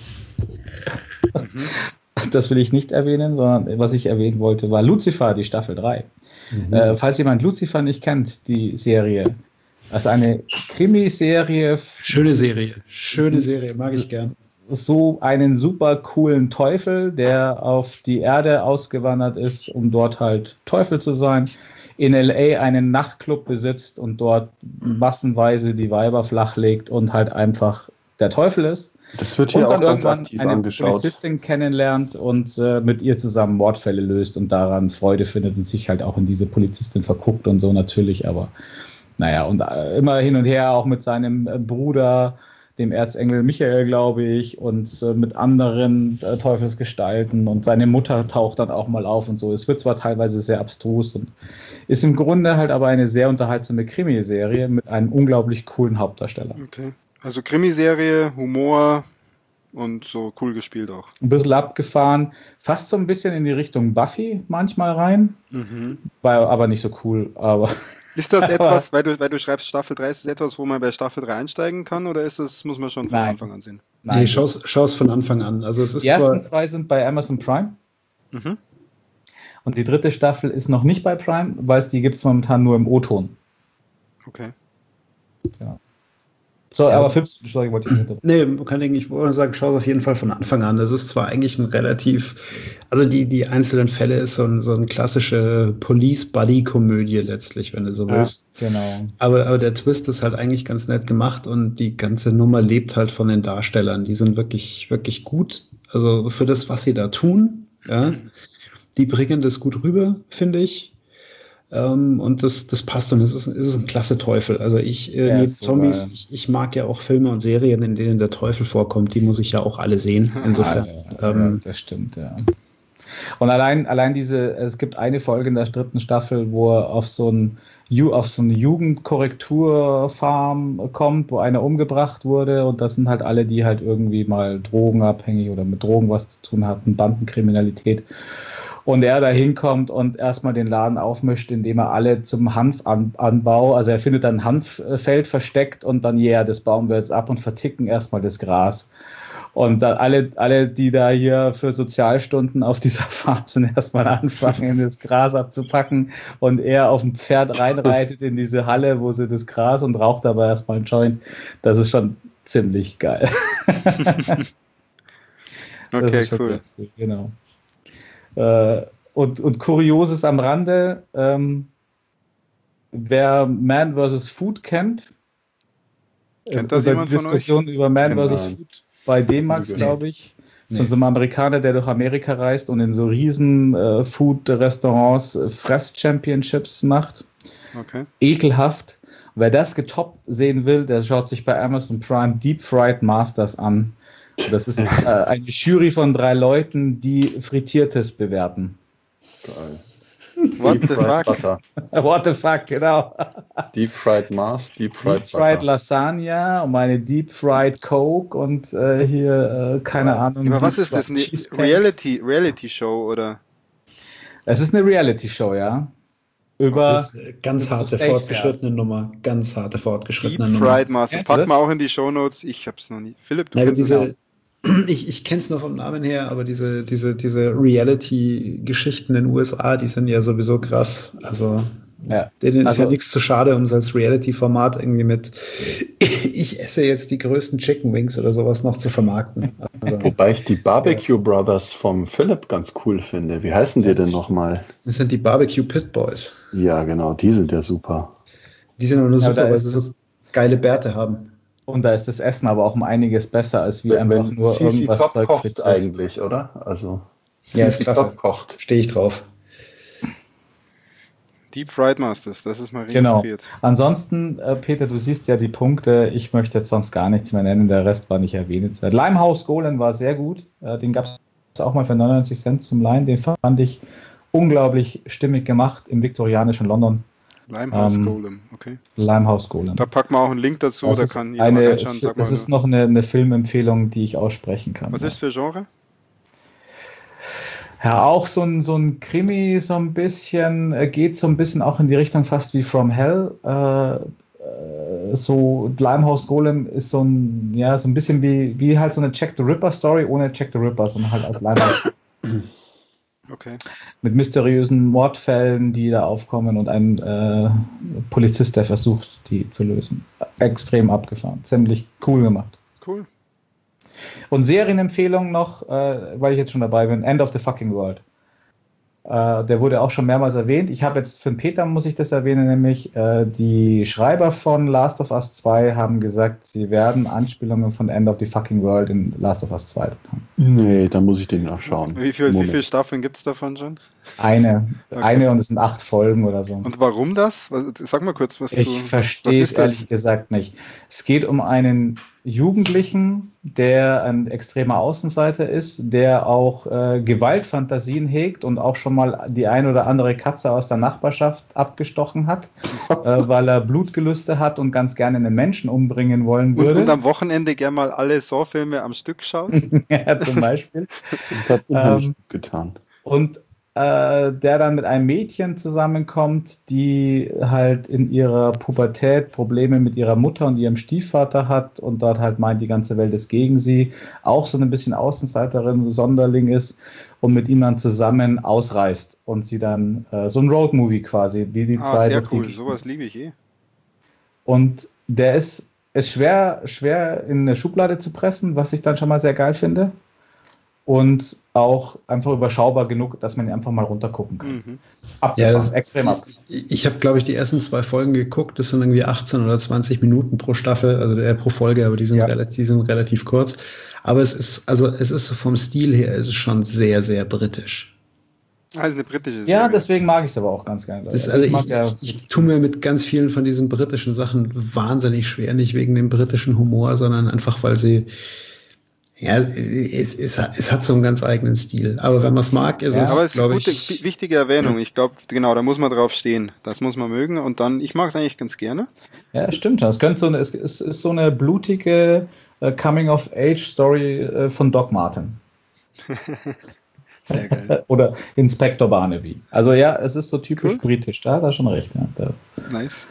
Mhm. Das will ich nicht erwähnen, sondern was ich erwähnen wollte, war Lucifer, die Staffel drei. Mhm. Äh, falls jemand Lucifer nicht kennt, die Serie, also eine Krimiserie, Schöne Serie. Schöne Serie, mag ich gern. so einen super coolen Teufel, der auf die Erde ausgewandert ist, um dort halt Teufel zu sein, in L A einen Nachtclub besitzt und dort massenweise die Weiber flachlegt und halt einfach der Teufel ist. Das wird Und hier auch dann ganz irgendwann aktiv eine angeschaut. Polizistin kennenlernt und äh, mit ihr zusammen Mordfälle löst und daran Freude findet und sich halt auch in diese Polizistin verguckt und so natürlich, aber naja, und äh, immer hin und her auch mit seinem äh, Bruder, dem Erzengel Michael, glaube ich, und äh, mit anderen äh, Teufelsgestalten und seine Mutter taucht dann auch mal auf und so. Es wird zwar teilweise sehr abstrus und ist im Grunde halt aber eine sehr unterhaltsame Krimiserie mit einem unglaublich coolen Hauptdarsteller. Okay. Also Krimiserie, Humor und so cool gespielt auch. Ein bisschen abgefahren, fast so ein bisschen in die Richtung Buffy manchmal rein, Mhm. war aber nicht so cool, aber Ist das etwas, weil du, weil du schreibst Staffel drei, ist das etwas, wo man bei Staffel drei einsteigen kann oder ist das, muss man schon von Nein. Anfang an sehen? Nee, nein. schau's, schau's von Anfang an. Also es ist Die ersten zwar, zwei sind bei Amazon Prime Mhm. und die dritte Staffel ist noch nicht bei Prime, weil es die gibt es momentan nur im O-Ton. Okay. So, Ja. aber Fips, sorry, wollte ich nicht. nee, kann ich nicht wollte sagen, schau es auf jeden Fall von Anfang an. Das ist zwar eigentlich ein relativ, also die, die einzelnen Fälle ist so, ein, so eine klassische Police-Buddy-Komödie letztlich, wenn du so willst. Genau. Aber, aber der Twist ist halt eigentlich ganz nett gemacht und die ganze Nummer lebt halt von den Darstellern. Die sind wirklich, wirklich gut. Also für das, was sie da tun, ja, die bringen das gut rüber, finde ich. Ähm, und das, das passt und es ist, es ist ein klasse Teufel. Also ich, äh, Ja, neben ist so Zombies, geil. ich, ich mag ja auch Filme und Serien, in denen der Teufel vorkommt. Die muss ich ja auch alle sehen. Insofern. Ja, ähm, das stimmt, ja. Und allein, allein diese, es gibt eine Folge in der dritten Staffel, wo er auf so, ein, Ju- auf so eine Jugendkorrekturfarm kommt, wo einer umgebracht wurde und das sind halt alle, die halt irgendwie mal drogenabhängig oder mit Drogen was zu tun hatten, Bandenkriminalität. Und er da hinkommt und erstmal den Laden aufmischt, indem er alle zum Hanfanbau, also er findet dann ein Hanffeld versteckt und dann, ja, yeah, das bauen wir jetzt ab und verticken erstmal das Gras. Und dann alle, alle, die da hier für Sozialstunden auf dieser Farm sind, erstmal anfangen, das Gras abzupacken und er auf dem Pferd reinreitet in diese Halle, wo sie das Gras und raucht aber erstmal einen Joint. Das ist schon ziemlich geil. Das Okay, ist schon cool. sehr cool, genau. Äh, und, und Kurioses am Rande, ähm, wer Man versus. Food kennt, Kennt das über jemand die von euch? Diskussion über Man Kennt versus. nein. Food bei D-Max, Nee. glaube ich. Nee. Von so einem Amerikaner, der durch Amerika reist und in so riesen äh, Food-Restaurants äh, Fress-Championships macht. Okay. Ekelhaft. Wer das getoppt sehen will, der schaut sich bei Amazon Prime Deep Fried Masters an. Das ist äh, eine Jury von drei Leuten, die Frittiertes bewerten. Geil. What Deep the Fried fuck? Butter. What the fuck, genau. Deep Fried Mars, Deep Fried Deep Fried Butter. Lasagna und meine Deep Fried Coke und äh, hier, äh, keine Ahnung. Aber was Deep ist das? Fried Eine Cheesecake. Reality, Reality Show oder? Es ist eine Reality-Show, ja. Über. das ist eine ganz so harte, Stage fortgeschrittene Nummer. Ganz harte, Deep fortgeschrittene Nummer. Fried Masters. Kennst du Packen wir das? auch in die Shownotes. Ich hab's noch nie. Philipp, du Nein, kennst es auch. diese, ich, ich kenne es nur vom Namen her, aber diese, diese, diese Reality-Geschichten in den U S A, die sind ja sowieso krass. Also Ja. denen ist Also- ja nichts zu schade, um es als Reality-Format irgendwie mit ich esse jetzt die größten Chicken Wings oder sowas noch zu vermarkten. Also, Wobei ich die Barbecue Brothers vom Philipp ganz cool finde. Wie heißen die denn nochmal? das sind die Barbecue Pit Boys. Ja, genau, die sind ja super. Die sind aber nur Ja, super, da weil ist sie so geile Bärte haben. Und da ist das Essen aber auch um einiges besser, als wie einfach nur C C irgendwas Top Zeug kocht frittiert. eigentlich, oder? Also Ja, ist C C klasse. Top kocht. Stehe ich drauf. Deep Fried Masters, das ist mal Genau. registriert. Ansonsten, äh, Peter, du siehst ja die Punkte. Ich möchte jetzt sonst gar nichts mehr nennen. Der Rest war nicht erwähnenswert. Limehouse Golem war sehr gut. Äh, den gab es auch mal für neunundneunzig Cent zum Leihen. Den fand ich unglaublich stimmig gemacht im viktorianischen London. Limehouse Ähm, Golem, okay. Limehouse Golem. Da packen wir auch einen Link dazu, Das da ist kann jeder mal eine, reinschauen. Sag das mal, ist noch eine, eine Filmempfehlung, die ich aussprechen kann. was ist für Genre? Ja, auch so ein, so ein Krimi, so ein bisschen, äh, geht so ein bisschen auch in die Richtung fast wie From Hell. Äh, äh, so Limehouse Golem ist so ein, ja, so ein bisschen wie, wie halt so eine Jack the Ripper Story ohne Jack the Ripper, sondern halt als Limehouse. Okay. Mit mysteriösen Mordfällen, die da aufkommen und ein äh, Polizist, der versucht, die zu lösen. Extrem abgefahren. Ziemlich cool gemacht. Cool. Und Serienempfehlung noch, äh, weil ich jetzt schon dabei bin, End of the Fucking World. Äh, der wurde auch schon mehrmals erwähnt. Ich habe jetzt für den Peter, muss ich das erwähnen, nämlich äh, die Schreiber von Last of Us zwei haben gesagt, sie werden Anspielungen von End of the Fucking World in Last of Us zwei haben. Nee, da muss ich den nachschauen. Wie, viel, wie Moment. viele Staffeln gibt es davon schon? Eine, Okay. eine und es sind acht Folgen oder so. Und warum das? Was- Sag mal kurz was zu. Ich was- was verstehe es ist das? ehrlich gesagt nicht. Es geht um einen Jugendlichen, der ein extremer Außenseiter ist, der auch äh, Gewaltfantasien hegt und auch schon mal die ein oder andere Katze aus der Nachbarschaft abgestochen hat, äh, weil er Blutgelüste hat und ganz gerne einen Menschen umbringen wollen würde. Und, und am Wochenende gerne mal alle Saw-Filme am Stück schaut. Ja, zum Beispiel. Das hat unheimlich ähm, gut getan. Und äh, der dann mit einem Mädchen zusammenkommt, die halt in ihrer Pubertät Probleme mit ihrer Mutter und ihrem Stiefvater hat und dort halt meint, die ganze Welt ist gegen sie, auch so ein bisschen Außenseiterin, Sonderling ist und mit ihm dann zusammen ausreist und sie dann äh, so ein Roadmovie quasi, wie die ah, zwei. Sehr cool, sowas liebe ich eh. Und der ist, ist schwer, schwer in eine Schublade zu pressen, was ich dann schon mal sehr geil finde. Und auch einfach überschaubar genug, dass man ihn einfach mal runtergucken kann. Mhm. Ja, das, extrem ab. Ich, ich habe, glaube ich, die ersten zwei Folgen geguckt. Das sind irgendwie achtzehn oder zwanzig Minuten pro Staffel, also äh, pro Folge, aber die sind, ja. relativ, die sind relativ kurz. Aber es ist, also es ist so vom Stil her, es ist schon sehr, sehr britisch. Also eine britische Serie. Ja, deswegen mag ich es aber auch ganz gerne. Das, also ich, ich, ja ich tue mir mit ganz vielen von diesen britischen Sachen wahnsinnig schwer, nicht wegen dem britischen Humor, sondern einfach, weil sie ja, es, es, es hat so einen ganz eigenen Stil. Aber wenn man es mag, ist ja, es, aber es glaube ist eine ich... gute, wichtige Erwähnung. Ich glaube, genau, da muss man drauf stehen. Das muss man mögen. Und dann, ich mag es eigentlich ganz gerne. Ja, stimmt. Das könnte so eine, es ist, ist so eine blutige uh, Coming-of-Age-Story uh, von Doc Martin. Sehr geil. Oder Inspektor Barnaby. Also ja, es ist so typisch cool. Britisch. Da hat er schon recht. Ja, da. Nice.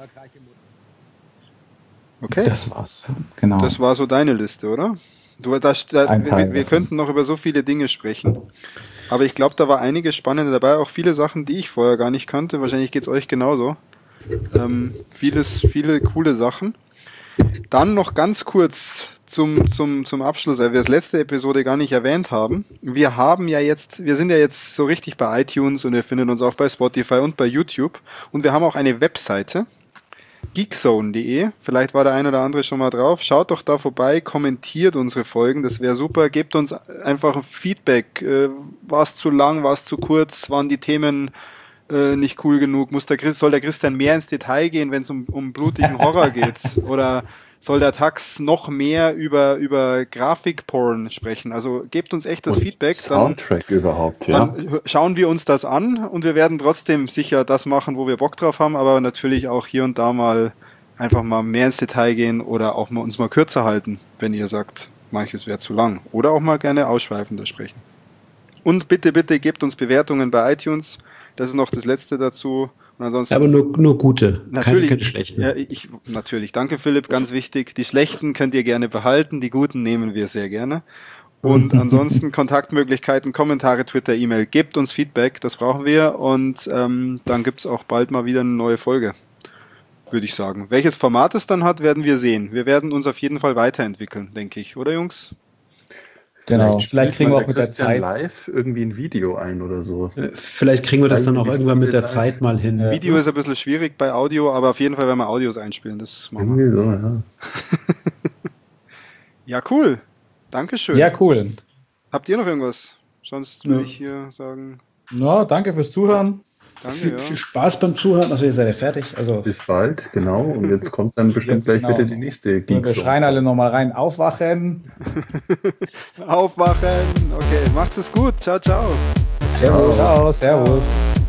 Okay. Das war's. Genau. Das war so deine Liste, oder? Du, da, da, wir, wir könnten noch über so viele Dinge sprechen. Aber ich glaube, da war einiges Spannende dabei. Auch viele Sachen, die ich vorher gar nicht kannte. Wahrscheinlich geht es euch genauso. Ähm, vieles, viele coole Sachen. Dann noch ganz kurz zum, zum, zum Abschluss, weil wir das letzte Episode gar nicht erwähnt haben. Wir haben ja jetzt, wir sind ja jetzt so richtig bei iTunes und wir finden uns auch bei Spotify und bei YouTube. Und wir haben auch eine Webseite. geekzone punkt de. Vielleicht war der ein oder andere schon mal drauf. Schaut doch da vorbei, kommentiert unsere Folgen, das wäre super. Gebt uns einfach ein Feedback. Äh, war es zu lang, war es zu kurz, waren die Themen äh, nicht cool genug? Muss der Christ, soll der Christian mehr ins Detail gehen, wenn es um, um blutigen Horror geht? Oder soll der Tax noch mehr über, über Grafikporn sprechen? Also gebt uns echt das und Feedback. Soundtrack dann, überhaupt, ja. Dann schauen wir uns das an und wir werden trotzdem sicher das machen, wo wir Bock drauf haben, aber natürlich auch hier und da mal einfach mal mehr ins Detail gehen oder auch mal uns mal kürzer halten, wenn ihr sagt, manches wäre zu lang. Oder auch mal gerne ausschweifender sprechen. Und bitte, bitte gebt uns Bewertungen bei iTunes. Das ist noch das Letzte dazu. Und ansonsten, aber nur, nur gute, natürlich, keine, keine schlechten. Ja, ich, natürlich, danke Philipp, ganz wichtig. Die schlechten könnt ihr gerne behalten, die guten nehmen wir sehr gerne. Und ansonsten Kontaktmöglichkeiten, Kommentare, Twitter, E-Mail, gebt uns Feedback, das brauchen wir. Und ähm, dann gibt's auch bald mal wieder eine neue Folge, würde ich sagen. Welches Format es dann hat, werden wir sehen. Wir werden uns auf jeden Fall weiterentwickeln, denke ich, oder Jungs? Genau, vielleicht, vielleicht kriegen wir auch mit der Christian Zeit live irgendwie ein Video ein oder so. Vielleicht kriegen wir das dann auch irgendwann mit der Zeit mal hin. Ja. Video ist ein bisschen schwierig bei Audio, aber auf jeden Fall werden wir Audios einspielen. Das machen wir. Irgendwie so, ja. Ja, cool. Dankeschön. Ja, cool. Habt ihr noch irgendwas? Sonst würde ja. ich hier sagen. Ja, danke fürs Zuhören. Danke, viel, ja. viel Spaß beim Zuhören. Also ihr seid ja fertig. Also bis bald, genau. Und jetzt kommt dann bestimmt jetzt gleich genau. wieder die nächste Geek. Wir schreien alle nochmal rein. Aufwachen. Aufwachen. Okay, macht es gut. Ciao, ciao. Servus. Ciao, servus.